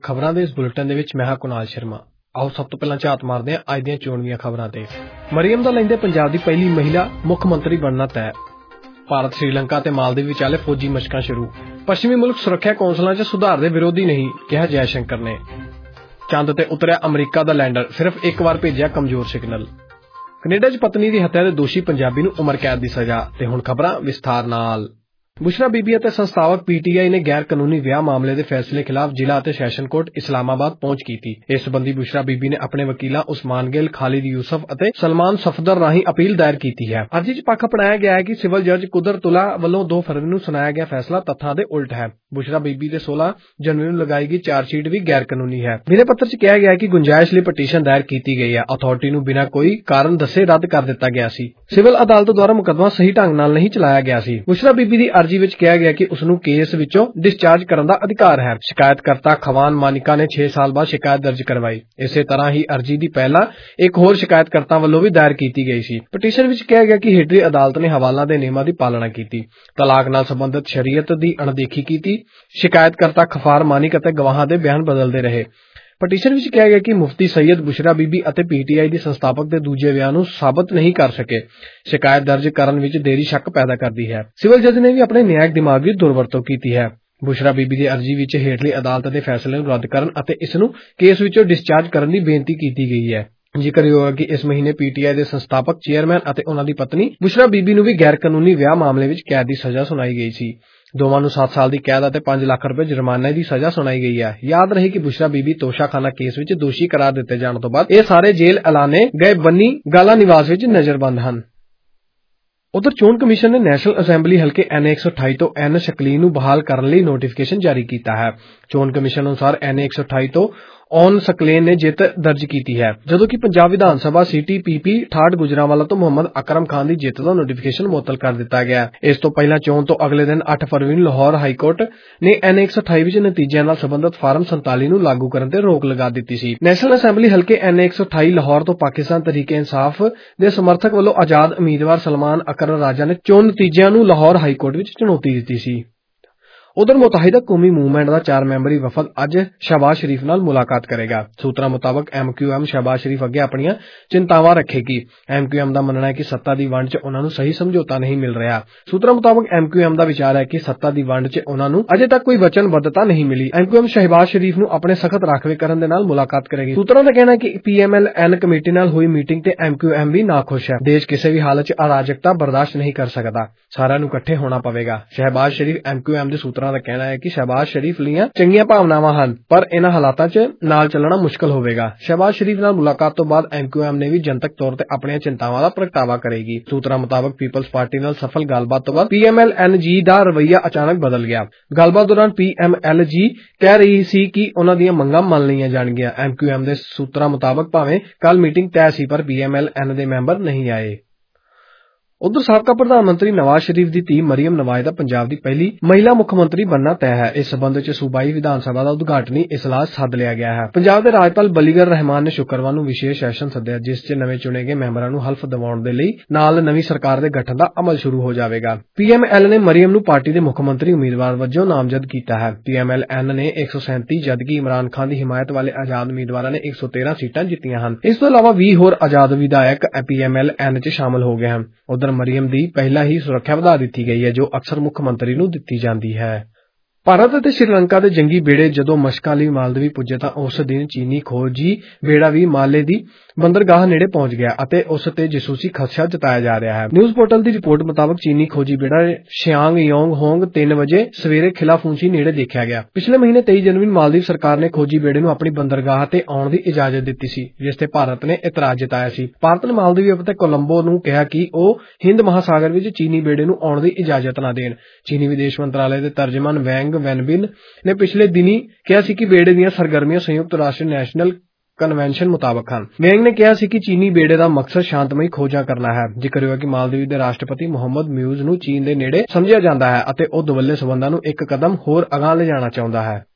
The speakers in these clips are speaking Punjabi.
ਖਬਰਾਂ ਦੇ ਇਸ ਬੁਲੇਟਿਨ ਦੇ ਵਿੱਚ ਮੈਂ ਹਾਂ ਕੁਨਾਲ ਸ਼ਰਮਾ। ਆਓ ਸਭ ਤੋਂ ਪਹਿਲਾਂ ਝਾਤ ਮਾਰਦੇ ਹਾਂ ਅੱਜ ਦੀਆਂ ਚੋਣਵੀਆਂ ਖਬਰਾਂ ਤੇ। ਮਰੀਮ ਦਾ ਲੈਂਦੇ ਪੰਜਾਬ ਦੀ ਪਹਿਲੀ ਮਹਿਲਾ ਮੁੱਖ ਮੰਤਰੀ ਬਣਨਾ ਤੈਅ। ਭਾਰਤ ਸ਼੍ਰੀਲੰਕਾ ਤੇ ਮਾਲਦੀਵ ਵਿਚਾਲੇ ਫੌਜੀ ਮਸ਼ਕਾਂ ਸ਼ੁਰੂ। ਪੱਛਮੀ ਮੁਲਕ ਸੁਰੱਖਿਆ ਕੌਂਸਲਾਂ 'ਚ ਸੁਧਾਰ ਦੇ ਵਿਰੋਧੀ ਨਹੀਂ ਕਿਹਾ ਜੈਸ਼ੰਕਰ ਨੇ। ਚੰਦ ਤੇ ਉਤਰਿਆ ਅਮਰੀਕਾ ਦਾ ਲੈਂਡਰ, ਸਿਰਫ ਇੱਕ ਵਾਰ ਭੇਜਿਆ ਕਮਜ਼ੋਰ ਸਿਗਨਲ। ਕੈਨੇਡਾ 'ਚ ਪਤਨੀ ਦੀ ਹੱਤਿਆ ਦੇ ਦੋਸ਼ੀ ਪੰਜਾਬੀ ਨੂੰ ਉਮਰ ਕੈਦ ਦੀ ਸਜ਼ਾ। ਤੇ ਹੁਣ ਖਬਰਾਂ ਵਿਸਥਾਰ ਨਾਲ। ਬੁਸ਼ਰਾ ਬੀਬੀ ਅਤੇ ਸੰਸਥਾਪਕ ਪੀਟੀਆਈ ਨੇ ਗੈਰ ਕਾਨੂੰਨੀ ਵਿਆਹ ਮਾਮਲੇ ਦੇ ਫੈਸਲੇ ਖਿਲਾਫ ਜ਼ਿਲ੍ਹਾ ਅਤੇ ਸੈਸ਼ਨ ਕੋਰਟ ਇਸਲਾਮਾਬਾਦ ਪਹੁੰਚ ਕੀਤੀ। ਇਸ ਸੰਬੰਧੀ ਬੁਸ਼ਰਾ ਬੀਬੀ ਨੇ ਆਪਣੇ ਵਕੀਲਾਂ ਉਸਮਾਨ ਗਿੱਲ, ਖਾਲਿਦ ਯੂਸਫ ਅਤੇ ਸਲਮਾਨ ਸਫਦਰ ਰਾਹੀਂ ਅਪੀਲ ਦਾਇਰ ਕੀਤੀ ਹੈ। ਅਰਜ਼ੀ 'ਚ ਪੱਖ ਅਪਣਾਇਆ ਗਿਆ ਹੈ ਕਿ ਸਿਵਲ ਜੱਜ ਕੁਦਰਤੁੱਲਾ ਵੱਲੋਂ 2 ਫਰਵਰੀ ਨੂੰ ਸੁਣਾਇਆ ਗਿਆ ਫੈਸਲਾ ਤੱਥਾਂ ਦੇ ਉਲਟ ਹੈ। ਬੁਸ਼ਰਾ ਬੀਬੀ ਦੇ 16 ਜਨਵਰੀ ਨੂੰ ਲਗਾਈ ਗਈ ਚਾਰਜਸ਼ੀਟ ਵੀ ਗੈਰ ਕਾਨੂੰਨੀ ਹੈ। ਵਿਲੇ ਪੱਤਰ 'ਚ ਕਿਹਾ ਗਿਆ ਹੈ ਕਿ ਗੁੰਜਾਇਸ਼ ਲਈ ਪਟੀਸ਼ਨ ਦਾਇਰ ਕੀਤੀ ਗਈ ਹੈ। ਅਥਾਰਟੀ ਨੂੰ ਬਿਨਾਂ ਕੋਈ ਕਾਰਨ ਦੱਸੇ ਰੱਦ ਕਰ ਦਿੱਤਾ ਗਿਆ ਸੀ। ਸਿਵਲ ਅਦਾਲਤ ਦੁਆਰਾ ਮੁਕੱਦਮਾ ਸਹੀ ਢੰਗ ਨਾਲ ਨਹੀਂ ਚਲਾਇਆ ਗਿਆ ਸੀ। ਬੁਸ਼ਰਾ ਬੀਬੀ ਦੀ ਅਰਜ਼ੀ ਵਿੱਚ ਕਿਹਾ ਗਿਆ ਕਿ ਉਸ ਨੂੰ ਕੇਸ ਵਿੱਚੋਂ ਡਿਸਚਾਰਜ ਕਰਨ ਦਾ ਅਧਿਕਾਰ ਹੈ। ਸ਼ਿਕਾਇਤਕਰਤਾ ਖਵਾਨ ਮਾਨਿਕਾ ਨੇ 6 ਸਾਲ ਬਾਅਦ ਸ਼ਿਕਾਇਤ ਦਰਜ ਕਰਵਾਈ। ਇਸੇ ਤਰ੍ਹਾਂ ਹੀ ਅਰਜ਼ੀ ਦੀ ਪਹਿਲਾਂ ਇੱਕ ਹੋਰ ਸ਼ਿਕਾਇਤਕਰਤਾ ਵੱਲੋਂ ਵੀ ਦਾਇਰ ਕੀਤੀ ਗਈ ਸੀ। ਪਟੀਸ਼ਨ ਵਿੱਚ ਕਿਹਾ ਗਿਆ ਕਿ ਹੇਠਲੀ ਅਦਾਲਤ ਨੇ ਹਵਾਲਾ ਦੇ ਨਿਯਮਾਂ ਦੀ ਪਾਲਣਾ ਕੀਤੀ, ਤਲਾਕ ਨਾਲ ਸੰਬੰਧਿਤ ਸ਼ਰੀਅਤ ਦੀ ਅਣਦੇਖੀ ਕੀਤੀ, ਸ਼ਿਕਾਇਤਕਰਤਾ ਖਫਾਰ ਮਾਨਿਕ ਅਤੇ ਗਵਾਹਾਂ ਦੇ ਬਿਆਨ ਬਦਲਦੇ ਰਹੇ। ਪਟੀਸ਼ਨ ਵਿੱਚ ਕਿਹਾ ਗਿਆ ਕਿ ਮੁਫਤੀ ਸਈਦ ਬੁਸ਼ਰਾ ਬੀਬੀ ਅਤੇ ਪੀਟੀਆਈ ਦੀ ਸੰਸਥਾਪਕ ਦੇ ਦੂਜੇ ਵਿਆਹ ਨੂੰ ਸਾਬਤ ਨਹੀਂ ਕਰ ਸਕੇ। ਸ਼ਿਕਾਇਤ ਦਰਜ ਕਰਨ ਵਿੱਚ ਦੇਰੀ ਸ਼ੱਕ ਪੈਦਾ ਕਰਦੀ ਹੈ। ਸਿਵਲ ਜੱਜ ਨੇ ਵੀ ਆਪਣੇ ਨਿਆਇਕ ਦਿਮਾਗ ਦੀ ਦੁਰਵਰਤੋਂ ਕੀਤੀ ਹੈ। ਬੁਸ਼ਰਾ ਬੀਬੀ ਦੀ ਅਰਜ਼ੀ ਵਿੱਚ ਹੇਠਲੀ ਅਦਾਲਤ ਦੇ ਫੈਸਲੇ ਨੂੰ ਰੱਦ ਕਰਨ ਅਤੇ ਇਸ ਨੂੰ ਕੇਸ ਵਿੱਚੋਂ ਡਿਸਚਾਰਜ ਕਰਨ ਦੀ ਬੇਨਤੀ ਕੀਤੀ ਗਈ ਹੈ। ਜ਼ਿਕਰਯੋਗ ਹੈ ਕਿ ਇਸ ਮਹੀਨੇ ਪੀਟੀਆਈ ਦੇ ਸੰਸਥਾਪਕ ਚੇਅਰਮੈਨ ਅਤੇ ਉਹਨਾਂ ਦੀ ਪਤਨੀ ਬੁਸ਼ਰਾ ਬੀਬੀ ਨੂੰ ਵੀ ਗੈਰ ਕਾਨੂੰਨੀ ਵਿਆਹ ਮਾਮਲੇ ਵਿੱਚ ਕੈਦ ਦੀ ਸਜ਼ਾ ਸੁਣਾਈ ਗਈ ਸੀ। ਦੋਵਾਂ ਨੂੰ 7 ਸਾਲ ਦੀ ਕੈਦ ਅਤੇ 5 ਲੱਖ ਰੁਪਏ ਜੁਰਮਾਨੇ ਦੀ ਸਜ਼ਾ ਸੁਣਾਈ ਗਈ ਹੈ। ਯਾਦ ਰਹੇ ਕਿ ਬੁਸ਼ਰਾ ਬੀਬੀ ਤੋਸ਼ਾਖਾਨਾ ਕੇਸ ਵਿੱਚ ਦੋਸ਼ੀ ਕਰਾਰ ਦਿੱਤੇ ਜਾਣ ਤੋਂ ਬਾਅਦ ਇਹ ਸਾਰੇ ਜੇਲ੍ਹ ਐਲਾਨੇ ਗਏ ਬੰਨੀ ਗਾਲਾ ਨਿਵਾਸ ਵਿੱਚ ਨਜ਼ਰਬੰਦ ਹਨ। ਉਧਰ ਚੋਣ ਕਮਿਸ਼ਨ ਨੇ ਨੈਸ਼ਨਲ ਅਸੈਂਬਲੀ ਹਲਕੇ NA 128 ਤੋਂ N ਸ਼ਕਲੀਨ ਨੂੰ ਬਹਾਲ ਕਰਨ ਲਈ ਨੋਟੀਫਿਕੇਸ਼ਨ ਜਾਰੀ ਕੀਤਾ ਹੈ। ਚੋਣ ਕਮਿਸ਼ਨ ਅਨੁਸਾਰ NA 128 ਤੋਂ ਔਨ ਸਕਲੇਨ ਨੇ ਜਿੱਤ ਦਰਜ ਕੀਤੀ ਹੈ, ਜਦੋਂ ਕਿ ਪੰਜਾਬ ਵਿਧਾਨ ਸਭਾ ਸੀਟੀ PP 68 ਗੁਜਰਾਂਵਾਲਾ ਤੋਂ ਮੁਹੰਮਦ ਅਕਰਮ ਖਾਨ ਦੀ ਜਿੱਤ ਦਾ ਨੋਟੀਫਿਕੇਸ਼ਨ ਮੁਅੱਤਲ ਕਰ ਦਿੱਤਾ ਗਿਆ। ਇਸ ਤੋਂ ਪਹਿਲਾਂ ਚੋਣ ਤੋਂ ਅਗਲੇ ਦਿਨ 8 ਫਰਵਰੀ ਨੂੰ ਲਾਹੌਰ ਹਾਈਕੋਰਟ ਨੇ NA 128 ਵਿੱਚ ਨਤੀਜਿਆਂ ਨਾਲ ਸੰਬੰਧਿਤ ਫਾਰਮ 47 ਨੂੰ ਲਾਗੂ ਕਰਨ ਤੇ ਰੋਕ ਲਗਾ ਦਿੱਤੀ ਸੀ। ਨੈਸ਼ਨਲ ਅਸੈਂਬਲੀ ਹਲਕੇ NA 128 ਲਾਹੌਰ ਤੋਂ ਪਾਕਿਸਤਾਨ ਤਹਿਰੀਕ ਇਨਸਾਫ ਦੇ ਸਮਰਥਕ ਵੱਲੋਂ ਆਜ਼ਾਦ ਉਮੀਦਵਾਰ ਸਲਮਾਨ ਅਕਰ ਰਾਜਾ ਨੇ ਚੋਣ ਨਤੀਜਿਆਂ ਨੂੰ ਲਾਹੌਰ ਹਾਈਕੋਰਟ ਵਿੱਚ ਚੁਣੌਤੀ ਦਿੱਤੀ ਸੀ। ਉਧਰ ਮੁਤਹਿਦਾ ਕੌਮੀ ਮੂਵਮੈਂਟ ਦਾ 4 ਮੈਂਬਰੀ ਵਫਦ ਅੱਜ ਸ਼ਹਿਬਾਜ਼ ਸ਼ਰੀਫ ਨਾਲ ਮੁਲਾਕਾਤ ਕਰੇਗਾ। ਸੂਤਰਾਂ ਮੁਤਾਬਕ MQM ਸ਼ਹਿਬਾਜ਼ ਸ਼ਰੀਫ ਅੱਗੇ ਆਪਣੀਆਂ ਚਿੰਤਾਵਾਂ ਰੱਖੇਗੀ। MQM ਦਾ ਮੰਨਣਾ ਹੈ ਕਿ ਸੱਤਾ ਦੀ ਵੰਡ 'ਚ ਉਹਨਾਂ ਨੂੰ ਸਹੀ ਸਮਝੌਤਾ ਨਹੀਂ ਮਿਲ ਰਿਹਾ। ਸੂਤਰਾਂ ਮੁਤਾਬਕ MQM ਦਾ ਵਿਚਾਰ ਹੈ ਕਿ ਸੱਤਾ ਦੀ ਵੰਡ 'ਚ ਉਹਨਾਂ ਨੂੰ ਅਜੇ ਤੱਕ ਕੋਈ ਵਚਨਬੱਧਤਾ ਨਹੀਂ ਮਿਲੀ। MQM ਸ਼ਹਿਬਾਜ਼ ਸ਼ਰੀਫ ਨੂੰ ਆਪਣੇ ਸਖਤ ਰਾਖਵੇਂ ਕਰਨ ਦੇ ਨਾਲ ਮੁਲਾਕਾਤ ਕਰੇਗੀ। ਸੂਤਰਾਂ ਦਾ ਕਹਿਣਾ ਹੈ ਕਿ PMLN ਕਮੇਟੀ ਨਾਲ ਹੋਈ ਮੀਟਿੰਗ ਤੇ MQM ਵੀ ਨਾਖੁਸ਼ ਹੈ। ਦੇਸ਼ ਕਿਸੇ ਵੀ ਹਾਲਤ 'ਚ ਅਰਾਜਕਤਾ ਬਰਦਾਸ਼ਤ ਨਹੀਂ ਕਰ ਸਕਦਾ। ਸਾਰਿਆਂ ਨੂੰ ਇਕੱਠੇ ਹੋਣਾ ਪਵੇਗਾ। ਸ਼ਹਿਬਾਜ਼ ਸ਼ਰੀਫ MQM ਦੇ ਸੂਤਰਾਂ ਦਾ ਕਹਿਣਾ ਹੈ ਕਿ ਸ਼ਹਿਬਾਜ਼ ਸ਼ਰੀਫ ਲਈਆਂ ਚੰਗੀਆਂ ਭਾਵਨਾਵਾਂ ਹਨ, ਪਰ ਇਹਨਾਂ ਹਾਲਾਤਾਂ 'ਚ ਨਾਲ ਚੱਲਣਾ ਮੁਸ਼ਕਲ ਹੋਵੇਗਾ। ਸ਼ਹਿਬਾਜ਼ ਸ਼ਰੀਫ ਨਾਲ ਮੁਲਾਕਾਤ ਤੋਂ ਬਾਅਦ MQM ਨੇ ਵੀ ਜਨਤਕ ਤੌਰ ਤੇ ਆਪਣੀਆਂ ਚਿੰਤਾਵਾਂ ਦਾ ਪ੍ਰਗਟਾਵਾ ਕਰੇਗੀ। ਸੂਤਰਾਂ ਮੁਤਾਬਕ ਪੀਪਲਜ਼ ਪਾਰਟੀ ਨਾਲ ਸਫਲ ਗੱਲਬਾਤ ਤੋਂ ਬਾਅਦ PMLNG ਦਾ ਰਵੱਈਆ ਅਚਾਨਕ ਬਦਲ ਗਿਆ। ਗੱਲਬਾਤ ਦੌਰਾਨ PMLG ਕਹਿ ਰਹੀ ਸੀ ਕਿ ਉਹਨਾਂ ਦੀਆਂ ਮੰਗਾਂ ਮੰਨ ਲਈਆਂ ਜਾਣਗੀਆਂ। MQM ਦੇ ਸੂਤਰਾਂ ਮੁਤਾਬਕ ਭਾਵੇਂ ਕੱਲ ਮੀਟਿੰਗ ਤੈਅ ਸੀ, ਪਰ PMLN ਦੇ ਮੈਂਬਰ ਨਹੀਂ ਆਏ। ਉਧਰ ਸਾਬਕਾ ਪ੍ਰਧਾਨ ਮੰਤਰੀ ਨਵਾਜ਼ ਸ਼ਰੀਫ ਦੀ ਧੀ ਮਰੀਮ ਨਵਾਜ਼ ਦਾ ਪੰਜਾਬ ਦੀ ਪਹਿਲੀ ਮਹਿਲਾ ਮੁੱਖ ਮੰਤਰੀ ਬਣਨਾ ਤੈਅ ਹੈ। ਇਸ ਸਬੰਧ ਵਿੱਚ ਸੂਬਾਈ ਵਿਧਾਨ ਸਭਾ ਦਾ ਉਦਘਾਟਨੀ ਇਜਲਾਸ ਸੱਦ ਲਿਆ ਗਿਆ ਹੈ। ਪੰਜਾਬ ਦੇ ਰਾਜਪਾਲ ਬਲੀਗਰ ਰਹਿਮਾਨ ਨੇ ਸ਼ੁੱਕਰਵਾਰ ਨੂੰ ਵਿਸ਼ੇਸ਼ ਸੈਸ਼ਨ ਸੱਦਿਆ, ਜਿਸ 'ਚ ਨਵੇਂ ਚੁਣੇ ਗਏ ਮੈਂਬਰਾਂ ਨੂੰ ਹਲਫ ਦਿਵਾਉਣ ਦੇ ਲਈ ਨਾਲ ਨਵੀਂ ਸਰਕਾਰ ਦੇ ਗਠਨ ਦਾ ਅਮਲ ਸ਼ੁਰੂ ਹੋ ਜਾਵੇਗਾ। PML ਨੇ ਮਰੀਮ ਨੂੰ ਪਾਰਟੀ ਦੇ ਮੁੱਖ ਮੰਤਰੀ ਉਮੀਦਵਾਰ ਵਜੋਂ ਨਾਮਜ਼ਦ ਕੀਤਾ ਹੈ। PMLN ਨੇ 137 ਜਦਕਿ ਇਮਰਾਨ ਖਾਨ ਦੀ ਹਿਮਾਇਤ ਵਾਲੇ ਆਜ਼ਾਦ ਉਮੀਦਵਾਰਾਂ ਨੇ 113 ਸੀਟਾਂ ਜਿੱਤੀਆਂ ਹਨ। ਇਸ ਤੋਂ ਇਲਾਵਾ 20 ਹੋਰ ਆਜ਼ਾਦ ਵਿਧਾਇਕ PMLN 'ਚ ਸ਼ਾਮਲ ਹੋ ਗਏ ਹਨ। ਉਧਰ ਮਰੀਮ ਦੀ ਪਹਿਲਾਂ ਹੀ ਸੁਰੱਖਿਆ ਵਧਾ ਦਿੱਤੀ ਗਈ ਹੈ, ਜੋ ਅਕਸਰ ਮੁੱਖ ਮੰਤਰੀ ਨੂੰ ਦਿੱਤੀ ਜਾਂਦੀ ਹੈ। ਭਾਰਤ ਅਤੇ ਸ਼੍ਰੀਲੰਕਾ ਦੇ ਜੰਗੀ ਬੇੜੇ ਜਦੋਂ ਮਸ਼ਕਾਂ ਲਈ ਮਾਲਦੀਵ ਪੁੱਜੇ ਤਾਂ ਉਸ ਦਿਨ ਚੀਨੀ ਖੋਜੀ ਬੇੜਾ ਵੀ ਮਾਲੇ ਦੀ ਬੰਦਰਗਾਹ ਨੇੜੇ ਪਹੁੰਚ ਗਿਆ ਅਤੇ ਉਸ ਤੇ ਜਾਸੂਸੀ ਖਦਸ਼ਾ ਜਤਾਇਆ ਜਾ ਰਿਹਾ ਹੈ। ਨਿਊਜ਼ ਪੋਰਟਲ ਦੀ ਰਿਪੋਰਟ ਮੁਤਾਬਕ ਚੀਨੀ ਖੋਜੀ ਬੇੜਾ ਸ਼ਿਆਂਗ ਯੋਂਗ ਹੋਂਗ 3 ਵਜੇ ਸਵੇਰੇ ਖਿਲਾਫੂੰਚੀ ਨੇੜੇ ਦੇਖਿਆ ਗਿਆ। ਪਿਛਲੇ ਮਹੀਨੇ 23 ਜਨਵਰੀ ਨੂੰ ਮਾਲਦੀਵ ਸਰਕਾਰ ਨੇ ਖੋਜੀ ਬੇੜੇ ਨੂੰ ਆਪਣੀ ਬੰਦਰਗਾਹ ਤੇ ਆਉਣ ਦੀ ਇਜਾਜ਼ਤ ਦਿੱਤੀ ਸੀ, ਜਿਸ ਤੇ ਭਾਰਤ ਨੇ ਇਤਰਾਜ਼ ਜਤਾਇਆ ਸੀ। ਭਾਰਤ ਨੇ ਮਾਲਦੀਵ ਅਤੇ ਕੋਲੰਬੋ ਨੂੰ ਕਿਹਾ ਕਿ ਉਹ ਹਿੰਦ ਮਹਾਸਾਗਰ ਵਿੱਚ ਚੀਨੀ ਬੇੜੇ ਨੂੰ ਆਉਣ ਦੀ ਇਜਾਜ਼ਤ ਨਾ ਦੇਣ। ਚੀਨੀ ਵਿਦੇਸ਼ ਮੰਤਰਾਲੇ ਦੇ ਤਰਜਮਾਨ ਵੈਂਗ ਵੈਨਬਿਨ ਨੇ ਪਿਛਲੇ ਦਿਨੀ ਕਿਹਾ ਸੀ ਕਿ ਬੇੜੇ ਦੀਆਂ ਸਰਗਰਮੀਆਂ ਸੰਯੁਕਤ ਰਾਸ਼ਟਰ ਨੈਸ਼ਨਲ ਕਨਵੈਨਸ਼ਨ ਮੁਤਾਬਕ ਹਨ। ਵੈਂਗ ਨੇ ਕਿਹਾ ਸੀ ਕਿ ਚੀਨੀ ਬੇੜੇ ਦਾ ਮਕਸਦ ਸ਼ਾਂਤਮਈ ਖੋਜਾਂ ਕਰਨਾ ਹੈ। ਜ਼ਿਕਰਯੋਗ ਹੈ ਕਿ ਮਾਲਦੀਵ ਦੇ ਰਾਸ਼ਟਰਪਤੀ ਮੁਹੰਮਦ ਮਿਊਜ਼ ਨੂੰ ਚੀਨ ਦੇ ਨੇੜੇ ਸਮਝਿਆ ਜਾਂਦਾ ਹੈ ਅਤੇ ਉਹ ਦੁਵੱਲੇ ਸਬੰਧਾਂ ਨੂੰ ਇੱਕ ਕਦਮ ਹੋਰ ਅਗਾਂਹ ਲਿਜਾਣਾ ਚਾਹੁੰਦਾ ਹੈ।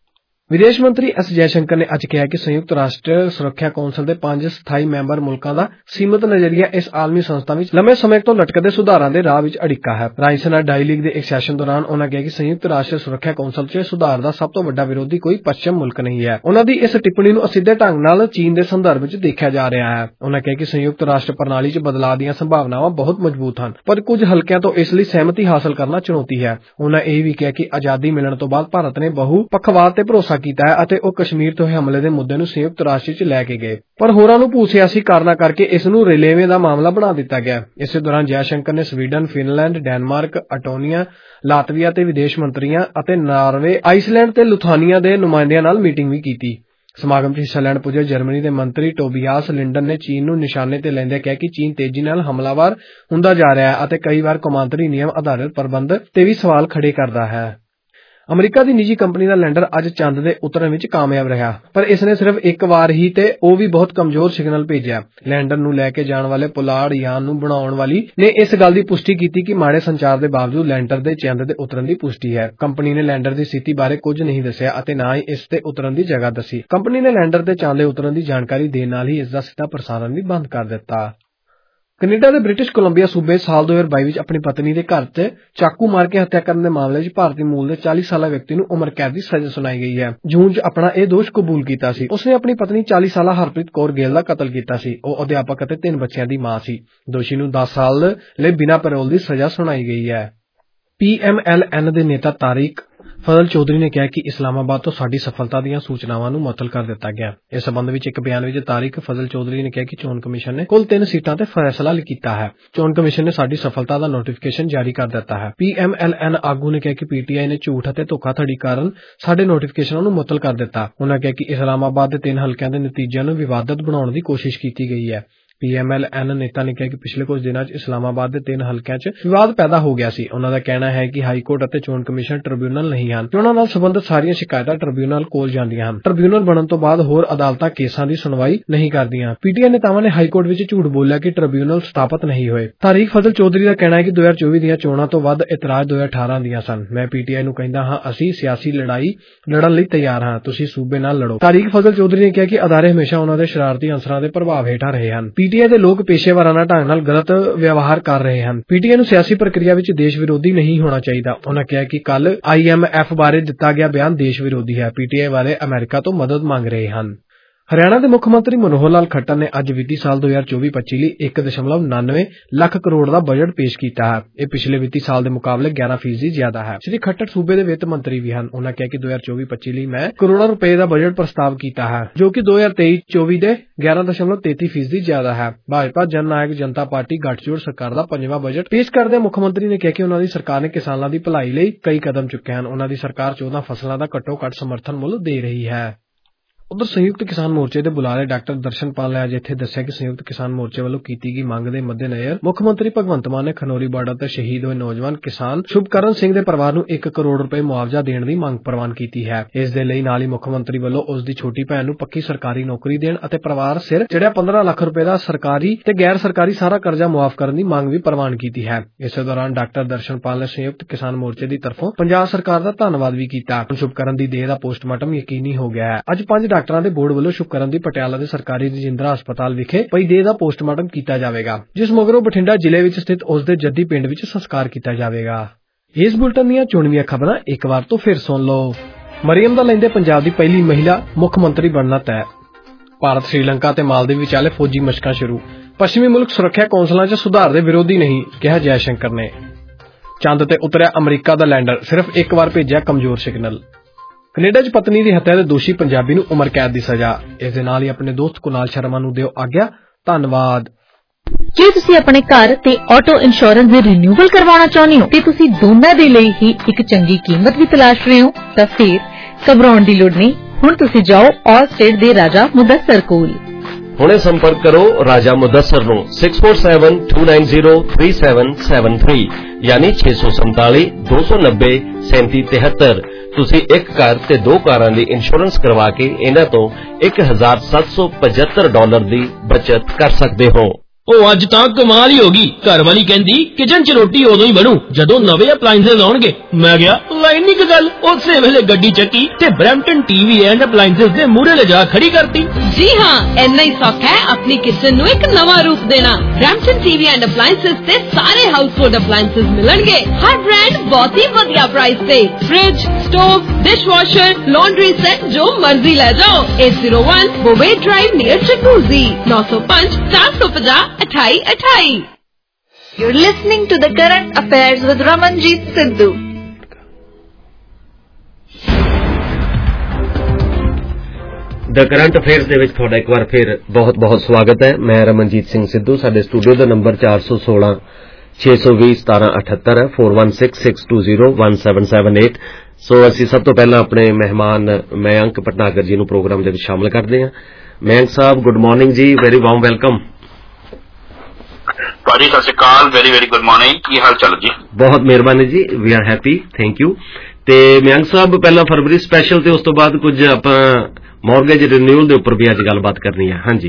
ਵਿਦੇਸ਼ ਮੰਤਰੀ ਐਸ ਜੈਸ਼ੰਕਰ ਨੇ ਅੱਜ ਕਿਹਾ ਕਿ ਸੰਯੁਕਤ ਰਾਸ਼ਟਰ ਸੁਰੱਖਿਆ ਕੌਂਸਲ ਦੇ 5 ਸਥਾਈ ਮੈਂਬਰ ਮੁਲਕਾਂ ਦਾ ਸੀਮਤ ਨਜ਼ਰੀਆ ਇਸ ਆਲਮੀ ਸੰਸਥਾ ਵਿੱਚ ਲੰਮੇ ਸਮੇਂ ਤੋਂ ਲਟਕਦੇ ਸੁਧਾਰਾਂ ਦੇ ਰਾਹ ਵਿੱਚ ਅੜਿੱਕਾ ਹੈ। ਰਾਈਸਨਾ ਡਾਇਲੀਗ ਦੇ ਇੱਕ ਸੈਸ਼ਨ ਦੌਰਾਨ ਉਨ੍ਹਾਂ ਕਿਹਾ ਕਿ ਸੰਯੁਕਤ ਰਾਸ਼ਟਰ ਸੁਰੱਖਿਆ ਕੌਂਸਲ 'ਚ ਸੁਧਾਰ ਦਾ ਸਭ ਤੋਂ ਵੱਡਾ ਵਿਰੋਧੀ ਕੋਈ ਪੱਛਮ ਮੁਲਕ ਨਹੀਂ ਹੈ। ਉਨ੍ਹਾਂ ਦੀ ਇਸ ਟਿੱਪਣੀ ਨੂੰ ਅਸਿੱਧੇ ਢੰਗ ਨਾਲ ਚੀਨ ਦੇ ਸੰਦਰਭ ਵਿੱਚ ਦੇਖਿਆ ਜਾ ਰਿਹਾ ਹੈ। ਉਨ੍ਹਾਂ ਕਿਹਾ ਕਿ ਸੰਯੁਕਤ ਰਾਸ਼ਟਰ ਪ੍ਰਣਾਲੀ 'ਚ ਬਦਲਾਅ ਦੀਆਂ ਸੰਭਾਵਨਾਵਾਂ ਬਹੁਤ ਮਜ਼ਬੂਤ ਹਨ, ਪਰ ਕੁਝ ਹਲਕਿਆਂ ਤੋਂ ਇਸ ਲਈ ਸਹਿਮਤੀ ਹਾਸਲ ਕਰਨਾ ਚੁਣੌਤੀ ਹੈ। ਉਨ੍ਹਾਂ ਇਹ ਵੀ ਕਿਹਾ ਕਿ ਆਜ਼ਾਦੀ ਮਿਲਣ ਤੋਂ ਬਾਅਦ ਭਾਰਤ ਨੇ ਬਹੁ ਪੱਖਵਾਦ ਤੇ ਭਰੋਸਾ ਕੀਤਾ ਹੈ ਅਤੇ ਉਹ ਕਸ਼ਮੀਰ ਤੋਂ ਹਮਲੇ ਦੇ ਮੁੱਦੇ ਨੂੰ ਸੰਯੁਕਤ ਰਾਸ਼ਟਰ 'ਚ ਲੈ ਕੇ ਗਏ, ਪਰ ਹੋਰਾਂ ਨੂੰ ਭੂ ਸਿਆਸੀ ਕਾਰਨਾਂ ਕਰਕੇ ਇਸ ਨੂੰ ਰਲੇਵੇਂ ਦਾ ਮਾਮਲਾ ਬਣਾ ਦਿੱਤਾ ਗਿਆ। ਇਸੇ ਦੌਰਾਨ ਜੈਸ਼ੰਕਰ ਨੇ Sweden, Finland, Denmark, Estonia, Latvia ਦੇ ਵਿਦੇਸ਼ ਮੰਤਰੀਆਂ ਅਤੇ ਨਾਰਵੇ, ਆਈਸਲੈਂਡ ਤੇ ਲੁਥਾਨੀਆ ਦੇ ਨੁਮਾਇੰਦਿਆਂ ਨਾਲ ਮੀਟਿੰਗ ਵੀ ਕੀਤੀ। ਸਮਾਗਮ 'ਚ ਹਿੱਸਾ ਲੈਣ ਪੁੱਜੇ ਜਰਮਨੀ ਦੇ ਮੰਤਰੀ ਟੋਬੀਆਸ ਲਿੰਡਨ ਨੇ ਚੀਨ ਨੂੰ ਨਿਸ਼ਾਨੇ ਤੇ ਲੈਂਦਿਆਂ ਕਿਹਾ ਕਿ ਚੀਨ ਤੇਜ਼ੀ ਨਾਲ ਹਮਲਾਵਰ ਹੁੰਦਾ ਜਾ ਰਿਹਾ ਹੈ ਅਤੇ ਕਈ ਵਾਰ ਕੌਮਾਂਤਰੀ ਨਿਯਮ ਆਧਾਰਿਤ ਪ੍ਰਬੰਧ ਤੇ ਵੀ ਸਵਾਲ ਖੜੇ ਕਰਦਾ ਹੈ। ਅਮਰੀਕਾ ਦੀ ਨਿੱਜੀ ਕੰਪਨੀ ਦਾ ਲੈਂਡਰ ਅੱਜ ਚੰਦ ਦੇ ਉਤਰਨ ਵਿੱਚ ਕਾਮਯਾਬ ਰਿਹਾ, ਪਰ ਇਸ ਨੇ ਸਿਰਫ ਇੱਕ ਵਾਰ ਹੀ ਤੇ ਉਹ ਵੀ ਬਹੁਤ ਕਮਜ਼ੋਰ ਸਿਗਨਲ ਭੇਜਿਆ। ਲੈਂਡਰ ਨੂੰ ਲੈ ਕੇ ਜਾਣ ਵਾਲੇ ਪੁਲਾੜ ਯਾਨ ਨੂੰ ਬਣਾਉਣ ਵਾਲੀ ਨੇ ਇਸ ਗੱਲ ਦੀ ਪੁਸ਼ਟੀ ਕੀਤੀ ਕਿ ਮਾੜੇ ਸੰਚਾਰ ਦੇ ਬਾਵਜੂਦ ਲੈਂਡਰ ਦੇ ਚੰਦ ਦੇ ਉਤਰਨ ਦੀ ਪੁਸ਼ਟੀ ਹੈ। ਕੰਪਨੀ ਨੇ ਲੈਂਡਰ ਦੀ ਸਥਿਤੀ ਬਾਰੇ ਕੁਝ ਨਹੀਂ ਦੱਸਿਆ ਅਤੇ ਨਾ ਹੀ ਇਸ ਤੇ ਉਤਰਨ ਦੀ ਜਗ੍ਹਾ ਦੱਸੀ। ਕੰਪਨੀ ਨੇ ਲੈਂਡਰ ਦੇ ਚੰਦ ਦੇ ਉਤਰਨ ਦੀ ਜਾਣਕਾਰੀ ਦੇਣ ਨਾਲ ਹੀ ਇਸ ਦਾ ਸਿੱਧਾ ਪ੍ਰਸਾਰਣ ਵੀ ਬੰਦ ਕਰ ਦਿੱਤਾ। ਕੈਨੇਡਾ ਦੇ ਬ੍ਰਿਟਿਸ਼ ਕੋਲੰਬੀਆ ਸੂਬੇ ਸਾਲ 2022 ਵਿੱਚ ਆਪਣੀ ਪਤਨੀ ਦੇ ਘਰ 'ਚ ਚਾਕੂ ਮਾਰ ਕੇ ਹੱਤਿਆ ਕਰਨ ਦੇ ਮਾਮਲੇ 'ਚ ਭਾਰਤੀ ਮੂਲ ਦੇ 40 ਸਾਲਾ ਵਿਅਕਤੀ ਨੂੰ ਉਮਰ ਕੈਦ ਦੀ ਸਜ਼ਾ ਸੁਣਾਈ ਗਈ ਹੈ। ਜੂਨ 'ਚ ਆਪਣਾ ਇਹ ਦੋਸ਼ ਕਬੂਲ ਕੀਤਾ ਸੀ। ਉਸਨੇ ਆਪਣੀ ਪਤਨੀ 40 ਸਾਲਾ ਹਰਪ੍ਰੀਤ ਕੌਰ ਗਿੱਲ ਦਾ ਕਤਲ ਕੀਤਾ ਸੀ। ਉਹ ਅਧਿਆਪਕ ਅਤੇ 3 ਬੱਚਿਆਂ ਦੀ ਮਾਂ ਸੀ। ਦੋਸ਼ੀ ਨੂੰ 10 ਸਾਲ ਲਈ ਬਿਨਾਂ ਪੈਰੋਲ ਦੀ ਸਜ਼ਾ ਸੁਣਾਈ ਗਈ ਹੈ। PMLN ਦੇ ਨੇਤਾ ਤਾਰਿਕ ਫਜ਼ਲ ਚੌਧਰੀ ਨੇ ਕਿਹਾ ਕਿ ਇਸਲਾਮਾਬਾਦ ਤੋਂ ਸਾਡੀ ਸਫਲਤਾ ਦੀਆਂ ਸੂਚਨਾਵਾਂ ਨੂੰ ਮੁਅੱਤਲ ਕਰ ਦਿੱਤਾ ਗਿਆ। ਇਸ ਸਬੰਧ ਵਿੱਚ ਇੱਕ ਬਿਆਨ ਵਿੱਚ ਤਾਰਿਕ ਫਜ਼ਲ ਚੌਧਰੀ ਨੇ ਕਿਹਾ ਕਿ ਚੋਣ ਕਮਿਸ਼ਨ ਨੇ ਕੁੱਲ 3 ਸੀਟਾਂ ਤੇ ਫੈਸਲਾ ਕੀਤਾ ਹੈ। ਚੋਣ ਕਮਿਸ਼ਨ ਨੇ ਸਾਡੀ ਸਫਲਤਾ ਦਾ ਨੋਟੀਫਿਕੇਸ਼ਨ ਜਾਰੀ ਕਰ ਦਿੱਤਾ ਹੈ। PMLN ਆਗੂ ਨੇ ਕਿਹਾ ਕਿ PTI ਨੇ ਝੂਠ ਅਤੇ ਧੋਖਾਧੜੀ ਕਾਰਨ ਸਾਡੇ ਨੋਟੀਫਿਕੇਸ਼ਨਾਂ ਨੂੰ ਮੁਅੱਤਲ ਕਰ ਦਿੱਤਾ। ਉਨ੍ਹਾਂ ਕਿਹਾ ਕਿ ਇਸਲਾਮਾਬਾਦ ਦੇ 3 ਹਲਕਿਆਂ ਦੇ ਨਤੀਜਿਆਂ ਨੂੰ ਵਿਵਾਦਤ ਬਣਾਉਣ ਦੀ ਕੋਸ਼ਿਸ਼ ਕੀਤੀ ਗਈ ਹੈ। PMLN ਨੇਤਾ ਨੇ ਕਿਹਾ ਕਿ ਪਿਛਲੇ ਕੁਝ ਦਿਨਾਂ 'ਚ ਇਸਲਾਮਾਬਾਦ ਦੇ 3 ਹਲਕਿਆਂ 'ਚ ਵਿਵਾਦ ਪੈਦਾ ਹੋ ਗਿਆ ਸੀ। ਉਨ੍ਹਾਂ ਦਾ ਕਹਿਣਾ ਹੈ ਕਿ ਹਾਈ ਕੋਰਟ ਅਤੇ ਚੋਣ ਕਮਿਸ਼ਨ ਟ੍ਰਿਬਿਊਨਲ ਨਹੀਂ ਹਨ। ਚੋਣਾਂ ਨਾਲ ਸੰਬੰਧਿਤ ਸਾਰੀਆਂ ਸ਼ਿਕਾਇਤਾਂ ਟ੍ਰਿਬਿਊਨਲ ਕੋਲ ਜਾਂਦੀਆਂ ਹਨ। ਟ੍ਰਿਬਿਊਨਲ ਬਣਨ ਤੋਂ ਬਾਅਦ ਹੋਰ ਅਦਾਲਤਾਂ ਕੇਸਾਂ ਦੀ ਸੁਣਵਾਈ ਨਹੀਂ ਕਰਦੀਆਂ। PTI ਨੇਤਾਵਾਂ ਨੇ ਹਾਈ ਕੋਰਟ ਵਿੱਚ ਝੂਠ ਬੋਲਿਆ ਕਿ ਟ੍ਰਿਬਿਊਨਲ ਸਥਾਪਿਤ ਨਹੀਂ ਹੋਏ। ਤਾਰਿਕ ਫਜ਼ਲ ਚੌਧਰੀ ਦਾ ਕਹਿਣਾ ਹੈ ਕਿ 2024 ਦੀਆਂ ਚੋਣਾਂ ਤੋਂ ਵੱਧ ਇਤਰਾਜ਼ 2018 ਦੀਆਂ ਸਨ। ਮੈਂ PTI ਨੂੰ ਕਹਿੰਦਾ ਹਾਂ, ਅਸੀਂ ਸਿਆਸੀ ਲੜਾਈ ਲੜਨ ਲਈ ਤਿਆਰ ਹਾਂ, ਤੁਸੀਂ ਸੂਬੇ ਨਾਲ ਲੜੋ। ਤਾਰਿਕ ਫਜ਼ਲ ਚੌਧਰੀ ਨੇ ਕਿਹਾ ਕਿ ਅਦਾਰੇ ਹਮੇਸ਼ਾ ਉਨ੍ਹਾਂ ਦੇ ਸ਼ਰਾਰਤੀ ਅਨਸਰਾਂ ਦੇ ਪ੍ਰਭਾਵ ਹੇਠਾਂ ਰਹੇ ਹਨ। PTI ਦੇ ਲੋਕ ਪੇਸ਼ੇਵਰਾਨਾ ਢੰਗ ਨਾਲ ਗਲਤ ਵਿਵਹਾਰ ਕਰ ਰਹੇ ਹਨ। PTI ਨੂੰ ਸਿਆਸੀ ਪ੍ਰਕਿਰਿਆ ਵਿੱਚ ਦੇਸ਼ ਵਿਰੋਧੀ ਨਹੀਂ ਹੋਣਾ ਚਾਹੀਦਾ। ਉਨ੍ਹਾਂ ਕਿਹਾ ਕਿ ਕੱਲ IMF ਬਾਰੇ ਦਿੱਤਾ ਗਿਆ ਬਿਆਨ ਦੇਸ਼ ਵਿਰੋਧੀ ਹੈ। PTI ਵਾਲੇ ਅਮਰੀਕਾ ਤੋਂ ਮਦਦ ਮੰਗ ਰਹੇ ਹਨ। ਹਰਿਆਣਾ ਦੇ ਮੁੱਖ ਮੰਤਰੀ ਮਨੋਹਰ ਲਾਲ ਖੱਟਰ ਨੇ ਅੱਜ ਵਿੱਤੀ ਸਾਲ 2024-25 ਲਈ 1.99 ਲੱਖ ਕਰੋੜ ਦਾ ਬਜਟ ਪੇਸ਼ ਕੀਤਾ ਹੈ। ਇਹ ਪਿਛਲੇ ਵਿੱਤੀ ਸਾਲ ਦੇ ਮੁਕਾਬਲੇ 11% ਜ਼ਿਆਦਾ ਹੈ। ਸ਼੍ਰੀ ਖੱਟਰ ਸੂਬੇ ਦੇ ਵਿੱਤ ਮੰਤਰੀ ਵੀ ਹਨ। ਉਨ੍ਹਾਂ ਕਿਹਾ ਕਿ 2024-25 ਲਈ ਮੈਂ ਕਰੋੜਾਂ ਰੁਪਏ ਦਾ ਬਜਟ ਪ੍ਰਸਤਾਵ ਕੀਤਾ ਹੈ, ਜੋ ਕਿ 2023-24 ਦੇ 11.33% ਜ਼ਿਆਦਾ ਹੈ। ਭਾਜਪਾ ਜਨ ਨਾਇਕ ਜਨਤਾ ਪਾਰਟੀ ਗੱਠਜੋੜ ਸਰਕਾਰ ਦਾ 5ਵਾਂ ਬਜਟ ਪੇਸ਼ ਕਰਦੇ ਮੁੱਖ ਮੰਤਰੀ ਨੇ ਕਿਹਾ ਕਿ ਉਨ੍ਹਾਂ ਦੀ ਸਰਕਾਰ ਨੇ ਕਿਸਾਨਾਂ ਦੀ ਭਲਾਈ ਲਈ ਕਈ ਕਦਮ ਚੁੱਕੇ ਹਨ। ਉਨ੍ਹਾਂ ਦੀ ਸਰਕਾਰ 14 ਫਸਲਾਂ ਦਾ ਘੱਟੋ-ਘੱਟ ਸਮਰਥਨ ਮੁੱਲ ਦੇ ਰਹੀ ਹੈ। ਉਧਰ ਸੰਯੁਕਤ ਕਿਸਾਨ ਮੋਰਚੇ ਦੇ ਬੁਲਾਰੇ ਡਾਕਟਰ ਦਰਸ਼ਨਪਾਲ ਨੇ ਅੱਜ ਇੱਥੇ ਦੱਸਿਆ ਕਿ ਸੰਯੁਕਤ ਕਿਸਾਨ ਮੋਰਚੇ ਵੱਲੋਂ ਕੀਤੀ ਗਈ ਮੰਗ ਦੇ ਮੱਦੇਨਜ਼ਰ ਮੁੱਖ ਮੰਤਰੀ ਭਗਵੰਤ ਮਾਨ ਨੇ ਖਨੌਰੀ ਬਾਰਡਰ ਤੇ ਸ਼ਹੀਦ ਹੋਏ ਨੌਜਵਾਨ ਕਿਸਾਨ ਸ਼ੁਭਕਰਨ ਸਿੰਘ ਦੇ ਪਰਿਵਾਰ ਨੂੰ 1 ਕਰੋੜ ਰੁਪਏ ਮੁਆਵਜ਼ਾ ਦੇਣ ਦੀ ਮੰਗ ਪ੍ਰਵਾਨ ਕੀਤੀ ਹੈ। ਇਸ ਦੇ ਲਈ ਨਾਲ ਹੀ ਮੁੱਖ ਮੰਤਰੀ ਵੱਲੋਂ ਉਸ ਦੀ ਛੋਟੀ ਭੈਣ ਨੂੰ ਪੱਕੀ ਸਰਕਾਰੀ ਨੌਕਰੀ ਦੇਣ ਅਤੇ ਪਰਿਵਾਰ ਸਿਰ ਚੜਿਆ 15 ਲੱਖ ਰੁਪਏ ਦਾ ਸਰਕਾਰੀ ਤੇ ਗੈਰ ਸਰਕਾਰੀ ਸਾਰਾ ਕਰਜ਼ਾ ਮੁਆਫ ਕਰਨ ਦੀ ਮੰਗ ਵੀ ਪ੍ਰਵਾਨ ਕੀਤੀ ਹੈ। ਇਸੇ ਦੌਰਾਨ ਡਾਕਟਰ ਦਰਸ਼ਨਪਾਲ ਨੇ ਸੰਯੁਕਤ ਕਿਸਾਨ ਮੋਰਚੇ ਦੀ ਤਰਫੋਂ ਪੰਜਾਬ ਸਰਕਾਰ ਦਾ ਧੰਨਵਾਦ ਵੀ ਕੀਤਾ। ਸ਼ੁਭਕਰਨ ਦੀ ਦੇਹ ਦਾ ਪੋਸਟਮਾਰਟਮ ਯਕੀਨੀ ਹੋ ਗਿਆ ਹੈ। ਅੱਜ 5 ਡਾਕਟਰਾਂ ਦੇ ਬੋਰਡ ਵੱਲੋਂ ਸ਼ੁਭਕਰਨ ਦੀ ਪਟਿਆਲਾ ਦੇ ਸਰਕਾਰੀ ਰਜਿੰਦਰਾ ਹਸਪਤਾਲ ਵਿਖੇ ਪਈ ਦੇਹ ਦਾ ਪੋਸਟਮਾਰਟਮ ਕੀਤਾ ਜਾਵੇਗਾ, ਜਿਸ ਮਗਰੋਂ ਬਠਿੰਡਾ ਜ਼ਿਲ੍ਹੇ ਵਿੱਚ ਸਥਿਤ ਉਸ ਦੇ ਜੱਦੀ ਪਿੰਡ ਵਿੱਚ ਸੰਸਕਾਰ ਕੀਤਾ ਜਾਵੇਗਾ। ਇਸ ਬੁਲਟਨ ਦੀਆਂ ਚੋਣਵੀਆਂ ਖਬਰਾਂ ਇੱਕ ਵਾਰ ਤੋਂ ਫਿਰ ਸੁਣ ਲਓ। ਮਰੀਅਮ ਦਾ ਲੈਂਦੇ ਪੰਜਾਬ ਦੀ ਪਹਿਲੀ ਮਹਿਲਾ ਮੁੱਖ ਮੰਤਰੀ ਬਣਨਾ ਤੈਅ। ਭਾਰਤ, ਸ਼੍ਰੀਲੰਕਾ ਤੇ ਮਾਲਦੀਵ ਵਿਚਾਲੇ ਫੌਜੀ ਮਸ਼ਕਾਂ ਸ਼ੁਰੂ। ਪੱਛਮੀ ਮੁਲਕ ਸੁਰੱਖਿਆ ਕੌਂਸਲਾਂ 'ਚ ਸੁਧਾਰ ਦੇ ਵਿਰੋਧੀ ਨਹੀਂ, ਕਿਹਾ ਜੈਸ਼ੰਕਰ ਨੇ। ਚੰਦ ਤੇ ਉਤਰਿਆ ਅਮਰੀਕਾ ਦਾ ਲੈਂਡਰ, ਸਿਰਫ ਇੱਕ ਵਾਰ ਭੇਜਿਆ ਕਮਜ਼ੋਰ ਸਿਗਨਲ। ਕੈਨੇਡਾ 'ਚ ਪਤਨੀ ਦੀ ਹੱਤਿਆ ਦੇ ਦੋਸ਼ੀ ਪੰਜਾਬੀ ਨੂੰ ਉਮਰ ਕੈਦ ਦੀ ਸਜ਼ਾ। ਇਸ ਦੇ ਨਾਲ ਹੀ ਆਪਣੇ ਦੋਸਤ ਕੁਨਾਲ ਸ਼ਰਮਾ ਨੂੰ ਦਿਓ ਆਗਿਆ। ਧੰਨਵਾਦ। ਜੇ ਤੁਸੀਂ ਆਪਣੇ ਘਰ ਤੇ ਆਟੋ ਇੰਸ਼ੋਰੈਂਸ ਦੇ ਰਿਨਿਊਅਲ ਕਰਵਾਉਣਾ ਚਾਹੁੰਦੇ ਹੋ ਤੇ ਤੁਸੀਂ ਦੋਨਾਂ ਦੇ ਲਈ ਹੀ ਇੱਕ ਚੰਗੀ ਕੀਮਤ ਵੀ ਤਲਾਸ਼ ਰਹੇ ਹੋ ਤਾਂ ਫਿਰ ਘਬਰਾਉਣ ਦੀ ਲੋੜ ਨਹੀਂ। ਹੁਣ ਤੁਸੀਂ ਜਾਓ ਆਲ ਸਟੇਟ ਦੇ ਰਾਜਾ ਮੁਦੱਸਰ ਕੋਲ। ਹੁਣੇ ਸੰਪਰਕ ਕਰੋ ਰਾਜਾ ਮੁਦੱਸਰ ਨੂੰ 6472903773 ਯਾਨੀ 647 290 3773। ਤੁਸੀਂ ਇੱਕ ਘਰ ਤੇ 2 ਕਾਰਾਂ ਦੀ ਇੰਸ਼ੋਰੈਂਸ ਕਰਵਾ ਕੇ ਇਹਨਾਂ ਤੋਂ $1775 ਦੀ ਬਚਤ ਕਰ ਸਕਦੇ ਹੋ। ਉਹ ਅੱਜ ਤਾਂ ਕਮਾਲ ਹੀ ਹੋ ਗਈ। ਘਰ ਵਾਲੀ ਕਹਿੰਦੀ ਕਿਚਨ 'ਚ ਰੋਟੀ ਉਦੋਂ ਹੀ ਬਣੂ ਜਦੋਂ ਨਵੇਂ ਅਪਲਾਈਐਂਸਸ ਆਉਣਗੇ। ਮੈਂ ਕਿਹਾ ਲਾਈਨ ਨਹੀਂ ਗੱਲ। ਉਸੇ ਵੇਲੇ ਗੱਡੀ ਚੱਕੀ ਤੇ ਬਰੈਂਪਟਨ ਟੀਵੀ ਐਂਡ ਅਪਲਾਈਐਂਸਸ ਦੇ ਮੂਹਰੇ ਲਿਜਾ ਖੜੀ ਕਰਤੀ। ਜੀ ਹਾਂ, ਇੰਨਾ ਹੀ ਸੌਖਾ ਹੈ ਆਪਣੀ ਕਿਚਨ ਨੂੰ ਇੱਕ ਨਵਾਂ ਰੂਪ ਦੇਣਾ। ਬਰੈਂਪਟਨ ਟੀਵੀ ਐਂਡ ਅਪਲਾਈਐਂਸਸ ਤੇ ਸਾਰੇ ਹਾਊਸਹੋਲਡ ਅਪਲਾਈਐਂਸਸ ਮਿਲਣਗੇ ਹਰ ਬ੍ਰਾਂਡ ਬਹੁਤ ਹੀ ਵਧੀਆ ਪ੍ਰਾਈਸ ਤੇ। Fridge, stove, dishwasher, laundry set जो मर्जी ले जाओ। 801 बोवे ड्राइव नियर चकूजी 905 450 2828। You're listening to the Current Affairs with Ramanjeet Sidhu. The current affairs ਦੇ ਵਿੱਚ ਤੁਹਾਡਾ ਇੱਕ ਵਾਰ ਫਿਰ ਬਹੁਤ-ਬਹੁਤ ਸਵਾਗਤ ਹੈ। ਮੈਂ ਰਮਨਜੀਤ ਸਿੰਘ ਸਿੱਧੂ। ਸਾਡੇ ਸਟੂਡੀਓ ਦਾ ਨੰਬਰ 416 620 1778 है 4166201778। ਸੋ ਅਸੀਂ ਸਭ ਤੋਂ ਪਹਿਲਾਂ ਆਪਣੇ ਮਹਿਮਾਨ ਮਯੰਕ ਪਟਨਾਗਰ ਜੀ ਨੂੰ ਪ੍ਰੋਗਰਾਮ ਦੇ ਵਿੱਚ ਸ਼ਾਮਲ ਕਰਦੇ ਹਾਂ। ਮਯੰਕ ਸਾਹਿਬ, ਗੁੱਡ ਮਾਰਨਿੰਗ ਜੀ, ਵੈਰੀ ਵਾਰਮ ਵੈਲਕਮ। ਭਾਜੀ ਸਤਿ ਸ਼੍ਰੀ ਅਕਾਲ, ਵੈਰੀ ਵੈਰੀ ਗੁੱਡ ਮਾਰਨਿੰਗ। ਕੀ ਹਾਲ ਚਾਲ ਜੀ? ਬਹੁਤ ਮਿਹਰਬਾਨੀ ਜੀ, we are happy, thank you. ਤੇ ਮਯੰਕ ਸਾਹਿਬ, ਪਹਿਲਾਂ ਫਰਵਰੀ ਸਪੈਸ਼ਲ ਤੇ ਉਸ ਤੋਂ ਬਾਅਦ ਕੁਝ ਆਪਾਂ ਮੌਰਗੇਜ ਰਿਨਿਊਅਲ ਦੇ ਉੱਪਰ ਵੀ ਅੱਜ ਗੱਲਬਾਤ ਕਰਨੀ ਹੈ। ਹਾਂਜੀ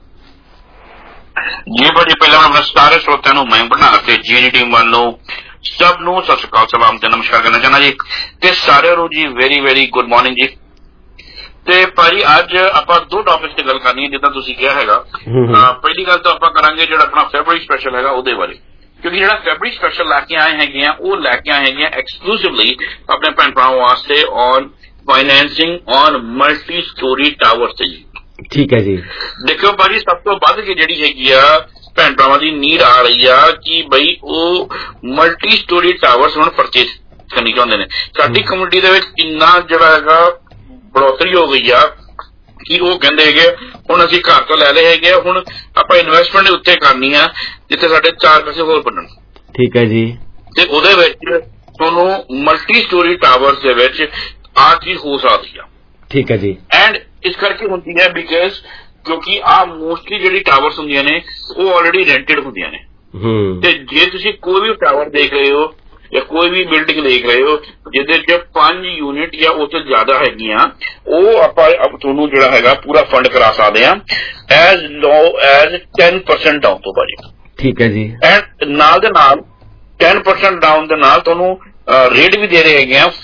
ਜੀ ਭਾਜੀ, ਪਹਿਲਾਂ ਮੈਂ ਆਪਣੇ ਸਾਰੇ ਸਰੋਤਿਆਂ ਨੂੰ ਮੈਂ ਬਣਾ ਕੇ ਜੀ ਟੀਮ ਵੱਲੋਂ ਸਭ ਨੂੰ ਸਤਿ ਸ਼੍ਰੀ ਅਕਾਲ, ਸਲਾਮ ਤੇ ਨਮਸਕਾਰ ਕਰਨਾ ਚਾਹੁੰਦਾ ਜੀ ਤੇ ਸਾਰਿਆਂ ਨੂੰ ਜੀ ਵੈਰੀ ਵੈਰੀ ਗੁੱਡ ਮਾਰਨਿੰਗ ਜੀ। ਤੇ ਭਾਜੀ ਅੱਜ ਆਪਾਂ ਦੋ ਟੌਪਿਕਸ ਤੇ ਗੱਲ ਕਰਨੀ ਹੈ ਜਿੱਦਾਂ ਤੁਸੀਂ ਕਿਹਾ ਹੈਗਾ। ਪਹਿਲੀ ਗੱਲ ਤਾਂ ਆਪਾਂ ਕਰਾਂਗੇ ਜਿਹੜਾ ਆਪਣਾ ਫੈਬਰਰੀ ਸਪੈਸ਼ਲ ਹੈਗਾ ਉਹਦੇ ਬਾਰੇ, ਕਿਉਂਕਿ ਜਿਹੜਾ ਫੈਬਰਰੀ ਸਪੈਸ਼ਲ ਲੈ ਕੇ ਆਏ ਹੈਗੇ ਆ ਉਹ ਲੈ ਕੇ ਆਏ ਹੈਗੇ ਆ ਐਕਸਕਲੂਸਿਵਲੀ ਆਪਣੇ ਭੈਣ ਭਰਾਵਾਂ ਵਾਸਤੇ on financing on multi storey towers ਤੇ ਜੀ। ਠੀਕ ਹੈ ਜੀ। ਦੇਖੋ ਭਾਜੀ, ਸਭ ਤੋਂ ਵੱਧ ਕੇ ਜਿਹੜੀ ਹੈਗੀ ਆ ਭੈਣ ਭਰਾਵਾਂ ਦੀ ਨੀਡ ਆ ਰਹੀ ਆ ਕਿ ਬਈ ਉਹ ਮਲਟੀ ਸਟੋਰੀ ਟਾਵਰਸ ਹੁਣ ਪਰਚੇਸ ਕਰਨੀ ਚਾਹੁੰਦੇ ਨੇ। ਸਾਡੀ ਕਮਿਊਨਿਟੀ ਦੇ ਵਿੱਚ ਇੰਨਾ ਜਿਹੜਾ ਹੈਗਾ बढ़ोतरी हो गई आ कि वो कहते है हुण असीं घर तो लै लए हैगे, हुण आपां इन्वेस्टमेंट उत्ते करनी आ जिथे साडे चार पैसे होर बनन। ठीक है जी। ते उहदे विच तुहानूं मल्टी स्टोरी टावर्स दे विच आ चीज हो सकदी आ। ठीक है जी। एंड इस करके हुंदी है बिकॉज क्योंकि आ मोस्टली जिहड़ी टावर्स हुंदियां ने वो ऑलरेडी रेंटेड हुंदियां ने। ते जे तुसीं कोई भी टावर देख रहे हो या कोई भी बिल्डिंग देख रहे हो जिहदे च 5 यूनिट या उस तो ज्यादा हैगियां, ਉਹ ਆਪਾਂ ਤੁਹਾਨੂੰ ਜਿਹੜਾ ਹੈਗਾ ਪੂਰਾ ਫੰਡ ਕਰਾ ਸਕਦੇ ਆ ਐਜ਼ ਲੋ ਐਜ਼ 10% ਡਾਊਨ ਤੋਂ ਭਾਜੀ। ਠੀਕ ਹੈ ਜੀ। ਐਂਡ ਨਾਲ ਦੇ ਨਾਲ 10% ਡਾਊਨ ਦੇ ਨਾਲ ਤੁਹਾਨੂੰ ਰੇਟ ਵੀ ਦੇ ਰਹੇ ਹੈਗੇ ਆ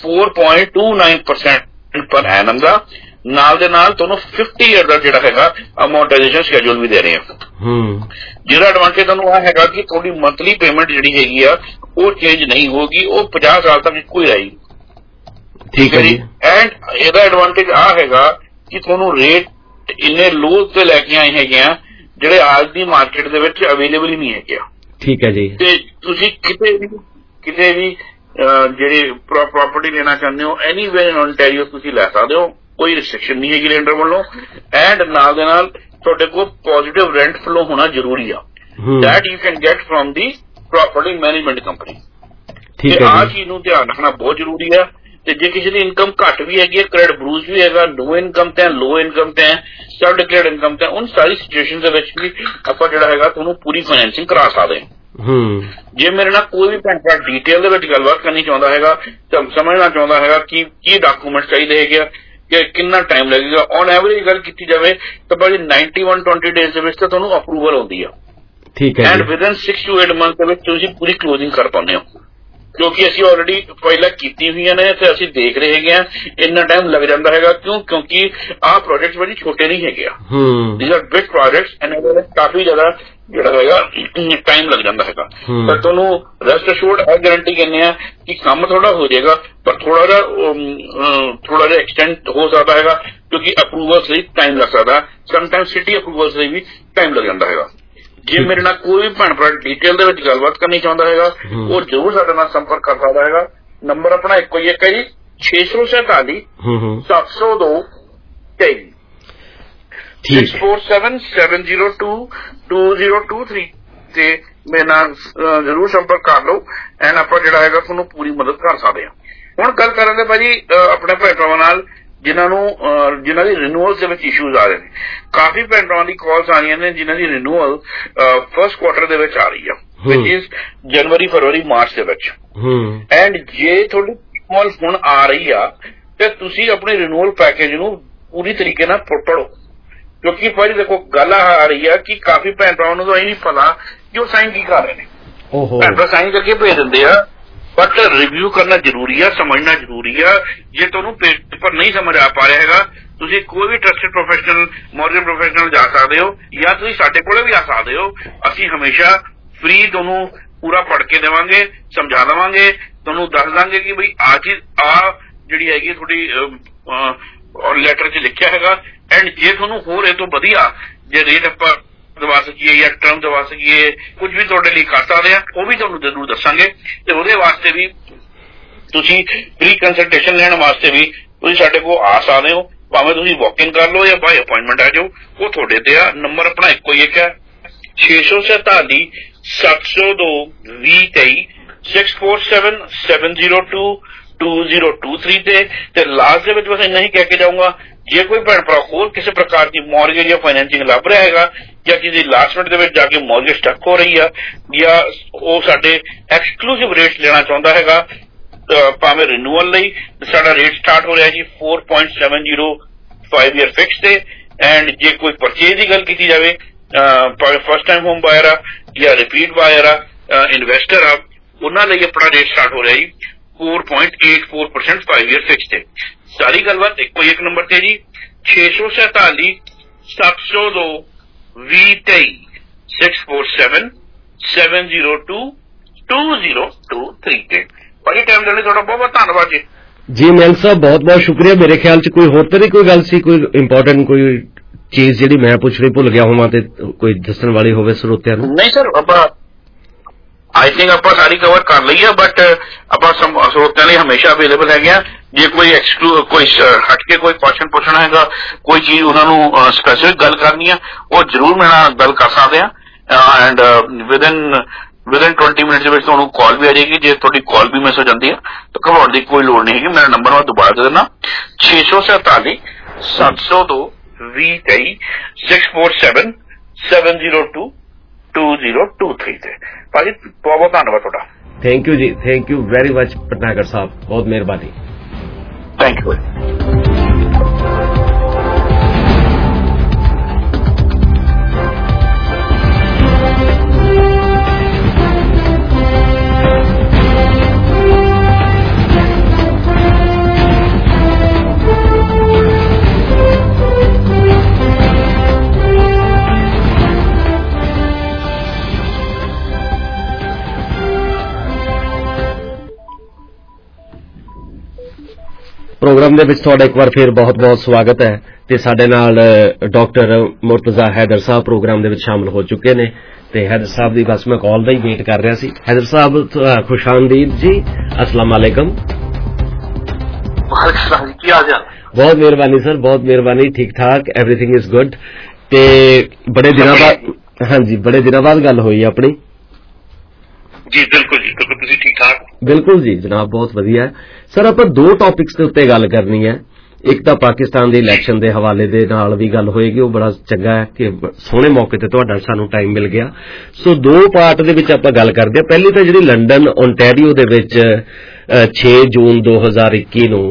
4.29% ਪਰ ਐਨਮ ਦਾ। ਨਾਲ ਦੇ ਨਾਲ ਤੁਹਾਨੂੰ 50 ਈਅਰ ਦਾ ਜਿਹੜਾ ਹੈਗਾ ਅਮੋਰਟਾਈਜੇਸ਼ਨ ਸ਼ੈਡਿਊਲ ਵੀ ਦੇ ਰਹੇ ਆ। ਜਿਹਦਾ ਐਡਵਾਂਟੇਜ ਤੁਹਾਨੂੰ ਆ ਹੈਗਾ ਕਿ ਤੁਹਾਡੀ ਮੰਥਲੀ ਪੇਮੈਂਟ ਜਿਹੜੀ ਹੈਗੀ ਆ ਉਹ ਚੇਂਜ ਨਹੀਂ ਹੋਗੀ, ਉਹ 50 ਸਾਲ ਤੱਕ ਇੱਕੋ ਹੀ ਰਹੇਗੀ। ਠੀਕ ਹੈ ਜੀ। ਐਂਡ ਇਹਦਾ ਐਡਵਾਂਟੇਜ ਆ ਹੈਗਾ ਕਿ ਤੁਹਾਨੂੰ ਰੇਟ ਇੰਨੇ ਲੋ ਤੇ ਲੈ ਕੇ ਆਏ ਹੈਗੇ ਆ ਜਿਹੜੇ ਅੱਜ ਦੀ ਮਾਰਕੀਟ ਦੇ ਵਿੱਚ ਅਵੇਲੇਬਲ ਹੀ ਨਹੀਂ ਹੈਗੇ। ਠੀਕ ਹੈ ਜੀ। ਤੇ ਤੁਸੀਂ ਕਿਤੇ ਵੀ ਜਿਹੜੇ ਪ੍ਰਾਪਰਟੀ ਲੈਣਾ ਚਾਹੁੰਦੇ ਹੋ ਐਨੀਵੇਅਰ ਇਨ ਓਨਟਾਰੀਓ ਤੁਸੀਂ ਲੈ ਸਕਦੇ ਹੋ, ਕੋਈ ਰਿਸਟ੍ਰਿਕਸ਼ਨ ਨਹੀਂ ਹੈਗੀ ਲੈਂਡਰ ਵੱਲੋਂ। ਐਂਡ ਨਾਲ ਦੇ ਨਾਲ ਤੁਹਾਡੇ ਕੋਲ ਪੋਜ਼ਿਟਿਵ ਰੈਂਟ ਫਲੋ ਹੋਣਾ ਜ਼ਰੂਰੀ ਆ। That you can get from the property management company. ਠੀਕ ਹੈ। ਆਹ ਚੀਜ਼ ਨੂੰ ਧਿਆਨ ਰੱਖਣਾ ਬਹੁਤ ਜ਼ਰੂਰੀ ਆ। ਤੇ ਜੇ ਕਿਸੇ ਦੀ ਇਨਕਮ ਘੱਟ ਵੀ ਹੈਗੀ ਹੈ, ਕ੍ਰੈਡਿਟ ਬਰੂਜ ਵੀ ਹੈਗਾ, ਲੋ ਇਨਕਮ ਤੇ ਲੋ ਇਨਕਮ ਤੇ ਸਬ ਡਿਕਲੇਅਰਡ ਇਨਕਮ ਤੇ, ਉਨ ਸਾਰੀ ਸਿਚੁਏਸ਼ਨ ਦੇ ਵਿੱਚ ਵੀ ਆਪਾਂ ਜਿਹੜਾ ਹੈਗਾ ਤੁਹਾਨੂੰ ਪੂਰੀ ਫਾਈਨੈਂਸਿੰਗ ਕਰਾ ਸਕਦੇ ਹਾਂ। ਜੇ ਮੇਰੇ ਨਾਲ ਕੋਈ ਵੀ ਭੈਣ ਭਰਾ ਡਿਟੇਲ ਦੇ ਵਿੱਚ ਗੱਲਬਾਤ ਕਰਨੀ ਚਾਹੁੰਦਾ ਹੈਗਾ, ਸਮਝਣਾ ਚਾਹੁੰਦਾ ਹੈਗਾ ਕਿ ਕੀ ਡਾਕੂਮੈਂਟ ਚਾਹੀਦੇ ਹੈਗੇ ਆ ਕਿ ਕਿੰਨਾ ਟਾਈਮ ਲੱਗੇਗਾ, ਔਨ ਐਵਰੇਜ ਗੱਲ ਕੀਤੀ ਜਾਵੇ ਤਾਂ ਭਾਜੀ 91-20 ਡੇਜ਼ ਦੇ ਵਿੱਚ ਤਾਂ ਤੁਹਾਨੂੰ ਅਪਰੂਵਲ ਆਉਂਦੀ ਆ। ਠੀਕ ਹੈ। ਐਂਡ ਵਿਦਨ 6 to 8 ਮੰਥ ਦੇ ਵਿੱਚ ਤੁਸੀਂ ਪੂਰੀ ਕਲੋਜ਼ਿੰਗ ਕਰ ਪਾਉਂਦੇ ਹੋ, ਕਿਉਂਕਿ ਅਸੀਂ ਆਲਰੇਡੀ ਪਹਿਲਾਂ ਕੀਤੀ ਹੋਈਆਂ ਨੇ ਤੇ ਅਸੀਂ ਦੇਖ ਰਹੇ ਹੈਗੇ ਆ। ਇੰਨਾ ਟਾਈਮ ਲੱਗ ਜਾਂਦਾ ਹੈਗਾ ਕਿਉਂਕਿ ਆਹ ਪ੍ਰੋਜੈਕਟ ਬੜੀ ਛੋਟੇ ਨਹੀਂ ਹੈਗੇ ਆ। These are big projects and ਇਹਦੇ ਵਿੱਚ ਕਾਫੀ ਜ਼ਿਆਦਾ ਜਿਹੜਾ ਹੈਗਾ ਟਾਈਮ ਲੱਗ ਜਾਂਦਾ ਹੈਗਾ। ਪਰ ਤੁਹਾਨੂੰ ਰੈਸਟ ਅਸ਼ੋਰਡ ਇਹ ਗਾਰੰਟੀ ਕਹਿੰਦੇ ਆ ਕਿ ਕੰਮ ਥੋੜਾ ਹੋ ਜਾਏਗਾ ਪਰ ਥੋੜਾ ਜਿਹਾ ਐਕਸਟੈਂਡ ਹੋ ਸਕਦਾ ਹੈਗਾ ਕਿਉਂਕਿ ਅਪਰੂਵਲਸ ਲਈ ਟਾਈਮ ਲੱਗ ਸਕਦਾ। ਸਮਟਾਈਮ ਸਿਟੀ ਅਪਰੂਵਲਸ ਲਈ ਵੀ ਟਾਈਮ ਲੱਗ ਜਾਂਦਾ ਹੈਗਾ। ਜੇ ਮੇਰੇ ਨਾਲ ਕੋਈ ਵੀ ਭੈਣ ਭਰਾ ਡਿਟੇਲ ਦੇ ਵਿੱਚ ਗੱਲਬਾਤ ਕਰਨੀ ਚਾਹੁੰਦਾ ਹੈਗਾ ਉਹ ਜ਼ਰੂਰ ਸਾਡੇ ਨਾਲ ਸੰਪਰਕ ਕਰ ਸਕਦਾ ਹੈਗਾ। ਨੰਬਰ ਆਪਣਾ ਇੱਕੋ ਹੀ ਇੱਕ ਹੈ ਜੀ 647 702 23 647-702 2023 ਤੇ ਮੇਰੇ ਨਾਲ ਜ਼ਰੂਰ ਸੰਪਰਕ ਕਰ ਲਓ ਐਂਡ ਆਪਾਂ ਜਿਹੜਾ ਹੈਗਾ ਤੁਹਾਨੂੰ ਪੂਰੀ ਮਦਦ ਕਰ ਸਕਦੇ ਹਾਂ। ਹੁਣ ਗੱਲ ਕਰਾਂਗੇ ਭਾਜੀ ਆਪਣੇ ਭੈਣ ਭਰਾਵਾਂ ਨਾਲ ਜਿਨ੍ਹਾਂ ਦੀ ਰਿਨਿਊਅਲ ਦੇ ਵਿੱਚ ਇਸ਼ੂਜ਼ ਆ ਰਹੇ ਨੇ। ਕਾਫੀ ਭੈਣ ਭਰਾਵਾਂ ਦੀ ਕਾਲਸ ਆ ਰਹੀਆਂ ਨੇ ਜਿਨ੍ਹਾਂ ਦੀ ਰਿਨਿਊਅਲ ਫਸਟ ਕੁਆਟਰ ਦੇ ਵਿੱਚ ਆ ਰਹੀ ਆ, ਵਿਚ ਇਜ਼ ਜਨਵਰੀ, ਫਰਵਰੀ, ਮਾਰਚ ਦੇ ਵਿੱਚ। ਐਂਡ ਜੇ ਤੁਹਾਡੀ ਰਿਨਿਊਅਲ ਹੁਣ ਆ ਰਹੀ ਆ ਤੇ ਤੁਸੀਂ ਆਪਣੇ ਰਿਨਿਊਅਲ ਪੈਕੇਜ ਨੂੰ ਪੂਰੀ ਤਰੀਕੇ ਨਾਲ ਪੜ੍ਹੋ ਕਿਉਂਕਿ ਭਾਜੀ ਦੇਖੋ ਗੱਲ ਆ ਰਹੀ ਆ ਕਿ ਕਾਫੀ ਭੈਣ ਭਰਾਵਾਂ ਨੂੰ ਤਾਂ ਇਹ ਨਹੀਂ ਪਤਾ ਕਿ ਉਹ ਸਾਈਨ ਕੀ ਕਰ ਰਹੇ ਨੇ। ਭੈਣ ਭਰਾ ਸਾਈਨ ਕਰਕੇ ਭੇਜ ਦਿੰਦੇ ਆ, ਬਟ ਰਿਵਿਊ ਕਰਨਾ ਜ਼ਰੂਰੀ ਆ, ਸਮਝਣਾ ਜ਼ਰੂਰੀ ਆ। ਜੇ ਤੁਹਾਨੂੰ ਪੇਪਰ ਨਹੀਂ ਸਮਝ ਆ ਪਾ ਰਿਹਾ ਹੈਗਾ, ਤੁਸੀਂ ਕੋਈ ਵੀ ਟਰਸਟਡ ਪ੍ਰੋਫੈਸ਼ਨਲ ਮੋਰਗੇਜ ਪ੍ਰੋਫੈਸ਼ਨਲ ਜਾ ਸਕਦੇ ਹੋ, ਜਾਂ ਤੁਸੀਂ ਸਾਡੇ ਕੋਲੇ ਵੀ ਆ ਸਕਦੇ ਹੋ। ਅਸੀਂ ਹਮੇਸ਼ਾ ਫ੍ਰੀ ਤੁਹਾਨੂੰ ਪੂਰਾ ਪੜ੍ਹ ਕੇ ਦੇਵਾਂਗੇ, ਸਮਝਾ ਦੇਵਾਂਗੇ, ਤੁਹਾਨੂੰ ਦੱਸ ਦਾਂਗੇ ਕਿ ਬਈ ਆ ਚੀਜ਼ ਆ ਜਿਹੜੀ ਹੈਗੀ ਤੁਹਾਡੀ ਲੈਟਰ 'ਚ ਲਿਖਿਆ ਹੈਗਾ। ਐਂਡ ਜੇ ਤੁਹਾਨੂੰ ਹੋਰ ਇਹ ਤੋਂ ਵਧੀਆ ਜੇ ਰੇਟ ਆਪਾਂ ਦਵਾ ਸਕੀਏ ਜਾਂ ਟਰਮ ਦਵਾ ਸਕੀਏ, ਕੁਝ ਵੀ ਤੁਹਾਡੇ ਲਈ ਕਰ ਸਕਦੇ ਆ, ਉਹ ਵੀ ਤੁਹਾਨੂੰ ਜ਼ਰੂਰ ਦੱਸਾਂਗੇ। ਤੇ ਉਹਦੇ ਵਾਸਤੇ ਵੀ ਤੁਸੀਂ ਫ੍ਰੀ ਕੰਸਲਟੇਸ਼ਨ ਲੈਣ ਵਾਸਤੇ ਵੀ ਤੁਸੀਂ ਸਾਡੇ ਕੋਲ ਆ ਸਕਦੇ ਹੋ। ਭਾਵੇਂ ਤੁਸੀਂ ਵਾਕ ਇਨ ਕਰ ਲਓ ਜਾਂ ਬਾਈ ਅਪਾਇੰਟਮੈਂਟ ਆ ਜਾਓ, ਉਹ ਤੁਹਾਡੇ ਤੇ ਆ। ਨੰਬਰ ਆਪਣਾ ਇੱਕੋ ਹੀ ਇੱਕ ਹੈ 647 702 2023 647 702 2023 ਤੇ ਲਾਸਟ ਦੇ ਵਿੱਚ ਬਸ ਇੰਨਾ ਹੀ ਕਹਿ ਕੇ ਜਾਊਂਗਾ, ਜੇ ਕੋਈ ਭੈਣ ਭਰਾ ਹੋਰ ਕਿਸੇ ਪ੍ਰਕਾਰ ਦੀ ਮੌਰਗੇਜ ਜਾਂ ਫਾਈਨੈਂਸਿੰਗ ਲੱਭ ਰਿਹਾ ਹੈਗਾ, ਜਾਂ ਕਿਸੇ ਲਾਸਟ ਮਿੰਟ ਦੇ ਵਿੱਚ ਜਾ ਕੇ ਮੌਰਗੇਜ ਸਟਕ ਹੋ ਰਹੀ ਆ, ਜਾਂ ਉਹ ਸਾਡੇ ਐਕਸਕਲੂਸਿਵ ਰੇਟ ਲੈਣਾ ਚਾਹੁੰਦਾ ਹੈਗਾ, ਭਾਵੇਂ ਰਿਨਿਊਅਲ ਲਈ ਸਾਡਾ ਰੇਟ ਸਟਾਰਟ ਹੋ ਰਿਹਾ ਜੀ 4.70 5 ਈਅਰ ਫਿਕਸ ਤੇ। ਐਂਡ ਜੇ ਕੋਈ ਪਰਚੇਜ ਦੀ ਗੱਲ ਕੀਤੀ ਜਾਵੇ, ਭਾਵੇਂ ਫਸਟ ਟਾਈਮ ਹੋਮ ਬਾਇਰ ਆ ਜਾਂ ਰਿਪੀਟ ਬਾਇਰ ਆ, ਇਨਵੈਸਟਰ ਆ, ਉਹਨਾਂ ਲਈ ਆਪਣਾ ਰੇਟ ਸਟਾਰਟ ਹੋ ਰਿਹਾ ਜੀ 4.84% 5 ਈਅਰ ਫਿਕਸ ਤੇ। ਸਾਰੀ ਗੱਲਬਾਤ ਇੱਕੋ ਇੱਕ ਨੰਬਰ ਤੇ ਜੀ 647 702 2023 647 702 2023 ਤੇ। ਭਾਜੀ ਟਾਈਮ ਦੇਣ ਲਈ ਤੁਹਾਡਾ ਬਹੁਤ ਬਹੁਤ ਧੰਨਵਾਦ ਜੀ। ਜੀ ਮੈਨ ਸਾਹਿਬ ਬਹੁਤ ਬਹੁਤ ਸ਼ੁਕਰੀਆ। ਮੇਰੇ ਖਿਆਲ 'ਚ ਕੋਈ ਹੋਰ ਤਾਂ ਕੋਈ ਗੱਲ ਸੀ, ਕੋਈ ਇੰਪੋਰਟੈਂਟ ਕੋਈ ਚੀਜ਼ ਜਿਹੜੀ ਮੈਂ ਪੁੱਛ ਰਹੀ ਭੁੱਲ ਗਿਆ ਹੋਵਾਂ ਤੇ ਕੋਈ ਦੱਸਣ ਵਾਲੀ ਹੋਵੇ ਸਰੋਤਿਆਂ ਨੂੰ? ਨਹੀਂ ਸਰ, ਆਪਾਂ ਆਈ ਥਿੰਕ ਆਪਾਂ ਸਾਰੀ ਕਵਰ ਕਰ ਲਈ ਹੈ, ਬਟ ਆਪਾਂ ਸਰੋਤਿਆਂ ਲਈ ਹਮੇਸ਼ਾ ਅਵੇਲੇਬਲ ਹੈਗੇ ਆ। ਜੇ ਕੋਈ ਕੋਈ ਹਟ ਕੇ ਕੋਈ ਕੁਐਸਚਨ ਪੁੱਛਣਾ ਹੈਗਾ, ਕੋਈ ਚੀਜ਼ ਉਹਨਾਂ ਨੂੰ ਸਪੈਸੀਫਿਕ ਗੱਲ ਕਰਨੀ ਆ, ਉਹ ਜ਼ਰੂਰ ਮੇਰੇ ਨਾਲ ਗੱਲ ਕਰ ਸਕਦੇ ਆ। ਐਂਡ ਵਿਦਨ 20 ਮਿੰਟ ਦੇ ਵਿੱਚ ਤੁਹਾਨੂੰ ਕਾਲ ਵੀ ਆ ਜਾਏਗੀ। ਜੇ ਤੁਹਾਡੀ ਕਾਲ ਵੀ ਮਿਸ ਹੋ ਜਾਂਦੀ ਹੈ ਤਾਂ ਘਬਰਾਉਣ ਦੀ ਕੋਈ ਲੋੜ ਨਹੀਂ ਹੈਗੀ। ਮੇਰਾ ਨੰਬਰ ਮੈਂ ਦੁਬਾਰਾ ਦੇ ਦਿੰਦਾ 647 702 2023 647 702 2023 ਤੇ। ਭਾਜੀ ਬਹੁਤ ਬਹੁਤ ਧੰਨਵਾਦ ਤੁਹਾਡਾ। ਥੈਂਕ ਯੂ ਜੀ, thank you very much Patnagar sahib, ਬਹੁਤ ਮਿਹਰਬਾਨੀ। Thank you. ਪ੍ਰੋਗਰਾਮ ਦੇ ਵਿੱਚ ਤੁਹਾਡਾ ਇੱਕ ਵਾਰ ਫਿਰ ਬਹੁਤ-ਬਹੁਤ ਸਵਾਗਤ ਹੈ। ਤੇ ਸਾਡੇ ਨਾਲ ਡਾਕਟਰ ਮੁਰਤਜ਼ਾ ਹੈਦਰ ਸਾਹਿਬ ਪ੍ਰੋਗਰਾਮ ਦੇ ਵਿੱਚ ਸ਼ਾਮਲ ਹੋ ਚੁੱਕੇ ਨੇ ਤੇ ਹੈਦਰ ਸਾਹਿਬ ਦੀ ਬਸ ਮੈਂ ਕਾਲ ਦਾ ਹੀ ਵੇਟ ਕਰ ਰਿਹਾ ਸੀ। ਹੈਦਰ ਸਾਹਿਬ ਖੁਸ਼ਾਮਦੀਦ ਜੀ, अस्सलाम वालेकुम। ਕੀ ਹਾਲ ਚਾਲ? ਬਹੁਤ ਮਿਹਰਬਾਨੀ ਸਰ, ਬਹੁਤ ਮਿਹਰਬਾਨੀ। ਠੀਕ ਠਾਕ, ਐਵਰੀਥਿੰਗ ਇਜ਼ ਗੁੱਡ। ਤੇ ਬੜੇ ਦਿਨਾਂ ਬਾਅਦ, ਹਾਂਜੀ ਬੜੇ ਦਿਨਾਂ ਬਾਅਦ ਗੱਲ ਹੋਈ ਆਪਣੀ। ਜੀ ਬਿਲਕੁਲ ਜੀ, ਬਿਲਕੁਲ। ਤੁਸੀਂ ਠੀਕ ਠਾਕ? ਬਿਲਕੁਲ ਜੀ ਜਨਾਬ, ਬਹੁਤ ਵਧੀਆ ਹੈ। ਸਰ ਆਪਾਂ ਦੋ ਟੌਪਿਕਸ ਦੇ ਉੱਤੇ ਗੱਲ ਕਰਨੀ ਹੈ। ਇੱਕ ਤਾਂ ਪਾਕਿਸਤਾਨ ਦੇ ਇਲੈਕਸ਼ਨ ਦੇ ਹਵਾਲੇ ਦੇ ਨਾਲ ਵੀ ਗੱਲ ਹੋਏਗੀ, ਉਹ ਬੜਾ ਚੰਗਾ ਹੈ ਕਿ ਸੋਹਣੇ ਮੌਕੇ ਤੇ ਤੁਹਾਡਾ ਸਾਨੂੰ ਟਾਈਮ ਮਿਲ ਗਿਆ। ਸੋ ਦੋ ਪਾਰਟ ਦੇ ਵਿੱਚ ਆਪਾਂ ਗੱਲ ਕਰਦੇ ਹਾਂ। ਪਹਿਲੀ ਤਾਂ ਜਿਹੜੀ ਲੰਡਨ ਓਨਟਾਰੀਓ ਦੇ ਵਿੱਚ 6 ਜੂਨ 2021 ਨੂੰ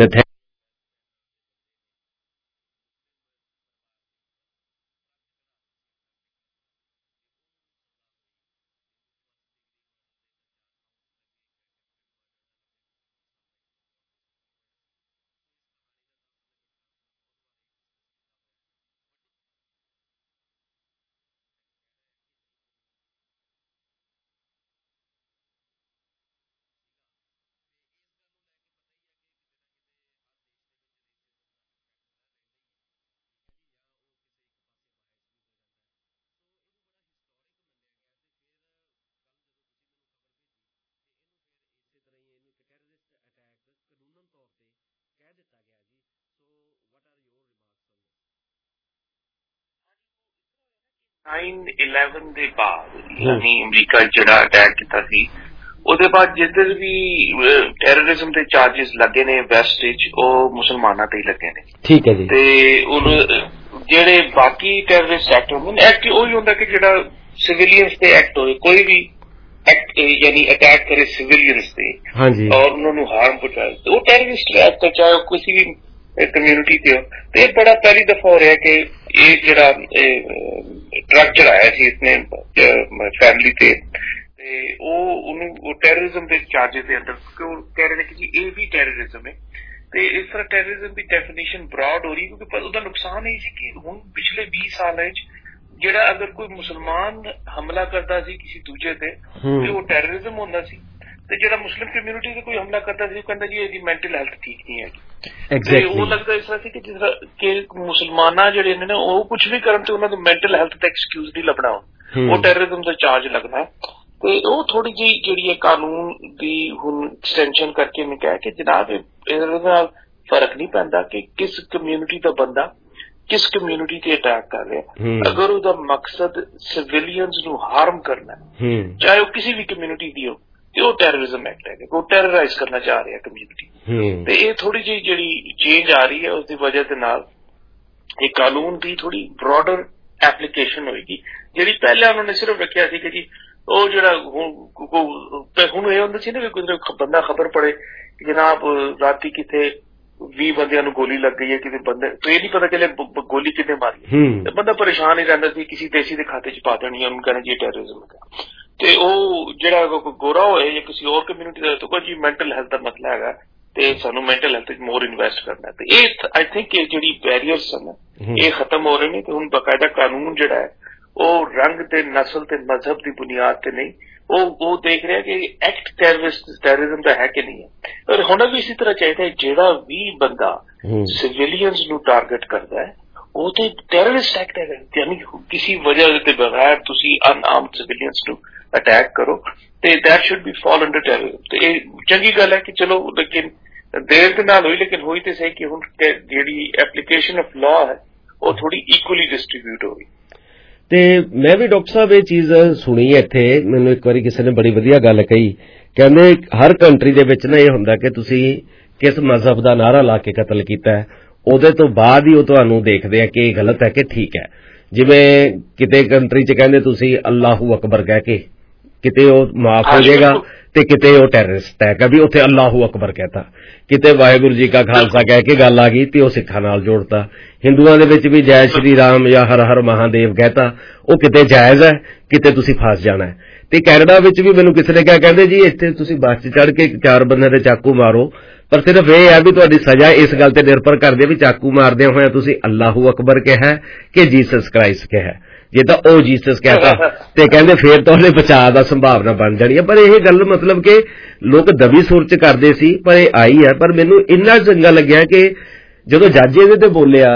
ਦਿੱਤਾ ਗਿਆ ਜੀ। ਸੋ ਵਾਟ ਆਰ ਯੋਰ ਰਿਮਾਰਕਸ? 9/11 ਦੇ ਬਾਅਦ ਯਾਨੀ ਅਮਰੀਕਾ ਜਿਹੜਾ ਅਟੈਕ ਕੀਤਾ ਸੀ, ਉਹਦੇ ਬਾਅਦ ਜਿੱਧਰ ਵੀ ਟੈਰਰਿਜ਼ਮ ਦੇ ਚਾਰजेस ਲੱਗੇ ਨੇ ਵੈਸਟ ਵਿੱਚ, ਉਹ ਮੁਸਲਮਾਨਾਂ ਤੇ ਹੀ ਲੱਗੇ ਨੇ। ਠੀਕ ਹੈ ਜੀ। ਤੇ ਜਿਹੜੇ ਬਾਕੀ ਟੈਰਰਿਸਟ ਐਕਟ ਹੁੰਦੇ ਨੇ, ਐਕਟ ਉਹੀ ਹੁੰਦਾ ਕਿ ਜਿਹੜਾ ਸਿਵਿਲੀਅਨਸ ਤੇ ਐਕਟ ਹੋਵੇ, ਕੋਈ ਵੀ ਐਕਟ ਯਾਨੀ ਅਟੈਕ ਕਰੇ ਸਿਵਿਲੀਅਨਸ ਤੇ ਔਰ ਉਹਨਾਂ ਨੂੰ ਹਾਰਮ ਪਹੁੰਚਾਏ, ਉਹ ਟੈਰਰਿਸਟ ਐਕਟ ਹੈ, ਚਾਹੇ ਕਿਸੇ ਵੀ ਕਮਿਊਨਿਟੀ ਤੇ ਹੋ। ਤੇ ਇਹ ਬੜਾ ਪਹਿਲੀ ਦਫਾ ਹੋ ਰਿਹਾ ਕਿ ਇਹ ਜਿਹੜਾ ਟਰੱਕ ਚੜਾਇਆ ਸੀ ਇਸਨੇ ਫੈਮਿਲੀ ਤੇ ਉਹ ਉਹਨੂੰ ਟੈਰਰਿਜ਼ਮ ਦੇ ਚਾਰਜਿਸ ਦੇ ਅੰਦਰ, ਕਿਉਂਕਿ ਉਹ ਕਹਿ ਰਹੇ ਨੇ ਕਿ ਜੀ ਇਹ ਵੀ ਟੈਰਰਿਜ਼ਮ ਹੈ। ਤੇ ਇਸ ਤਰ੍ਹਾਂ ਟੈਰਰਿਜ਼ਮ ਦੀ ਡੈਫੀਨੇਸ਼ਨ ਬਰੌਡ ਹੋ ਰਹੀ, ਕਿਉਂਕਿ ਉਹਦਾ ਨੁਕਸਾਨ ਇਹ ਸੀ ਕਿ ਹੁਣ ਪਿਛਲੇ 20 ਸਾਲਾਂ 'ਚ ਜਿਹੜਾ ਅਗਰ ਕੋਈ ਮੁਸਲਮਾਨ ਹਮਲਾ ਕਰਦਾ ਸੀ ਕਿਸੇ ਦੂਜੇ ਤੇ ਉਹ ਟੈਰਰਿਜ਼ਮ ਹੁੰਦਾ ਸੀ, ਤੇ ਜਿਹੜਾ ਮੁਸਲਿਮ ਕਮਿਊਨਿਟੀ ਤੇ ਕੋਈ ਹਮਲਾ ਕਰਦਾ ਸੀ ਉਹ ਕਹਿੰਦਾ ਜੀ ਇਹਦੀ ਮੈਂਟਲ ਹੈਲਥ ਠੀਕ ਨਹੀਂ ਹੈਗੀ। ਤੇ ਉਹ ਲੱਗਦਾ ਇਸ ਤਰ੍ਹਾਂ ਸੀ ਕਿ ਜਿਸ ਤਰ੍ਹਾਂ ਕਿ ਮੁਸਲਮਾਨਾਂ ਜਿਹੜੇ ਨੇ ਉਹ ਕੁਝ ਵੀ ਕਰਨ ਤੇ ਉਹਨਾਂ ਦੀ ਮੈਂਟਲ ਹੈਲਥ ਦਾ ਐਕਸਕਿਊਜ਼ ਨਹੀਂ ਲੱਭਣਾ, ਉਹ ਟੈਰਰਿਜ਼ਮ ਦਾ ਚਾਰਜ ਲੱਗਣਾ। ਤੇ ਉਹ ਥੋੜੀ ਜਿਹੀ ਜਿਹੜੀ ਹੈ ਕਾਨੂੰਨ ਦੀ ਹੁਣ ਐਕਸਟੈਂਸ਼ਨ ਕਰਕੇ ਮੈਂ ਕਿਹਾ ਕਿ ਜਨਾਬ ਇਹਦੇ ਨਾਲ ਫਰਕ ਨਹੀਂ ਪੈਂਦਾ ਕਿ ਕਿਸ ਕਮਿਊਨਿਟੀ ਦਾ ਬੰਦਾ ਕਿਸ ਕਮਿਊਨਿਟੀ ਤੇ ਅਟੈਕ ਕਰ ਰਿਹਾ। ਅਗਰ ਉਹਦਾ ਮਕਸਦ ਸਿਵਿਲੀਅਨਸ ਨੂੰ ਹਾਰਮ ਕਰਨਾ, ਚਾਹੇ ਉਹ ਕਿਸੇ ਵੀ ਕਮਿਊਨਿਟੀ ਦੀ ਹੋ, ਤੇ ਉਹ ਟੈਰਰਿਜ਼ਮ ਐਕਟ ਹੈ, ਉਹ ਟੈਰਰਾਈਜ਼ ਕਰਨਾ ਚਾਹ ਰਿਹਾ ਕਮਿਊਨਿਟੀ। ਤੇ ਇਹ ਥੋੜੀ ਜਿਹੀ ਜਿਹੜੀ ਚੇਂਜ ਆ ਰਹੀ ਹੈ ਉਸ ਦੀ ਵਜ੍ਹਾ ਦੇ ਨਾਲ ਇਹ ਕਾਨੂੰਨ ਦੀ ਥੋੜੀ ਬ੍ਰੌਡਰ ਐਪਲੀਕੇਸ਼ਨ ਹੋਏਗੀ, ਜਿਹੜੀ ਪਹਿਲਾਂ ਉਹਨਾਂ ਨੇ ਸਿਰਫ ਰੱਖਿਆ ਸੀ ਕਿ ਜੀ ਉਹ ਜਿਹੜਾ ਹੁਣ ਇਹ ਹੁੰਦਾ ਸੀ ਨਾ ਕਿ ਬੰਦਾ ਖਬਰ ਪੜੇ ਕਿ ਜਨਾਬ ਰਾਤੀ ਕਿਤੇ 20 ਬੰਦਿਆਂ ਨੂੰ ਗੋਲੀ ਲੱਗ ਗਈ ਹੈ ਕਿਸੇ ਬੰਦੇ ਤੋਂ, ਇਹ ਨਹੀਂ ਪਤਾ ਚੱਲੇ ਗੋਲੀ ਕਿੰਨੇ ਮਾਰੀ, ਤੇ ਬੰਦਾ ਪਰੇਸ਼ਾਨ ਹੀ ਰਹਿੰਦਾ ਸੀ, ਕਿਸੇ ਦੇਸੀ ਦੇ ਖਾਤੇ 'ਚ ਪਾ ਦੇਣੀ ਉਹਨੂੰ ਕਹਿਣਾ ਜੀ ਟੈਰਰਿਜ਼ਮ ਹੈ। ਤੇ ਉਹ ਜਿਹੜਾ ਗੋਰਾ ਹੋਏ ਜਾਂ ਕਿਸੇ ਹੋਰ ਕਮਿਊਨਿਟੀ ਦਾ ਤਾਂ ਜੀ ਮੈਂਟਲ ਹੈਲਥ ਦਾ ਮਸਲਾ ਹੈਗਾ ਤੇ ਸਾਨੂੰ ਮੈਂਟਲ ਹੈਲਥ 'ਚ ਮੋਰ ਇਨਵੈਸਟ ਕਰਨਾ। ਤੇ ਇਹ ਆਈ ਥਿੰਕ ਇਹ ਜਿਹੜੀ ਬੈਰੀਅਰਸ ਹਨ ਇਹ ਖਤਮ ਹੋ ਰਹੇ ਨੇ, ਤੇ ਹੁਣ ਬਾਕਾਇਦਾ ਕਾਨੂੰਨ ਜਿਹੜਾ ਹੈ ਉਹ ਰੰਗ ਤੇ ਨਸਲ ਤੇ ਮਜ਼ਹਬ ਦੀ ਬੁਨਿਆਦ ਤੇ ਨਹੀਂ, ਉਹ ਦੇਖ ਰਿਹਾ ਕਿ ਐਕਟ ਟੈਰਰਿਜ਼ਮ ਦਾ ਹੈ ਕਿ ਨਹੀਂ ਹੈ। ਔਰ ਹੁਣ ਵੀ ਇਸੇ ਤਰ੍ਹਾਂ ਚਾਹੀਦਾ ਹੈ ਜਿਹੜਾ ਵੀ ਬੰਦਾ ਸਿਵਿਲੀਅਨਸ ਨੂੰ ਟਾਰਗੇਟ ਕਰਦਾ ਹੈ ਉਹ ਤੇ ਟੈਰਰਿਸਟ ਐਕਟ ਹੈਗਾ, ਯਾਨੀ ਕਿਸੇ ਵਜ੍ਹਾ ਦੇ ਬਗੈਰ ਤੁਸੀਂ ਅਨਆਰਮਡ ਸਿਵਿਲੀਅਨਸ ਨੂੰ ਅਟੈਕ ਕਰੋ ਤੇ that should be fall under terrorism. ਤੇ ਇਹ ਚੰਗੀ ਗੱਲ ਹੈ ਕਿ ਚਲੋ ਲੇਕਿਨ ਦੇਰ ਦੇ ਨਾਲ ਹੋਈ, ਲੇਕਿਨ ਹੋਈ ਤੇ ਸਹੀ ਕਿ ਹੁਣ ਜਿਹੜੀ ਐਪਲੀਕੇਸ਼ਨ ਆਫ ਲਾਅ ਹੈ ਉਹ ਥੋੜੀ ਇਕੁਅਲੀ ਡਿਸਟਰੀਬਿਊਟ ਹੋਈ। ਤੇ ਮੈਂ ਵੀ ਡਾਕਟਰ ਸਾਹਿਬ ਇਹ ਚੀਜ਼ ਸੁਣੀ ਇੱਥੇ, ਮੈਨੂੰ ਇੱਕ ਵਾਰੀ ਕਿਸੇ ਨੇ ਬੜੀ ਵਧੀਆ ਗੱਲ ਕਹੀ, ਕਹਿੰਦੇ ਹਰ ਕੰਟਰੀ ਦੇ ਵਿੱਚ ਨਾ ਇਹ ਹੁੰਦਾ ਕਿ ਤੁਸੀਂ ਕਿਸ ਮਜ਼ਹਬ ਦਾ ਨਾਅਰਾ ਲਾ ਕੇ ਕਤਲ ਕੀਤਾ ਹੈ, ਉਹਦੇ ਤੋਂ ਬਾਅਦ ਹੀ ਉਹ ਤੁਹਾਨੂੰ ਦੇਖਦੇ ਆ ਕਿ ਇਹ ਗਲਤ ਹੈ ਕਿ ਠੀਕ ਹੈ। ਜਿਵੇਂ ਕਿਤੇ ਕੰਟਰੀ 'ਚ ਕਹਿੰਦੇ ਤੁਸੀਂ ਅੱਲਾਹੂ ਅਕਬਰ ਕਹਿ ਕੇ, ਕਿਤੇ ਉਹ ਮਾਫ ਹੋ ਜਾਏਗਾ ਤੇ ਕਿਤੇ ਉਹ ਟੈਰਰਿਸਟ ਹੈ ਕਿ ਉੱਥੇ ਅੱਲਾਹੂ ਅਕਬਰ ਕਹਿਤਾ, ਕਿਤੇ ਵਾਹਿਗੁਰੂ ਜੀ ਕਾ ਖਾਲਸਾ ਕਹਿ ਕੇ ਗੱਲ ਆ ਗਈ ਤੇ ਉਹ ਸਿੱਖਾਂ ਨਾਲ ਜੋੜਤਾ। ਹਿੰਦੂਆਂ ਦੇ ਵਿੱਚ ਵੀ ਜੈ ਸ਼੍ਰੀ ਰਾਮ ਜਾਂ ਹਰ ਹਰ ਮਹਾਦੇਵ ਕਹਿਤਾ, ਉਹ ਕਿਤੇ ਜਾਇਜ਼ ਹੈ ਕਿਤੇ ਤੁਸੀਂ ਫਸ ਜਾਣਾ ਹੈ। ਤੇ ਕੈਨੇਡਾ ਵਿੱਚ ਵੀ ਮੈਨੂੰ ਕਿਸੇ ਨੇ ਕਿਹਾ, ਕਹਿੰਦੇ ਜੀ ਇੱਥੇ ਤੁਸੀਂ ਬੱਸ 'ਚ ਚੜ੍ਹ ਕੇ 4 ਬੰਦਿਆਂ ਤੇ ਚਾਕੂ ਮਾਰੋ, ਪਰ ਸਿਰਫ ਇਹ ਹੈ ਵੀ ਤੁਹਾਡੀ ਸਜ਼ਾ ਇਸ ਗੱਲ ਤੇ ਨਿਰਭਰ ਕਰਦੀ ਹੈ ਵੀ ਚਾਕੂ ਮਾਰਦਿਆਂ ਹੋਇਆ ਤੁਸੀਂ ਅੱਲਾਹੂ ਅਕਬਰ ਕਿਹਾ ਕਿ ਜੀਸਸ ਕ੍ਰਾਈਸਟ ਕਿਹਾ। ਜੇ ਤਾਂ ਉਹ ਜੀਸਸ ਕਹਿਤਾ ਤੇ ਕਹਿੰਦੇ ਫੇਰ ਤਾਂ ਉਹਨੇ ਬਚਾਅ ਦਾ ਸੰਭਾਵਨਾ ਬਣ ਜਾਣੀ ਹੈ। ਪਰ ਇਹ ਗੱਲ ਮਤਲਬ ਕਿ ਲੋਕ ਦਬੀ ਸੁਰ 'ਚ ਕਰਦੇ ਸੀ, ਪਰ ਇਹ ਆਈ ਹੈ। ਪਰ ਮੈਨੂੰ ਇੰਨਾ ਚੰਗਾ ਲੱਗਿਆ ਕਿ ਜਦੋਂ ਜੱਜ ਇਹਦੇ ਤੇ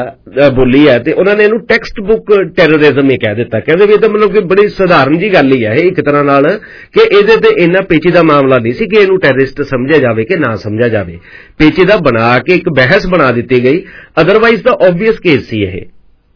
ਬੋਲੀ ਹੈ ਤੇ ਉਹਨਾਂ ਨੇ ਇਹਨੂੰ ਟੈਕਸਟ ਬੁੱਕ ਟੈਰਰਿਜ਼ਮ ਹੀ ਕਹਿ ਦਿੱਤਾ। ਕਹਿੰਦੇ ਵੀ ਇਹ ਤਾਂ ਮਤਲਬ ਕਿ ਬੜੀ ਸਧਾਰਨ ਜੀ ਗੱਲ ਹੀ ਹੈ ਇਹ ਇੱਕ ਤਰ੍ਹਾਂ ਨਾਲ, ਕਿ ਇਹਦੇ ਤੇ ਇੰਨਾ ਪੇਚੀਦਾ ਮਾਮਲਾ ਨਹੀਂ ਸੀ ਕਿ ਇਹਨੂੰ ਟੈਰਰਿਸਟ ਸਮਝਿਆ ਜਾਵੇ ਕਿ ਨਾ ਸਮਝਿਆ ਜਾਵੇ। ਪੇਚੀਦਾ ਬਣਾ ਕੇ ਇੱਕ ਬਹਿਸ ਬਣਾ ਦਿੱਤੀ ਗਈ, ਅਦਰਵਾਈਜ਼ ਤਾਂ ਆਬਵੀਅਸ ਕੇਸ ਸੀ ਇਹ।